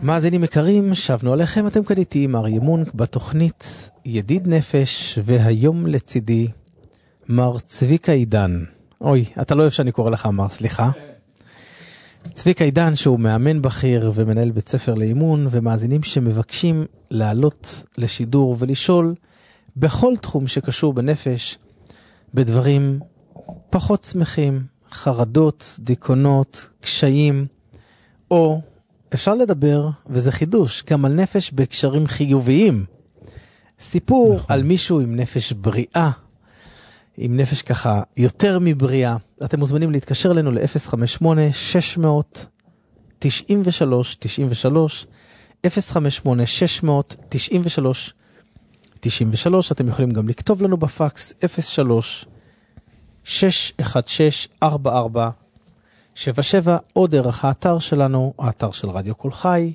Speaker 2: מאזינים יקרים, שבנו עליכם, אתם כאן איתי עם אריה מונק בתוכנית ידיד נפש, והיום לצידי מר צביקה עידן. אוי, אתה לא אוהב שאני קורא לך מר, סליחה. צביקה עידן שהוא מאמן בכיר ומנהל בית ספר לאימון, ומאזינים שמבקשים לעלות לשידור ולשאול בכל תחום שקשור בנפש, בדברים פחות שמחים, חרדות, דיכאונות, קשיים, או אפשר לדבר, וזה חידוש, גם על נפש בקשרים חיוביים. סיפור על מישהו עם נפש בריאה, עם נפש ככה יותר מבריאה. אתם מוזמנים להתקשר אלינו ל-058-600-93-93, 058-600-93-93. אתם יכולים גם לכתוב לנו בפקס 03-616-4477, או דרך האתר שלנו, האתר של רדיו קול חי,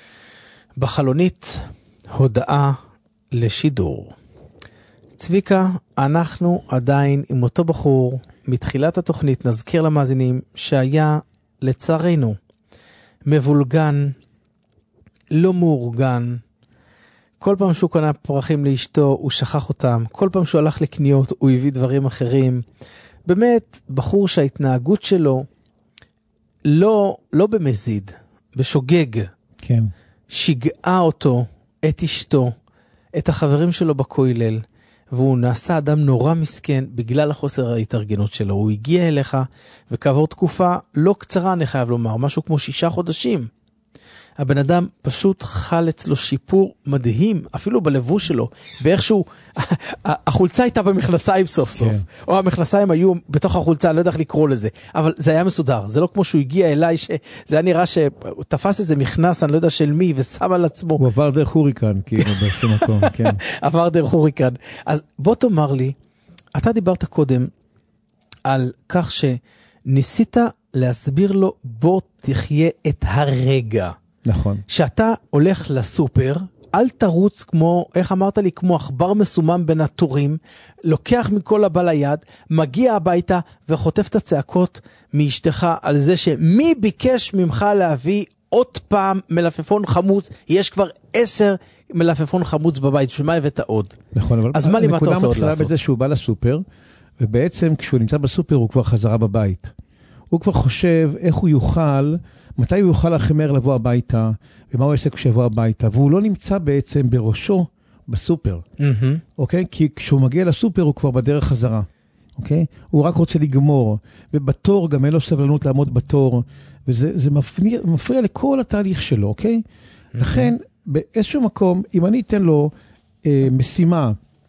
Speaker 2: בחלונית הודעה לשידור. צביקה, אנחנו עדיין עם אותו בחור מתחילת התוכנית. נזכיר למאזינים שהיה לצערנו מבולגן, לא מאורגן. כל פעם שהוא קנה פרחים לאשתו הוא שכח אותם, כל פעם שהוא הלך לקניות הוא הביא דברים אחרים. באמת בחור שההתנהגות שלו לא במזיד, בשוגג.
Speaker 3: כן.
Speaker 2: שיגעה אותו, את אשתו, את החברים שלו בכולל, והוא נעשה אדם נורא מסכן בגלל החוסר ההתארגנות שלו. הוא הגיע אליך, וכעבור תקופה לא קצרה, אני חייב לומר, משהו כמו 6 חודשים. הבן אדם פשוט חל אצלו שיפור מדהים, אפילו בלבוש שלו, באיכשהו, החולצה הייתה במכנסיים סוף סוף, או המכנסיים היו בתוך החולצה, אני לא יודע איך לקרוא לזה, אבל זה היה מסודר, זה לא כמו שהוא הגיע אליי, זה היה נראה שהוא תפס איזה מכנס, אני לא יודע של מי, ושם על עצמו. הוא
Speaker 3: עבר דרך הוריקן, כאילו, באיזשהו מקום, כן.
Speaker 2: עבר דרך הוריקן. אז בוא תאמר לי, אתה דיברת קודם על כך שניסית להסביר לו, בוא תחיה את הרגע.
Speaker 3: נכון.
Speaker 2: שאתה הולך לסופר, אל תרוץ כמו, איך אמרת לי, כמו אכבר מסומם בין התורים, לוקח מכל הבא ליד, מגיע הביתה וחוטף את הצעקות מאשתך על זה שמי ביקש ממך להביא עוד פעם מלפפון חמוץ, יש כבר 10 מלפפון חמוץ בבית, שמה הבאת עוד?
Speaker 3: נכון, אבל
Speaker 2: אז מה לימדת אותו עוד לעשות?
Speaker 3: הנקודה מתחילה בזה שהוא בא לסופר, ובעצם כשהוא נמצא בסופר הוא כבר חזרה בבית. הוא כבר חושב איך הוא יוכל, מתי הוא יוכל לחמר לבוא הביתה, ומה הוא יעשה כשיבוא הביתה, והוא לא נמצא בעצם בראשו בסופר, אוקיי? כי כשהוא מגיע לסופר הוא כבר בדרך חזרה, אוקיי? הוא רק רוצה לגמור, ובתור גם אין לו סבלנות לעמוד בתור, וזה מפריע לכל התהליך שלו, אוקיי? לכן, באיזשהו מקום, אם אני אתן לו משימה,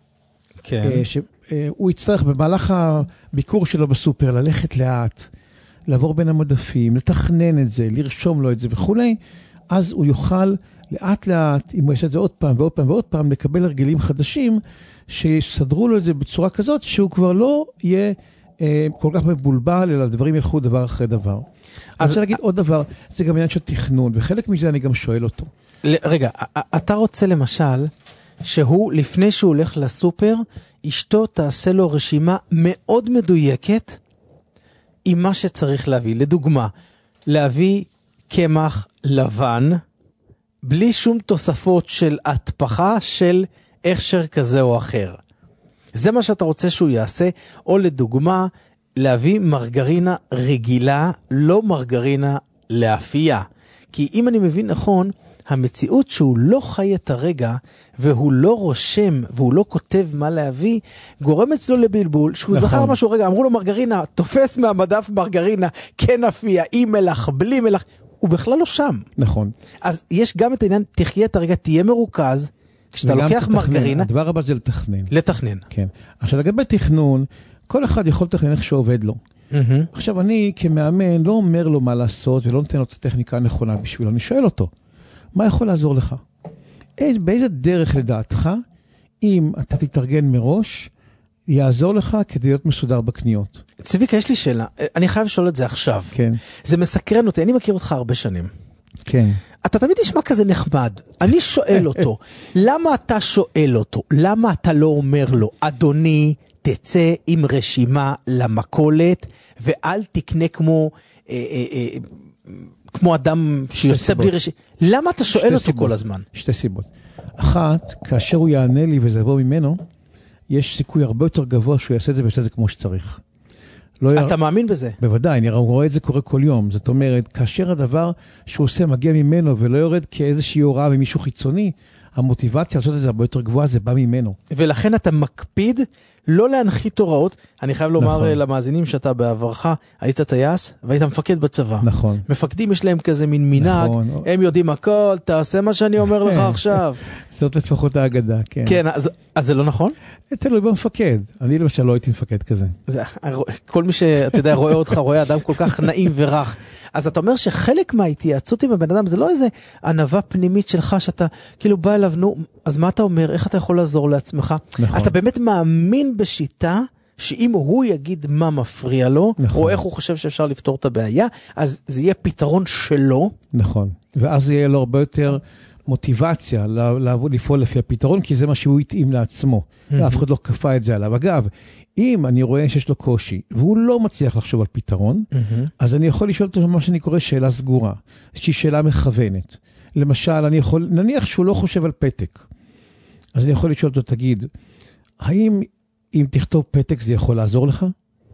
Speaker 3: שהוא יצטרך במהלך הביקור שלו בסופר, ללכת לאט, לעבור בין המדפים, לתכנן את זה, לרשום לו את זה וכו', אז הוא יוכל לאט לאט, אם הוא יעשה את זה עוד פעם ועוד פעם ועוד פעם, לקבל הרגלים חדשים, שיסדרו לו את זה בצורה כזאת, שהוא כבר לא יהיה כל כך מבולבל, אלא הדברים ילכו דבר אחרי דבר. אני רוצה להגיד עוד דבר, זה גם עניין של תכנון, וחלק מזה אני גם שואל אותו.
Speaker 2: רגע, אתה רוצה למשל, שהוא לפני שהוא הולך לסופר, אשתו תעשה לו רשימה מאוד מדויקת, עם מה שצריך להביא. לדוגמה, להביא קמח לבן, בלי שום תוספות של התפחה של הכשר כזה או אחר. זה מה שאתה רוצה שהוא יעשה, או לדוגמה, להביא מרגרינה רגילה, לא מרגרינה לאפייה. כי אם אני מבין נכון, המציאות שהוא לא חי את הרגע, והוא לא רושם, והוא לא כותב מה להביא, גורם אצלו לבלבול, שהוא נכון. זכר משהו, רגע, אמרו לו מרגרינה, תופס מהמדף מרגרינה, כן אפייה, עם מלח, בלי מלח, הוא בכלל לא שם.
Speaker 3: נכון.
Speaker 2: אז יש גם את העניין, תחיה את הרגע, תהיה מרוכז, כשאתה לוקח מרגרינה.
Speaker 3: הדבר הבא זה לתכנן.
Speaker 2: לתכנן.
Speaker 3: כן. עכשיו לגבי תכנון, כל אחד יכול לתכנן איך שעובד לו. עכשיו אני כמאמן לא אומר לו מה לעשות, ולא נותן לו את הטכניקה הנכונה בשבילו, אני שואל אותו, מה יכול לעזור לך? באיזה דרך לדעתך, אם אתה תתארגן מראש, יעזור לך כדי להיות מסודר בקניות?
Speaker 2: צביקה, יש לי שאלה. אני חייב לשאול את זה עכשיו.
Speaker 3: כן.
Speaker 2: זה מסקרן אותי, אני מכיר אותך הרבה שנים.
Speaker 3: כן.
Speaker 2: אתה תמיד נשמע כזה נחמד. אני שואל אותו, למה אתה שואל אותו? למה אתה לא אומר לו, אדוני, תצא עם רשימה למכולת, ואל תקנה כמו כמו אדם שיוצא בלי רשי. למה אתה שואל אותו כל הזמן?
Speaker 3: שתי סיבות. אחת, כאשר הוא יענה לי וזה יבוא ממנו, יש סיכוי הרבה יותר גבוה שהוא יעשה את זה ויעשה את זה כמו שצריך.
Speaker 2: אתה מאמין בזה?
Speaker 3: בוודאי, אני רואה את זה קורה כל יום. זאת אומרת, כאשר הדבר שהוא עושה מגיע ממנו ולא יורד כאיזושהי הוראה ממישהו חיצוני, המוטיבציה לעשות את זה הרבה יותר גבוהה, זה בא ממנו.
Speaker 2: ולכן אתה מקפיד לא להנחית הוראות. אני חייב לומר למאזינים שאתה בעברך, היית טייס והיית מפקד בצבא.
Speaker 3: נכון.
Speaker 2: מפקדים יש להם כזה מין מנהג, הם יודעים הכל, תעשה מה שאני אומר לך עכשיו.
Speaker 3: זאת לפחות האגדה, כן.
Speaker 2: כן, אז זה לא נכון?
Speaker 3: תלוי במפקד. אני למשל לא הייתי מפקד כזה.
Speaker 2: כל מי שאתה יודע רואה אותך, רואה אדם כל כך נעים ורח. אז אתה אומר שחלק מההתייעצות עם הבן אדם זה לא איזה ענווה פנימית שלך שאתה כאילו בא אליו, נו, אז מה אתה אומר? איך אתה יכול לעזור לעצמך? נכון. אתה באמת מאמין בשיטה שאם הוא יגיד מה מפריע לו, נכון. או איך הוא חושב שאפשר לפתור את הבעיה, אז זה יהיה פתרון שלו.
Speaker 3: נכון. ואז יהיה לו הרבה יותר מוטיבציה לפעול לפי הפתרון, כי זה מה שהוא יתאים לעצמו. אף אחד לא כפה את זה עליו. אגב, אם אני רואה שיש לו קושי, והוא לא מצליח לחשוב על פתרון, אז אני יכול לשאול אותו מה שאני קורא שאלה סגורה, שהיא שאלה מכוונת. למשל, נניח שהוא לא חושב על פתק, אז אני יכול לשאול אותו, תגיד, האם אם תכתוב פתק זה יכול לעזור לך?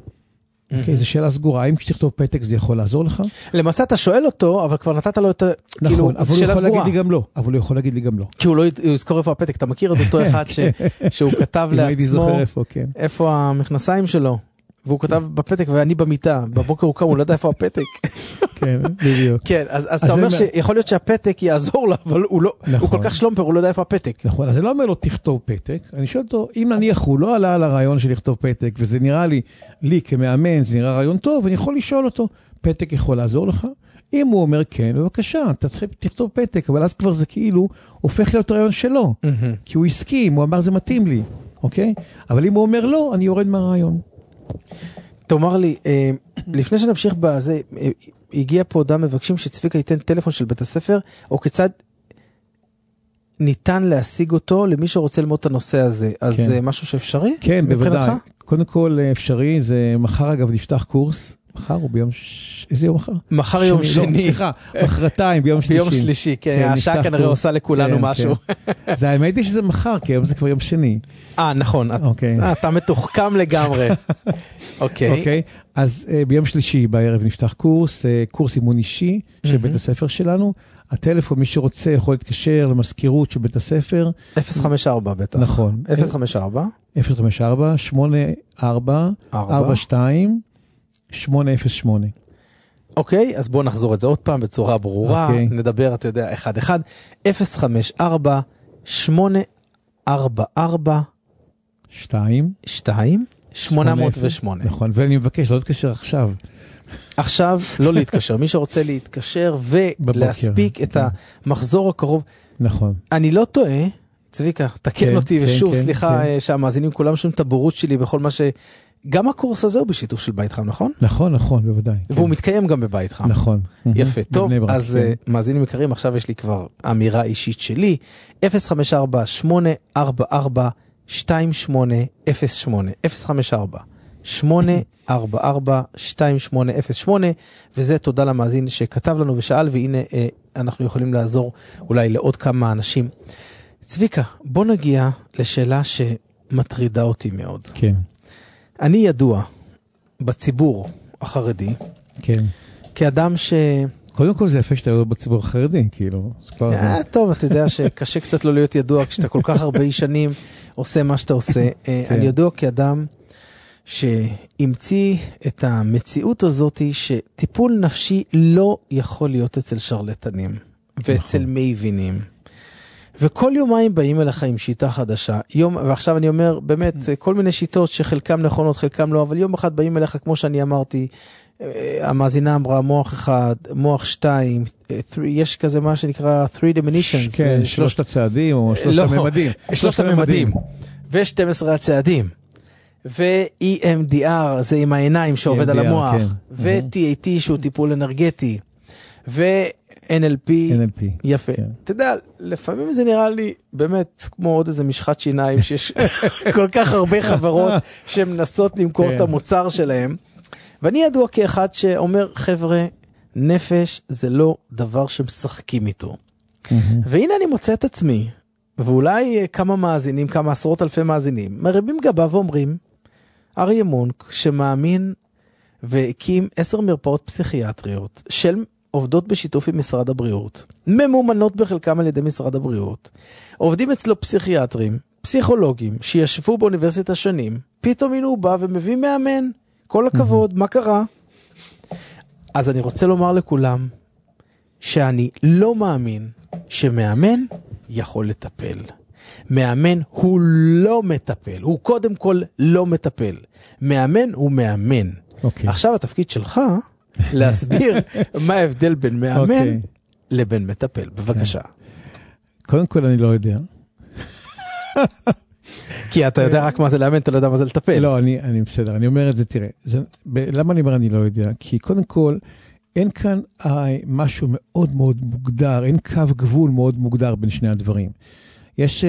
Speaker 3: אוקיי, זו שאלה סגורה, האם כשתכתוב פתק זה יכול לעזור לך?
Speaker 2: למעשה אתה שואל אותו, אבל כבר נתת לו את
Speaker 3: נכון, אבל הוא יכול להגיד לי גם לא. אבל הוא יכול להגיד לי גם לא.
Speaker 2: כי הוא לא יזכור איפה הפתק. אתה מכיר את אותו אחד שהוא כתב לעצמו איפה המכנסיים שלו, והוא כתב בפתק ואני במיטה. בבוקר הוא קם, הוא לא יודע איפה הפתק.
Speaker 3: כן, בדיוק.
Speaker 2: כן, אז אתה אומר שיכול להיות שהפתק יעזור לו, אבל הוא כל כך שלומפר, הוא לא יודע איפה הפתק.
Speaker 3: נכון, אז אני לא אומר לו תכתוב פתק. אני שואל אותו, אם נניח הוא לא עלה על הרעיון של לכתוב פתק, וזה נראה לי כמאמן, זה נראה רעיון טוב, אני יכול לשאול אותו, פתק יכול לעזור לך? אם הוא אומר כן, בבקשה, אתה צריך לכתוב פתק, אבל אז כבר זה כאילו הופך להיות רעיון שלו, כי הוא הסכים, הוא אמר זה מתאים לי, אוקיי? אבל אם הוא אומר לא, אני יורד מהרעיון.
Speaker 2: תאמר לי, לפני שנמשיך בזה, הגיע פה אדם מבקשים שצביקה ייתן טלפון של בית הספר, או כיצד ניתן להשיג אותו למי שרוצה ללמוד את הנושא הזה. אז זה משהו שאפשרי?
Speaker 3: כן, בוודאי. קודם כל אפשרי, זה מחר אגב נפתח קורס, מחר או ביום, איזה יום מחר?
Speaker 2: מחר יום שני.
Speaker 3: סליחה, מחרתיים, ביום שלישי.
Speaker 2: ביום שלישי, כן, השעה כנראה עושה לכולנו משהו.
Speaker 3: זה האמת היא שזה מחר, כי היום זה כבר יום שני.
Speaker 2: נכון, אתה מתוחכם לגמרי.
Speaker 3: אוקיי, אז ביום שלישי בערב נפתח קורס אימון אישי של בית הספר שלנו. הטלפון, מי שרוצה יכול להתקשר למזכירות של בית הספר.
Speaker 2: 054 בטח.
Speaker 3: נכון.
Speaker 2: 054?
Speaker 3: 054, 84, 42, 808.
Speaker 2: אוקיי, אז בואו נחזור את זה עוד פעם בצורה ברורה. נדבר, אתה יודע, 11. 054, 844, 2, 808.
Speaker 3: נכון, ואני מבקש לא להתקשר עכשיו.
Speaker 2: עכשיו לא להתקשר. מי שרוצה להתקשר ולהספיק את המחזור הקרוב.
Speaker 3: נכון.
Speaker 2: אני לא טועה, צביקה, תקן אותי, ושוב, סליחה שהמאזינים כולם שומעים את הבורות שלי בכל מה ש... גם הקורס הזה הוא בשיתוף של בית חם, נכון?
Speaker 3: נכון, בוודאי.
Speaker 2: והוא מתקיים גם בבית חם.
Speaker 3: נכון.
Speaker 2: יפה, טוב, אז מאזינים יקרים, עכשיו יש לי כבר אמירה אישית שלי, 054-844-2808, 054-844-2808, וזה תודה למאזין שכתב לנו ושאל, והנה אנחנו יכולים לעזור אולי לעוד כמה אנשים. צביקה, בוא נגיע לשאלה שמטרידה אותי מאוד.
Speaker 3: כן.
Speaker 2: אני ידוע בציבור החרדי,
Speaker 3: כן.
Speaker 2: כאדם ש...
Speaker 3: קודם כל זה יפה שאתה ידוע בציבור החרדי, כאילו.
Speaker 2: טוב, אתה יודע שקשה קצת לא להיות ידוע, כשאתה כל כך הרבה שנים עושה מה שאתה עושה. אני ידוע כאדם שהמציא את המציאות הזאת, שטיפול נפשי לא יכול להיות אצל שרלטנים, ואצל מייבינים. וכל יומיים באים אליך עם שיטה חדשה, ועכשיו אני אומר, באמת, כל מיני שיטות שחלקם נכונות, חלקם לא, אבל יום אחד באים אליך, כמו שאני אמרתי, המאזינה אמרה, מוח אחד, מוח שתיים, יש כזה מה שנקרא 3 dimensions.
Speaker 3: כן, שלושת הצעדים, או שלושת הממדים.
Speaker 2: שלושת הממדים, ו-12 הצעדים, ו-EMDR, זה עם העיניים שעובד על המוח, ו-TAT שהוא טיפול אנרגטי, NLP, יפה. אתה יודע, לפעמים זה נראה לי באמת כמו עוד איזה משחת שיניים, שיש כל כך הרבה חברות שמנסות למכור את המוצר שלהם, ואני ידוע כאחד שאומר, חבר'ה, נפש זה לא דבר שמשחקים איתו. והנה אני מוצא את עצמי, ואולי כמה מאזינים, כמה עשרות אלפי מאזינים, מרימים גבה ואומרים, אריה מונק שמאמין והקים 10 מרפאות פסיכיאטריות של עובדות בשיתוף עם משרד הבריאות, ממומנות בחלקם על ידי משרד הבריאות, עובדים אצלו פסיכיאטרים, פסיכולוגים שישבו באוניברסיטה שנים, פתאום הנה הוא בא ומביא מאמן, כל הכבוד, מה קרה? אז אני רוצה לומר לכולם, שאני לא מאמין שמאמן יכול לטפל. מאמן הוא לא מטפל, הוא קודם כל לא מטפל. מאמן הוא מאמן. עכשיו התפקיד שלך להסביר מה ההבדל בין מאמן לבין מטפל. בבקשה.
Speaker 3: קודם כל אני לא יודע.
Speaker 2: כי אתה יודע רק מה זה לאמן, אתה לא יודע מה זה לטפל.
Speaker 3: לא, אני בסדר, אני אומר את זה, תראה. למה אני אומר אני לא יודע? כי קודם כל, אין כאן משהו מאוד מאוד מוגדר, אין קו גבול מאוד מוגדר בין שני הדברים. יש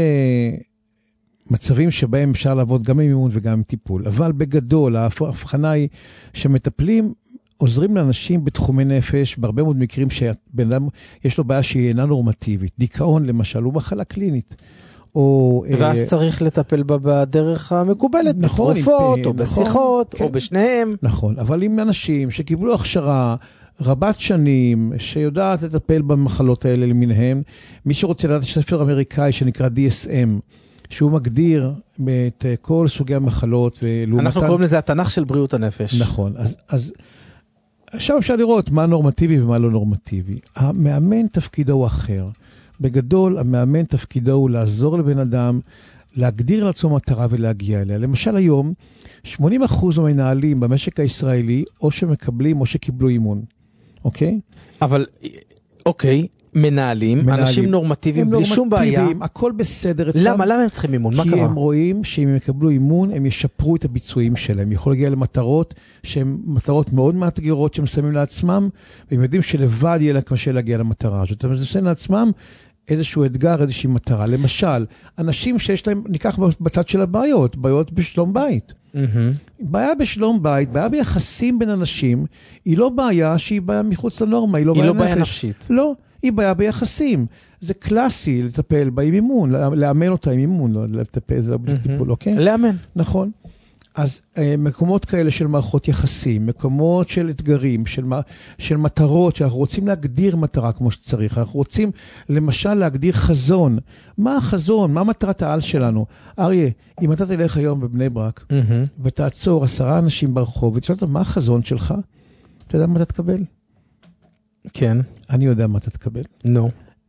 Speaker 3: מצבים שבהם אפשר לעבוד גם עם אימון וגם עם טיפול, אבל בגדול ההבחנה היא שמטפלים עוזרים לאנשים בתחומי נפש, בהרבה מאוד מקרים שבן אדם יש לו בעיה שהיא אינה נורמטיבית, דיכאון למשל, הוא מחלה קלינית.
Speaker 2: ואז צריך לטפל בה בדרך המקובלת, בתרופות או בשיחות או בשניהם.
Speaker 3: נכון, אבל עם אנשים שקיבלו הכשרה רבת שנים, שיודעת לטפל במחלות האלה למיניהם, מי שרוצה לדעת ספר אמריקאי שנקרא DSM, שהוא מגדיר את כל סוגי המחלות.
Speaker 2: אנחנו קוראים לזה התנ"ך של בריאות הנפש.
Speaker 3: נכון, אז עכשיו אפשר לראות מה נורמטיבי ומה לא נורמטיבי. המאמן תפקידו הוא אחר. בגדול, המאמן תפקידו הוא לעזור לבן אדם, להגדיר לעצמו מטרה ולהגיע אליה. למשל היום, 80% מהמנהלים במשק הישראלי, או שמקבלים או שקיבלו אימון. אוקיי?
Speaker 2: אבל, אוקיי, מנהלים, אנשים נורמטיביים, בלי שום בעיה.
Speaker 3: הכל בסדר.
Speaker 2: למה הם צריכים אימון? מה קרה?
Speaker 3: כי הם רואים שאם הם יקבלו אימון, הם ישפרו את הביצועים שלהם. יכול להגיע למטרות שהן מטרות מאוד מאתגרות שהם שמים לעצמם, והם יודעים שלבד יהיה להם קשה להגיע למטרה הזאת. הם שמים לעצמם איזשהו אתגר, איזושהי מטרה. למשל, אנשים שיש להם, ניקח בצד של הבעיות, בעיות בשלום בית. בעיה בשלום בית, בעיה ביחסים בין אנשים, היא לא בעיה שהיא בעיה מחוץ לנורמה, היא לא בעיה
Speaker 2: נפשית.
Speaker 3: לא, היא בעיה ביחסים. זה קלאסי לטפל בה עם אימון, לאמן אותה עם אימון, לא לטפל זה בטיפול, אוקיי?
Speaker 2: לאמן.
Speaker 3: נכון. אז מקומות כאלה של מערכות יחסים, מקומות של אתגרים, של מטרות, שאנחנו רוצים להגדיר מטרה כמו שצריך, אנחנו רוצים למשל להגדיר חזון. מה החזון? מה מטרת העל שלנו? אריה, אם אתה תלך היום בבני ברק, ותעצור 10 אנשים ברחוב, ותשאל אותם, מה החזון שלך? אתה יודע מה אתה תקבל?
Speaker 2: כן.
Speaker 3: אני יודע מה אתה תקבל.
Speaker 2: נו.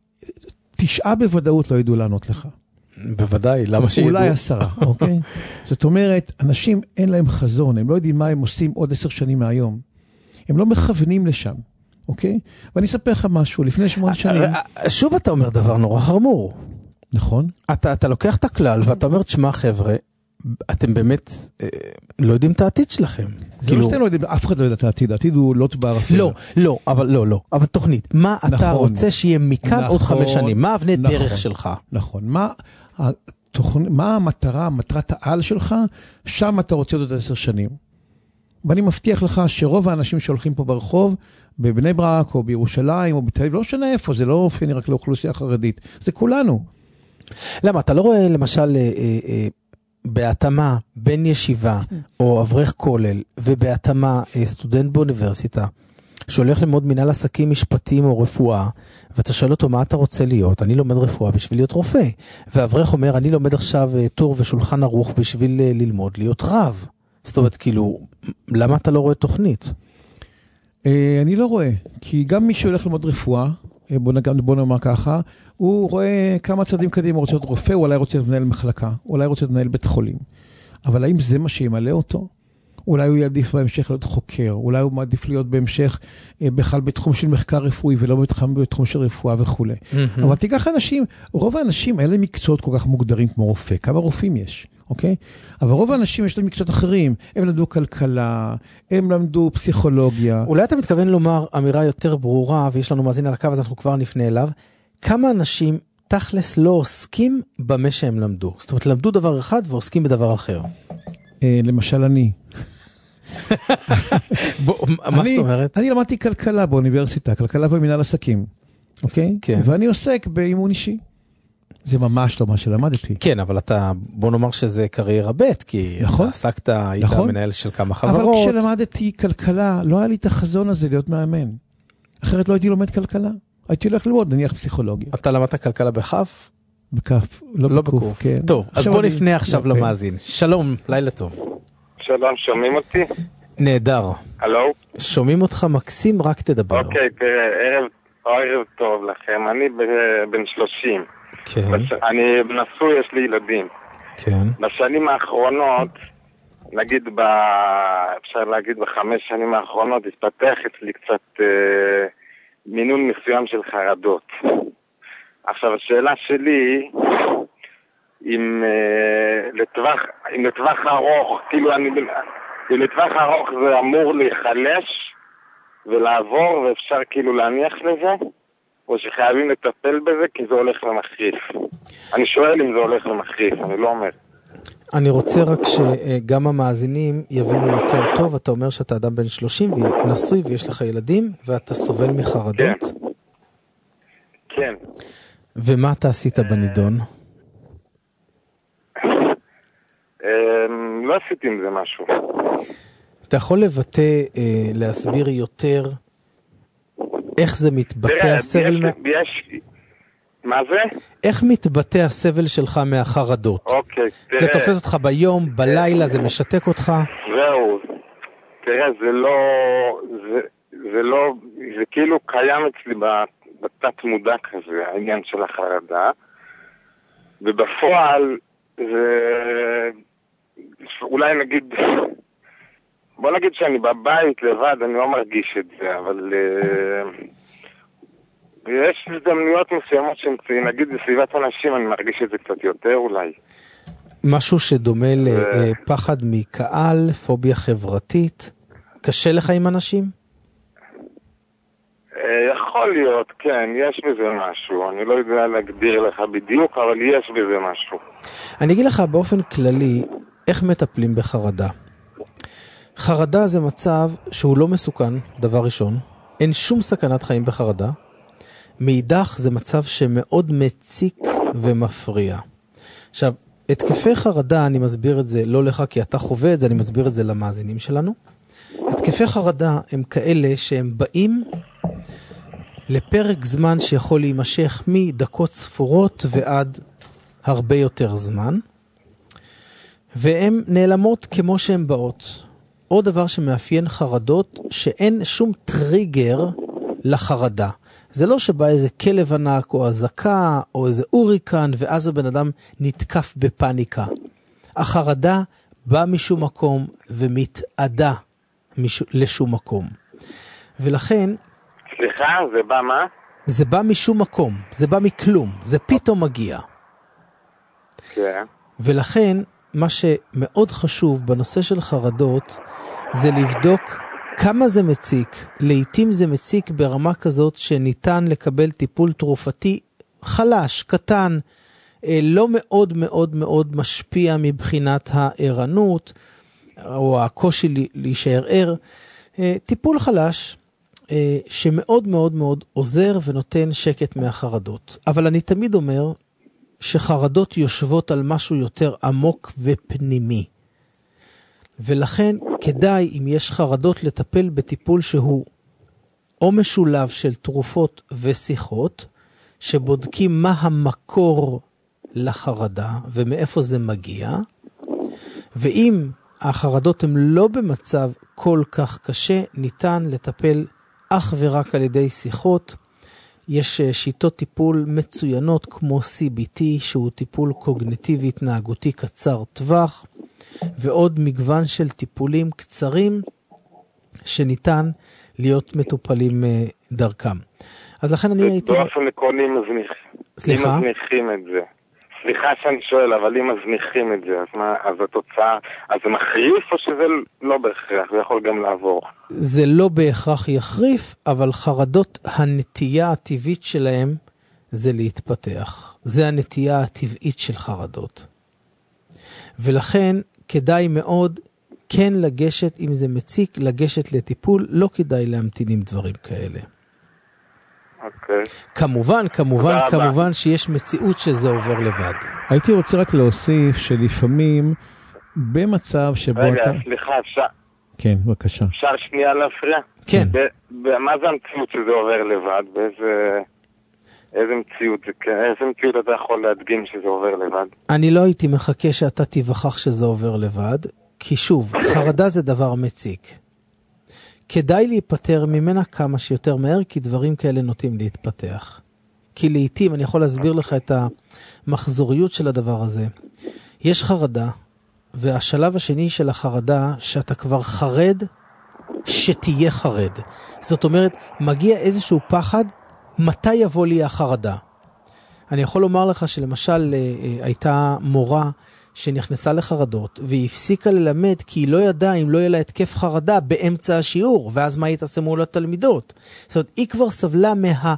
Speaker 3: 9 בוודאות לא ידעו לענות לך.
Speaker 2: בוודאי, למה שידעו?
Speaker 3: אולי 10, אוקיי? זאת אומרת, אנשים אין להם חזון, הם לא יודעים מה הם עושים עוד 10 שנים מהיום. הם לא מכוונים לשם, אוקיי? ואני אספר לך משהו, לפני 8 שנים...
Speaker 2: שוב אתה אומר דבר נורא חמור.
Speaker 3: נכון.
Speaker 2: אתה לוקח את הכלל ואתה אומר, תשמע חבר'ה, אתם באמת לא יודעים את העתיד שלכם.
Speaker 3: זה לא שאתם לא יודעים, אף אחד לא יודע את העתיד, העתיד הוא לא תבר אפילו.
Speaker 2: לא, אבל תוכנית, מה אתה רוצה שיהיה מכאן עוד 5 שנים? מה אבני דרך שלך?
Speaker 3: נכון, מה המטרה, מטרת העל שלך, שם אתה רוצה עוד 10 שנים. ואני מבטיח לך שרוב האנשים שהולכים פה ברחוב, בבני ברק או בירושלים או בתל אביב, לא משנה איפה, זה לא אופייני רק לאוכלוסייה חרדית, זה כולנו.
Speaker 2: למה, אתה לא רואה למשל בהתאמה בין ישיבה או אברך כולל ובהתאמה סטודנט באוניברסיטה שהולך ללמוד מנהל עסקים משפטיים או רפואה, ואתה שואל אותו מה אתה רוצה להיות? אני לומד רפואה בשביל להיות רופא. ואברך אומר, אני לומד עכשיו טור ושולחן ערוך בשביל ללמוד להיות רב. זאת אומרת, כאילו, למה אתה לא רואה תוכנית?
Speaker 3: אני לא רואה, כי גם מי שהולך ללמוד רפואה, בוא נאמר ככה, הוא רואה כמה צעדים קדימה, הוא רוצה להיות רופא, הוא אולי רוצה להיות מנהל מחלקה, אולי רוצה להיות מנהל בית חולים. אבל האם זה מה שימלא אותו? אולי הוא יעדיף בהמשך להיות חוקר, אולי הוא מעדיף להיות בהמשך בכלל בתחום של מחקר רפואי, ולא בתחום של רפואה וכו'. אבל תיקח אנשים, רוב האנשים אין להם מקצועות כל כך מוגדרים כמו רופא, כמה רופאים יש, אוקיי? אבל רוב האנשים יש להם מקצועות אחרים, הם למדו כלכלה, הם למדו פסיכולוגיה.
Speaker 2: אולי אתה מתכוון לומר אמירה יותר ברורה, ויש לנו מאזין על הקו, אז אנחנו כבר נפנה אליו, כמה אנשים תכלס לא עוסקים במה שהם למדו? זאת אומרת, למדו דבר אחד ועוסקים בדבר אחר.
Speaker 3: למשל אני.
Speaker 2: מה זאת אומרת?
Speaker 3: אני למדתי כלכלה באוניברסיטה, כלכלה ומנהל עסקים, אוקיי?
Speaker 2: כן.
Speaker 3: ואני עוסק באימון אישי. זה ממש לא מה שלמדתי.
Speaker 2: כן, אבל אתה, בוא נאמר שזה קריירה ב', כי
Speaker 3: נכון.
Speaker 2: אתה עסקת, היית מנהל של כמה חברות.
Speaker 3: אבל כשלמדתי כלכלה, לא היה לי את החזון הזה להיות מאמן. אחרת לא הייתי לומד כלכלה. הייתי הולך ללמוד, נניח פסיכולוגיה.
Speaker 2: אתה למדת כלכלה בכף?
Speaker 3: בכף, לא בקוף, כן.
Speaker 2: טוב, אז בוא נפנה עכשיו למאזין. שלום, לילה טוב.
Speaker 11: שלום, שומעים אותי?
Speaker 2: נהדר.
Speaker 11: הלו?
Speaker 2: שומעים אותך מקסים, רק תדבר.
Speaker 11: אוקיי, ערב טוב לכם. אני בן 30.
Speaker 2: כן.
Speaker 11: אני נשוי, יש לי ילדים.
Speaker 2: כן.
Speaker 11: בשנים האחרונות, נגיד אפשר להגיד ב5 שנים האחרונות, התפתח אצלי קצת מינון מסוים של חרדות. עכשיו, השאלה שלי, אם לטווח ארוך, כאילו אם לטווח ארוך זה אמור להיחלש ולעבור ואפשר כאילו להניח לזה, או שחייבים לטפל בזה כי זה הולך למחריף. אני שואל אם זה הולך למחריף, אני לא אומר.
Speaker 2: אני רוצה רק שגם המאזינים יבינו יותר טוב. אתה אומר שאתה אדם בן 30 ונשוי ויש לך ילדים ואתה סובל מחרדות?
Speaker 11: כן. כן.
Speaker 2: ומה אתה עשית בנידון?
Speaker 11: לא עשיתי עם זה משהו.
Speaker 2: אתה יכול לבטא, להסביר יותר איך זה מתבטא הסבל?
Speaker 11: מה זה?
Speaker 2: איך מתבטא הסבל שלך מהחרדות?
Speaker 11: אוקיי, תראה.
Speaker 2: זה תופס אותך ביום, בלילה, זה משתק אותך?
Speaker 11: זהו. תראה, זה כאילו קיים אצלי בתת מודע כזה, העניין של החרדה. ובפועל זה אולי נגיד, בוא נגיד שאני בבית לבד, אני לא מרגיש את זה, אבל יש הזדמנויות מסוימות נגיד בסביבת אנשים אני מרגיש את זה קצת יותר אולי.
Speaker 2: משהו שדומה לפחד מקהל, פוביה חברתית. קשה לך עם אנשים?
Speaker 11: יכול להיות, כן, יש בזה משהו. אני לא יודע להגדיר לך בדיוק, אבל יש בזה משהו.
Speaker 2: אני אגיד לך באופן כללי, איך מטפלים בחרדה? חרדה זה מצב שהוא לא מסוכן, דבר ראשון. אין שום סכנת חיים בחרדה. מאידך זה מצב שמאוד מציק ומפריע. עכשיו, התקפי חרדה, אני מסביר את זה לא לך כי אתה חווה את זה, אני מסביר את זה למאזינים שלנו. התקפי חרדה הם כאלה שהם באים לפרק זמן שיכול להימשך מדקות ספורות ועד הרבה יותר זמן, והן נעלמות כמו שהן באות. עוד דבר שמאפיין חרדות, שאין שום טריגר לחרדה. זה לא שבא איזה כלב ענק או הזקה או איזה אוריקן ואז הבן אדם נתקף בפניקה. החרדה באה משום מקום ומתעדה לשום מקום. ולכן...
Speaker 11: סליחה, זה בא מה?
Speaker 2: זה בא משום מקום, זה בא מכלום, זה פתאום מגיע.
Speaker 11: כן.
Speaker 2: ולכן מה שמאוד חשוב בנושא של חרדות זה לבדוק כמה זה מציק. לעתים זה מציק ברמה כזאת שניתן לקבל טיפול תרופתי חלש, קטן, לא מאוד מאוד מאוד משפיע מבחינת הערנות או הקושי להישאר ער. טיפול חלש שמאוד מאוד מאוד עוזר ונותן שקט מהחרדות. אבל אני תמיד אומר שחרדות יושבות על משהו יותר עמוק ופנימי. ולכן כדאי אם יש חרדות לטפל בטיפול שהוא או משולב של תרופות ושיחות, שבודקים מה המקור לחרדה ומאיפה זה מגיע, ואם החרדות הן לא במצב כל כך קשה, ניתן לטפל אך ורק על ידי שיחות. יש שיטות טיפול מצוינות כמו CBT, שהוא טיפול קוגניטיבי התנהגותי קצר טווח, ועוד מגוון של טיפולים קצרים שניתן להיות מטופלים דרכם. אז לכן אני הייתי...
Speaker 11: באופן עקרוני
Speaker 2: סליחה?
Speaker 11: אם מזניחים את זה. סליחה שאני שואל, אבל אם מזניחים את זה, אז התוצאה, אז זה מחריף או שזה לא בהכרח? זה יכול גם לעבור.
Speaker 2: זה לא בהכרח יחריף, אבל חרדות הנטייה הטבעית שלהם זה להתפתח. זה הנטייה הטבעית של חרדות. ולכן כדאי מאוד כן לגשת, אם זה מציק, לגשת לטיפול, לא כדאי להמתין עם דברים כאלה.
Speaker 11: אוקיי.
Speaker 2: כמובן שיש מציאות שזה עובר לבד.
Speaker 3: הייתי רוצה רק להוסיף שלפעמים במצב שבו
Speaker 11: רגע,
Speaker 3: אתה...
Speaker 11: סליחה, אפשר...
Speaker 3: כן, בבקשה.
Speaker 11: אפשר שנייה להפריע?
Speaker 2: כן.
Speaker 11: מה זה המציאות שזה עובר לבד? איזה מציאות אתה יכול להדגים שזה עובר לבד?
Speaker 2: אני לא הייתי מחכה שאתה תיווכח שזה עובר לבד, כי שוב, חרדה זה דבר מציק. כדאי להיפטר ממנה כמה שיותר מהר, כי דברים כאלה נוטים להתפתח. כי לעתים, אני יכול להסביר לך את המחזוריות של הדבר הזה. יש חרדה, והשלב השני של החרדה, שאתה כבר חרד, שתהיה חרד. זאת אומרת, מגיע איזשהו פחד, מתי יבוא לי החרדה? אני יכול לומר לך שלמשל הייתה מורה שנכנסה לחרדות, והיא הפסיקה ללמד כי היא לא ידעה אם לא יהיה לה התקף חרדה באמצע השיעור, ואז מה היא תעשה מול התלמידות? זאת אומרת, היא כבר סבלה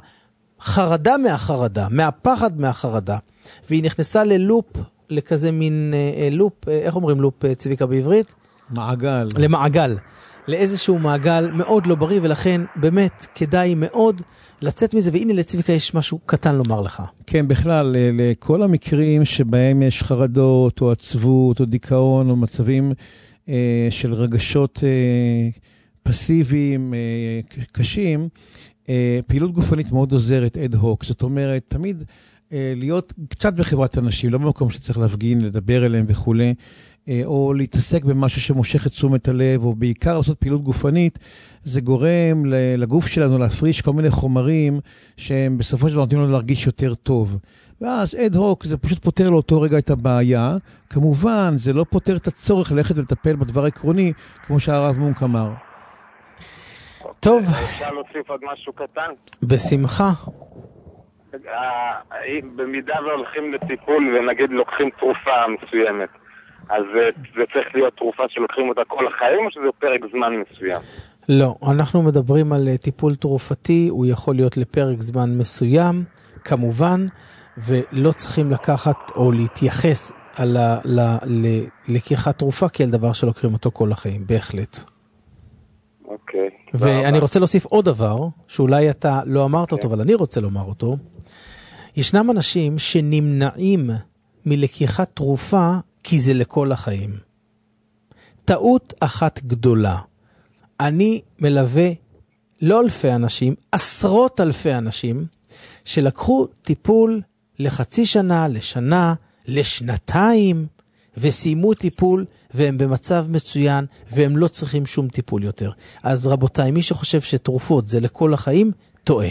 Speaker 2: מהחרדה, מהפחד מהחרדה, והיא נכנסה ללופ, לכזה מין לופ, איך אומרים לופ צביקה בעברית?
Speaker 3: מעגל.
Speaker 2: למעגל. לאיזשהו מעגל מאוד לא בריא, ולכן באמת כדאי מאוד לצאת מזה, והנה לצביקה יש משהו קטן לומר לך.
Speaker 3: כן, בכלל, לכל המקרים שבהם יש חרדות או עצבות או דיכאון או מצבים של רגשות פסיביים קשים, פעילות גופנית מאוד עוזרת אד הוק. זאת אומרת, תמיד להיות קצת בחברת אנשים, לא במקום שצריך להפגין, לדבר אליהם וכו', או להתעסק במשהו שמושך את תשומת הלב, או בעיקר לעשות פעילות גופנית, זה גורם לגוף שלנו להפריש כל מיני חומרים שהם בסופו של דבר נותנים לנו להרגיש יותר טוב. ואז אד הוק זה פשוט פותר לאותו רגע את הבעיה. כמובן, זה לא פותר את הצורך ללכת ולטפל בדבר עקרוני, כמו שהרב מונק אמר.
Speaker 2: טוב.
Speaker 11: אפשר להוסיף עוד משהו קטן?
Speaker 2: בשמחה.
Speaker 11: במידה והולכים לטיפול ונגיד לוקחים תרופה מסוימת, אז זה צריך להיות תרופה שלוקחים אותה כל החיים, או שזה פרק זמן מסוים?
Speaker 2: לא, אנחנו מדברים על טיפול תרופתי, הוא יכול להיות לפרק זמן מסוים, כמובן, ולא צריכים לקחת או להתייחס על לקיחת תרופה כאל דבר שלוקחים אותו כל החיים, בהחלט.
Speaker 11: אוקיי.
Speaker 2: ואני רוצה להוסיף עוד דבר, שאולי אתה לא אמרת אותו, אבל אני רוצה לומר אותו. ישנם אנשים שנמנעים מלקיחת תרופה, כי זה לכל החיים. טעות אחת גדולה. אני מלווה לא אלפי אנשים, עשרות אלפי אנשים, שלקחו טיפול לחצי שנה, לשנה, לשנתיים, וסיימו טיפול, והם במצב מצוין, והם לא צריכים שום טיפול יותר. אז רבותיי, מי שחושב שתרופות זה לכל החיים, טועה.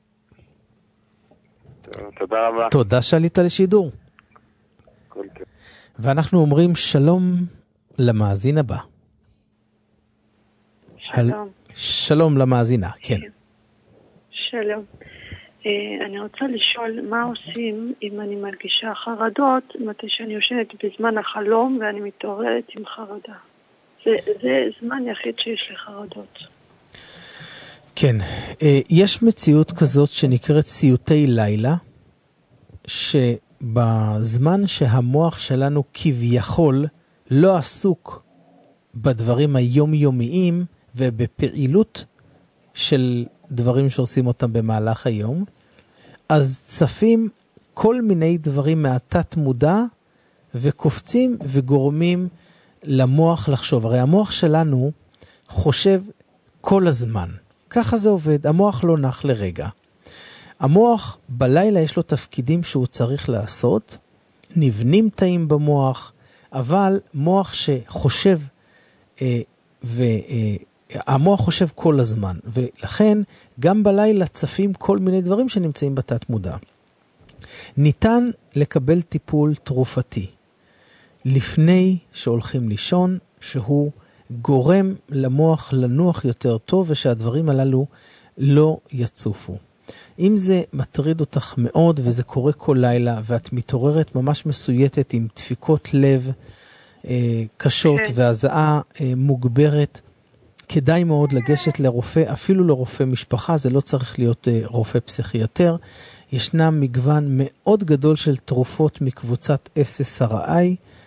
Speaker 11: תודה רבה.
Speaker 2: תודה שעלית לשידור. ואנחנו אומרים שלום למאזין הבא.
Speaker 12: שלום.
Speaker 2: שלום למאזינה, כן.
Speaker 12: שלום. אני רוצה לשאול מה עושים אם אני מרגישה חרדות, מתי שאני יושנת בזמן החלום ואני מתעוררת עם חרדה. זה זמן יחיד שיש לי חרדות.
Speaker 2: כן, יש מציאות כזאת שנקראת סיוטי לילה, שבזמן שהמוח שלנו כביכול לא עסוק בדברים היומיומיים ובפעילות של דברים שעושים אותם במהלך היום, אז צפים כל מיני דברים מהתת מודע וקופצים וגורמים למוח לחשוב. הרי המוח שלנו חושב כל הזמן. ככה זה עובד, המוח לא נח לרגע. המוח בלילה יש לו תפקידים שהוא צריך לעשות, נבנים תאים במוח, אבל מוח שחושב, המוח חושב כל הזמן, ולכן גם בלילה צפים כל מיני דברים שנמצאים בתת מודע. ניתן לקבל טיפול תרופתי לפני שהולכים לישון, שהוא גורם למוח לנוח יותר טוב, ושהדברים הללו לא יצופו. אם זה מטריד אותך מאוד וזה קורה כל לילה, ואת מתעוררת ממש מסויטת עם דפיקות לב קשות והזעה מוגברת, כדאי מאוד לגשת לרופא, אפילו לרופא משפחה, זה לא צריך להיות רופא פסיכיאטר. ישנם מגוון מאוד גדול של תרופות מקבוצת SSRI,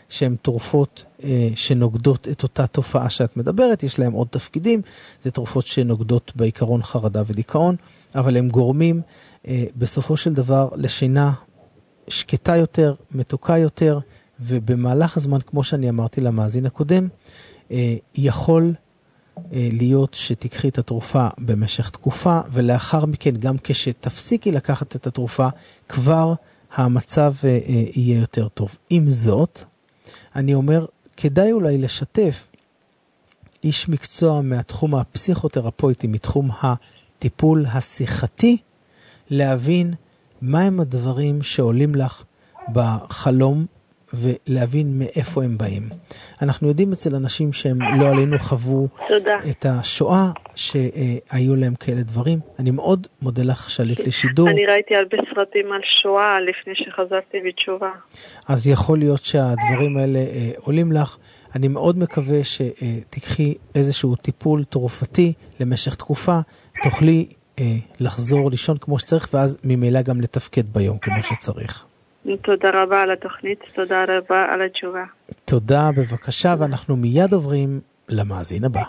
Speaker 2: שהן תרופות שנוגדות את אותה תופעה שאת מדברת, יש להן עוד תפקידים, זה תרופות שנוגדות בעיקרון חרדה ודיכאון, אבל הם גורמים בסופו של דבר לשינה שקטה יותר, מתוקה יותר, ובמהלך הזמן, כמו שאני אמרתי למאזין הקודם, יכול להיות שתיקחי את התרופה במשך תקופה, ולאחר מכן גם כשתפסיקי לקחת את התרופה, כבר המצב יהיה יותר טוב. עם זאת, אני אומר, כדאי אולי לשתף איש מקצוע מהתחום הפסיכותרפויטי, מתחום הטיפול השיחתי, להבין מהם הדברים שעולים לך בחלום, ולהבין מאיפה הם באים. אנחנו יודעים אצל אנשים שהם לא עלינו חוו את השואה, שהיו להם כאלה דברים. אני מאוד מודה לך שעלית לשידור.
Speaker 12: אני ראיתי הרבה סרטים על שואה לפני שחזרתי בתשובה.
Speaker 2: אז יכול להיות שהדברים האלה עולים לך. אני מאוד מקווה שתיקחי איזשהו טיפול תרופתי למשך תקופה, תוכלי לחזור לישון כמו שצריך, ואז ממילא גם לתפקד ביום כמו שצריך.
Speaker 12: תודה רבה על התוכנית, תודה רבה על התשובה.
Speaker 2: תודה, בבקשה, ואנחנו מיד עוברים למאזין הבא.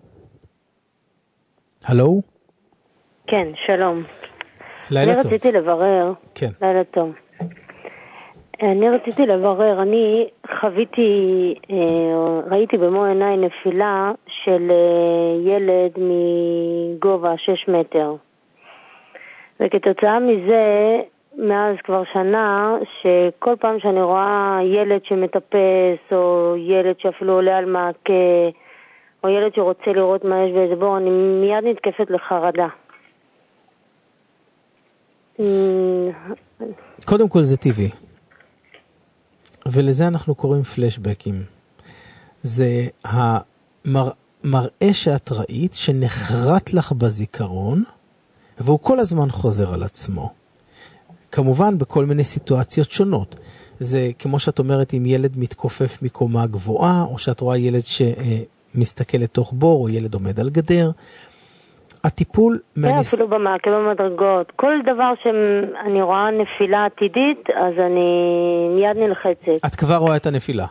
Speaker 2: הלו?
Speaker 13: כן, שלום.
Speaker 2: לילה טוב.
Speaker 13: אני רציתי לברר.
Speaker 2: כן.
Speaker 13: לילה טוב. אני רציתי לברר, אני חוויתי, ראיתי במו עיניי נפילה של ילד מגובה 6 מטר. וכתוצאה מזה, מאז כבר שנה, שכל פעם שאני רואה ילד שמטפס, או ילד שאפילו עולה על מעקה, או ילד שרוצה לראות מה יש באיזה בור, אני מיד נתקפת לחרדה.
Speaker 2: קודם כל זה טבעי. ולזה אנחנו קוראים פלשבקים. זה המראה שאת ראית, שנחרט לך בזיכרון, והוא כל הזמן חוזר על עצמו. כמובן בכל מיני סיטואציות שונות. זה כמו שאת אומרת, אם ילד מתכופף מקומה גבוהה, או שאת רואה ילד שמסתכל לתוך בור, או ילד עומד על גדר. הטיפול...
Speaker 13: אפילו במעקה במדרגות. כל דבר שאני רואה נפילה עתידית, אז אני מיד נלחצת.
Speaker 2: את כבר רואה את הנפילה?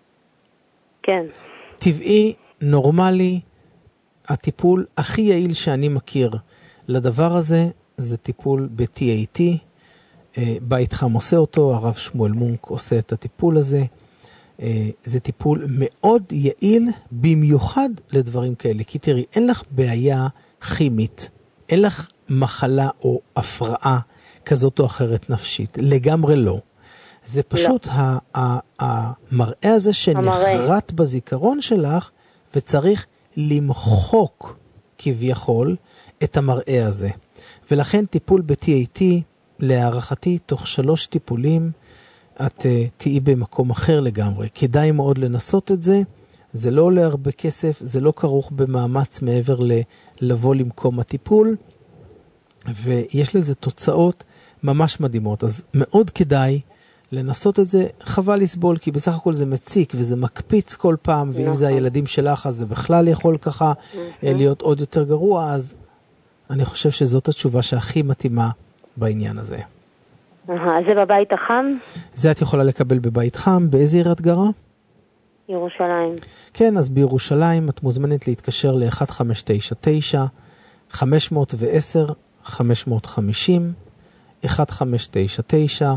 Speaker 13: כן.
Speaker 2: טבעי, נורמלי, הטיפול הכי יעיל שאני מכיר לדבר הזה, זה טיפול ב-TAT, בית חם עושה אותו, הרב שמואל מונק עושה את הטיפול הזה. זה טיפול מאוד יעיל, במיוחד לדברים כאלה. כי תראי, אין לך בעיה כימית, אין לך מחלה או הפרעה כזאת או אחרת נפשית. לגמרי לא. זה פשוט המראה הזה שנחרט בזיכרון שלך, וצריך למחוק כביכול את המראה הזה. ולכן טיפול ב-TAT, להערכתי, תוך 3 טיפולים, את תהיי במקום אחר לגמרי. כדאי מאוד לנסות את זה. זה לא עולה הרבה כסף, זה לא כרוך במאמץ מעבר לבוא למקום הטיפול, ויש לזה תוצאות ממש מדהימות. אז מאוד כדאי לנסות את זה. חבל לסבול, כי בסך הכל זה מציק וזה מקפיץ כל פעם, ואם זה הילדים שלך, אז זה בכלל יכול ככה להיות עוד יותר גרוע. אז אני חושב שזאת התשובה שהכי מתאימה בעניין הזה.
Speaker 13: זה בבית החם?
Speaker 2: זה את יכולה לקבל בבית חם. באיזה עיר את גרה?
Speaker 13: ירושלים. כן,
Speaker 2: אז בירושלים את מוזמנת להתקשר ל-1599, 510, 550, 1599,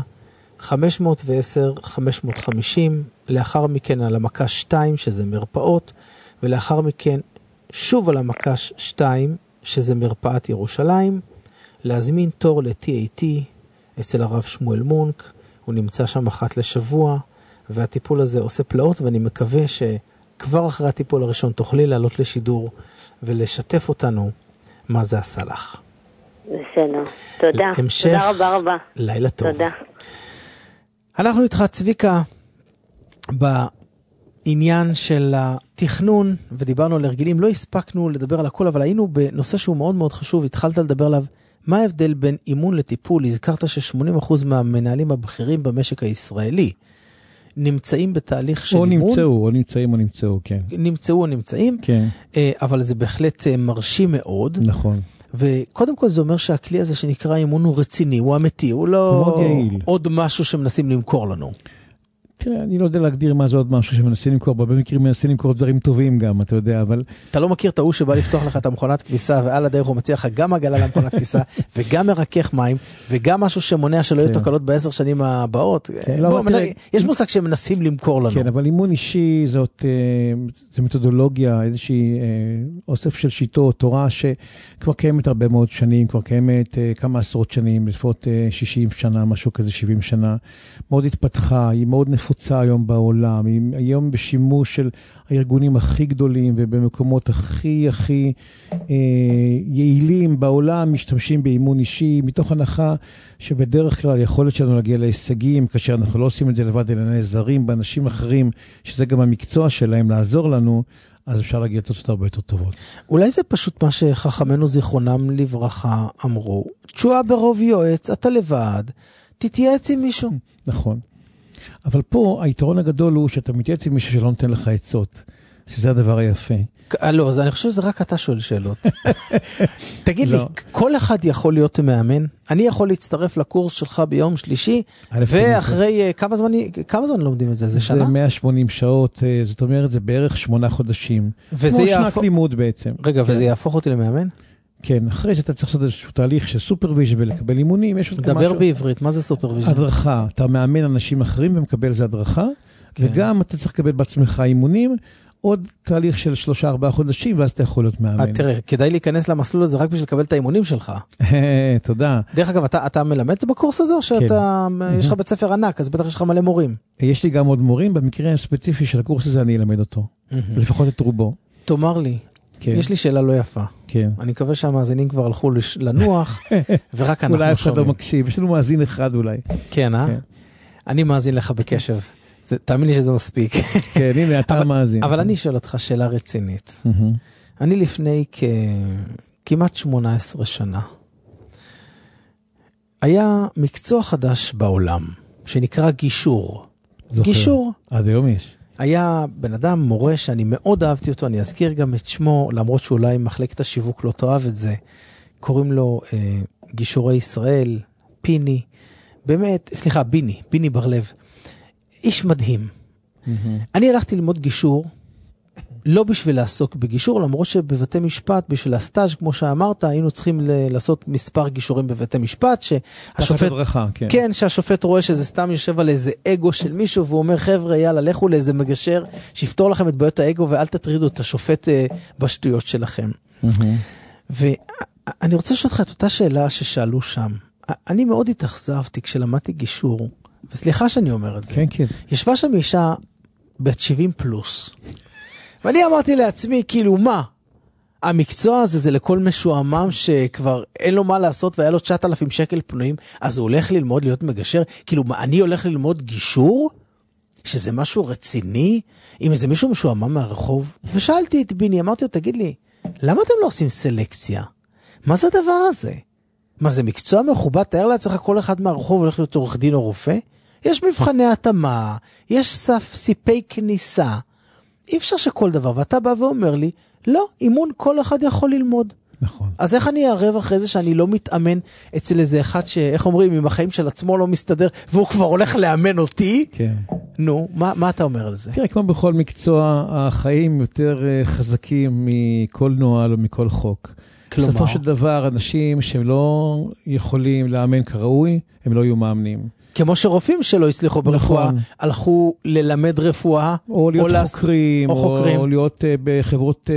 Speaker 2: 510, 550, לאחר מכן על המקש 2, שזה מרפאות, ולאחר מכן שוב על המקש 2, שזה מרפאת ירושלים, להזמין תור ל-TAT אצל הרב שמואל מונק, הוא נמצא שם אחת לשבוע, והטיפול הזה עושה פלאות, ואני מקווה שכבר אחרי הטיפול הראשון תוכלי לעלות לשידור ולשתף אותנו מה זה עשה לך.
Speaker 13: בסדר, תודה.
Speaker 2: המשך,
Speaker 13: תודה רבה רבה.
Speaker 2: לילה טוב.
Speaker 13: תודה.
Speaker 2: אנחנו איתך צביקה בעניין של התכנון, ודיברנו על הרגלים, לא הספקנו לדבר על הכל, אבל היינו בנושא שהוא מאוד מאוד חשוב, התחלת לדבר עליו, מה ההבדל בין אימון לטיפול? הזכרת ש80% מהמנהלים הבכירים במשק הישראלי נמצאים בתהליך של אימון.
Speaker 3: או נמצאו, כן.
Speaker 2: נמצאים,
Speaker 3: כן.
Speaker 2: אבל זה בהחלט מרשים מאוד.
Speaker 3: נכון.
Speaker 2: וקודם כל זה אומר שהכלי הזה שנקרא אימון הוא רציני, הוא אמיתי, הוא לא עוד משהו שמנסים למכור לנו.
Speaker 3: תראה, אני לא יודע להגדיר מה זה עוד משהו שמנסים למכור, במקרים מנסים למכור דברים טובים גם, אתה יודע, אבל...
Speaker 2: אתה לא מכיר את ההוא שבא לפתוח לך את המכונת כביסה, ועל הדרך הוא מציע לך גם עגלה למכונת כביסה, וגם מרכך מים, וגם משהו שמונע שלא יהיו תקלות ב10 שנים הבאות. יש מושג שמנסים למכור לנו.
Speaker 3: כן, אבל אימון אישי זאת מתודולוגיה, איזושהי אוסף של שיטות, תורה שכבר קיימת הרבה מאוד שנים, כבר קיימת כמה עשרות שנים, לפחות 60 שנה, משהו כזה 70 שנה, מאוד התפתחה, היא מאוד נפוצה היום בעולם, היא היום בשימוש של הארגונים הכי גדולים ובמקומות הכי יעילים בעולם, משתמשים באימון אישי, מתוך הנחה שבדרך כלל יכולת שלנו להגיע להישגים, כאשר אנחנו לא עושים את זה לבד, אלא נעזרים באנשים אחרים, שזה גם המקצוע שלהם לעזור לנו, אז אפשר להגיע לתוצאות הרבה יותר טובות.
Speaker 2: אולי זה פשוט מה שחכמנו זיכרונם לברכה אמרו, תשועה ברוב יועץ, אתה לבד, תתייעץ עם מישהו.
Speaker 3: נכון. אבל פה היתרון הגדול הוא שאתה מתייעץ עם מישהו שלא נותן לך עצות, שזה הדבר היפה.
Speaker 2: לא, אז אני חושב שזה רק אתה שואל שאלות. תגיד לי, כל אחד יכול להיות מאמן? אני יכול להצטרף לקורס שלך ביום שלישי, ואחרי כמה זמן לומדים את זה? זה שנה?
Speaker 3: זה 180 שעות, זאת אומרת, זה בערך 8 חודשים. כמו שנת לימוד בעצם.
Speaker 2: רגע, וזה יהפוך אותי למאמן?
Speaker 3: כן, אחרי שאתה צריך לעשות איזשהו תהליך של סופרוויז'ן ולקבל אימונים, יש עוד
Speaker 2: דבר בעברית, מה זה סופרוויז'ן?
Speaker 3: הדרכה, אתה מאמן אנשים אחרים ומקבל איזה הדרכה, וגם אתה צריך לקבל בעצמך אימונים, עוד תהליך של 3-4 חודשים, ואז אתה יכול להיות מאמן.
Speaker 2: תראה, כדאי להיכנס למסלול הזה רק בשביל לקבל את האימונים שלך.
Speaker 3: תודה.
Speaker 2: דרך אגב, אתה מלמד בקורס הזה, או שיש לך בית ספר ענק, אז בטח יש לך מלא מורים?
Speaker 3: יש לי גם עוד מורים, במקרה הספציפי של הקורס הזה אני אלמד אותו, לפחות את רובו.
Speaker 2: תאמר לי, יש לי שאלה לא יפה.
Speaker 3: כן.
Speaker 2: אני מקווה שהמאזינים כבר הלכו לנוח, ורק אנחנו
Speaker 3: אולי אחד לא מקשיב, יש לנו מאזין אחד אולי.
Speaker 2: כן, אני מאזין לך בקשב. תאמין לי שזה מספיק.
Speaker 3: כן, הנה, אתה מאזין.
Speaker 2: אבל אני אשאל אותך שאלה רצינית. אני לפני כמעט 18 שנה, היה מקצוע חדש בעולם, שנקרא גישור. גישור.
Speaker 3: עד היום יש.
Speaker 2: היה בן אדם, מורה, שאני מאוד אהבתי אותו, אני אזכיר גם את שמו, למרות שאולי מחלקת השיווק לא תאהב את זה. קוראים לו גישורי ישראל, פיני, באמת, סליחה, ביני בר-לב. איש מדהים. אני הלכתי ללמוד גישור, לא בשביל לעסוק בגישור, למרות שבבתי משפט, בשביל הסטאז' כמו שאמרת, היינו צריכים לעשות מספר גישורים בבתי משפט, שהשופט, כן, שהשופט רואה שזה סתם יושב על איזה אגו של מישהו, והוא אומר, חבר'ה, יאללה, לכו לאיזה מגשר, שיפתור לכם את בעיות האגו, ואל תטרידו את השופט בשטויות שלכם. ואני רוצה לשאול אותך את אותה שאלה ששאלו שם. אני מאוד התאכזבתי כשלמדתי גישור, וסליחה שאני אומר את זה.
Speaker 3: כן, כן.
Speaker 2: ישבה שם אישה בת 70 פלוס. ואני אמרתי לעצמי, כאילו, מה? המקצוע הזה זה לכל משועמם שכבר אין לו מה לעשות והיה לו 9,000 שקל פנויים, אז הוא הולך ללמוד להיות מגשר? כאילו, מה, אני הולך ללמוד גישור? שזה משהו רציני? עם איזה מישהו משועמם מהרחוב? ושאלתי את ביני, אמרתי לו, תגיד לי, למה אתם לא עושים סלקציה? מה זה הדבר הזה? מה זה מקצוע מכובד? תאר לעצמך כל אחד מהרחוב הולך להיות עורך דין או רופא? יש מבחני התאמה, יש סיפי כניסה. אי אפשר שכל דבר, ואתה בא ואומר לי, לא, אימון כל אחד יכול ללמוד.
Speaker 3: נכון.
Speaker 2: אז איך אני אערב אחרי זה שאני לא מתאמן אצל איזה אחד שאיך אומרים, עם החיים של עצמו לא מסתדר, והוא כבר הולך לאמן אותי?
Speaker 3: כן.
Speaker 2: נו, מה אתה אומר על זה?
Speaker 3: תראה, כמו בכל מקצוע, החיים יותר חזקים מכל נוהל או מכל חוק. כלומר? בסופו של דבר, אנשים שהם לא יכולים לאמן כראוי, הם לא יהיו מאמנים.
Speaker 2: כמו שרופאים שלא הצליחו ברפואה, נכון. הלכו ללמד רפואה,
Speaker 3: או להיות חוקרים, או להיות בחברות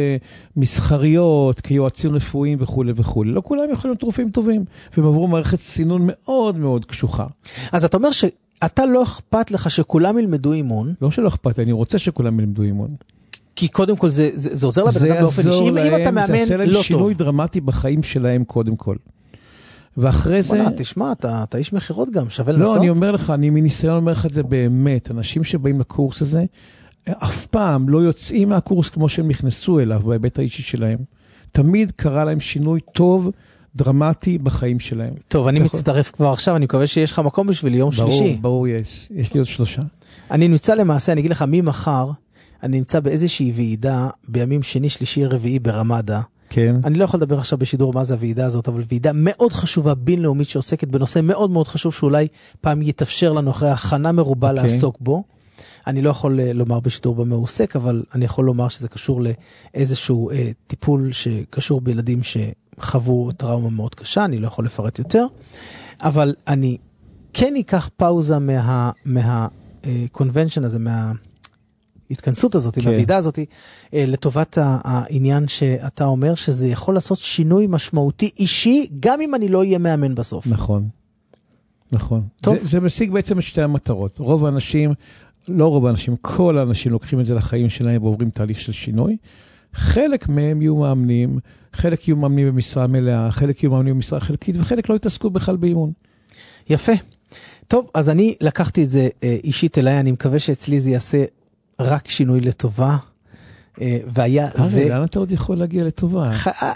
Speaker 3: מסחריות, כיועצים רפואיים וכו' וכו'. לא כולם יכולים להיות רופאים טובים, והם עברו מערכת סינון מאוד מאוד קשוחה.
Speaker 2: אז אתה אומר שאתה לא אכפת לך שכולם ילמדו אימון?
Speaker 3: לא שלא אכפת, אני רוצה שכולם ילמדו אימון.
Speaker 2: כי קודם כל זה עוזר לבן אדם באופן אישי, אם אתה מאמן
Speaker 3: זה עושה להם
Speaker 2: לא
Speaker 3: שינוי
Speaker 2: טוב.
Speaker 3: דרמטי בחיים שלהם קודם כל. ואחרי זה...
Speaker 2: בונה, תשמע, אתה איש מחירות גם, שווה לנסות?
Speaker 3: לא, אני אומר לך, אני מניסיון אומר לך את זה באמת, אנשים שבאים לקורס הזה, אף פעם לא יוצאים מהקורס כמו שהם נכנסו אליו, בהיבט האישי שלהם. תמיד קרה להם שינוי טוב, דרמטי בחיים שלהם.
Speaker 2: טוב, אני מצטרף כבר עכשיו, אני מקווה שיש לך מקום בשביל יום שלישי.
Speaker 3: ברור, יש לי עוד 3.
Speaker 2: אני נמצא למעשה, אני אגיד לך, ממחר, אני נמצא באיזושהי ועידה, בימים שני, שלישי, רביעי ברמדה.
Speaker 3: כן.
Speaker 2: אני לא יכול לדבר עכשיו בשידור מה זה הוועידה הזאת, אבל ועידה מאוד חשובה, בינלאומית, שעוסקת בנושא מאוד מאוד חשוב, שאולי פעם יתאפשר לנו אחרי הכנה מרובה לעסוק בו. אני לא יכול לומר בשידור במה הוא עוסק, אבל אני יכול לומר שזה קשור לאיזשהו טיפול שקשור בילדים שחוו טראומה מאוד קשה, אני לא יכול לפרט יותר, אבל אני כן אקח פאוזה מהקונבנשן הזה, ההתכנסות הזאת, עם הוועידה הזאת, לטובת העניין שאתה אומר, שזה יכול לעשות שינוי משמעותי אישי, גם אם אני לא אהיה מאמן בסוף.
Speaker 3: נכון. נכון. זה משיג בעצם את שתי המטרות. רוב האנשים, לא רוב האנשים, כל האנשים לוקחים את זה לחיים שלהם ועוברים תהליך של שינוי. חלק מהם יהיו מאמנים, חלק יהיו מאמנים במשרה מלאה, חלק יהיו מאמנים במשרה חלקית, וחלק לא יתעסקו בכלל באימון.
Speaker 2: יפה. טוב, אז אני לקחתי את זה אישית אליי, אני מקווה שאצלי זה יעשה רק שינוי לטובה, והיה זה...
Speaker 3: לאן אתה עוד יכול להגיע לטובה?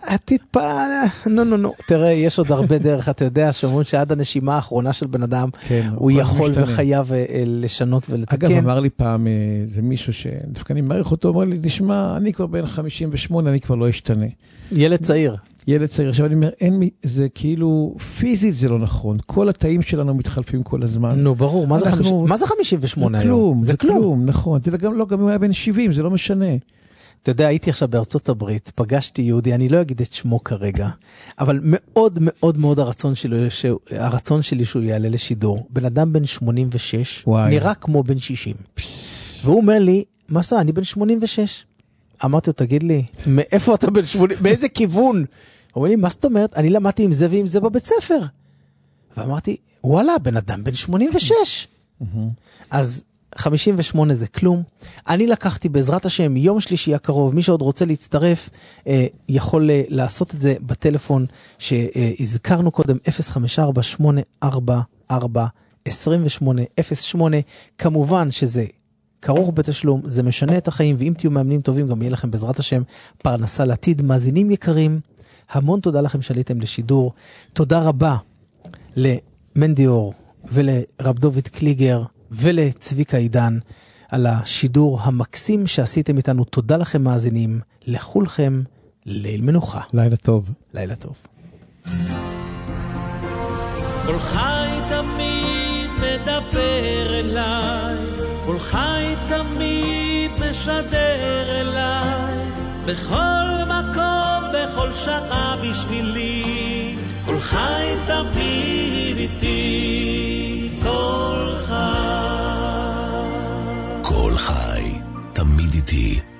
Speaker 2: נו, תראה, יש עוד הרבה דרך, אתה יודע, שאומרים שעד הנשימה האחרונה של בן אדם, הוא יכול וחייב לשנות ולתקן.
Speaker 3: אגב, אמר לי פעם, זה מישהו שדווקא אני מעריך אותו, אומר לי, תשמע, אני כבר בן 58, אני כבר לא אשתנה.
Speaker 2: ילד צעיר.
Speaker 3: עכשיו אני אומר, זה כאילו, פיזית זה לא נכון, כל התאים שלנו מתחלפים כל הזמן.
Speaker 2: נו, ברור, מה זה 58 היום?
Speaker 3: זה כלום, נכון, זה גם אם הוא היה בן 70, זה לא משנה.
Speaker 2: אתה יודע, הייתי עכשיו בארצות הברית, פגשתי יהודי, אני לא אגיד את שמו כרגע, אבל מאוד מאוד מאוד הרצון שלי שהוא יעלה לשידור. בן אדם בן 86, נראה כמו בן 60. והוא אומר לי, מה עשה? אני בן 86. אמרתי לו, תגיד לי, מאיפה אתה בן 80? באיזה כיוון? הוא אומר לי, מה זאת אומרת? אני למדתי עם זה ועם זה בבית ספר. ואמרתי, וואלה, בן אדם בן 86. אז 58 זה כלום. אני לקחתי בעזרת השם יום שלישי הקרוב, מי שעוד רוצה להצטרף, יכול לעשות את זה בטלפון שהזכרנו קודם, 054-844-2808. כמובן שזה כרוך בתשלום, זה משנה את החיים, ואם תהיו מאמנים טובים, גם יהיה לכם בעזרת השם פרנסה לעתיד. מאזינים יקרים, המון תודה לכם שעליתם לשידור. תודה רבה למנדי אור ולרב דוד קליגר ולצביקה עידן על השידור המקסים שעשיתם איתנו. תודה לכם מאזינים, לכולכם ליל מנוחה.
Speaker 3: לילה טוב.
Speaker 2: לילה טוב.
Speaker 5: כל חי תמיד מדבר אליי, כל חי תמיד משדר אליי, בכל מקום, בכל שעה בשבילי, כל חי תמיד איתי, כל חי.
Speaker 1: כל חי תמיד איתי.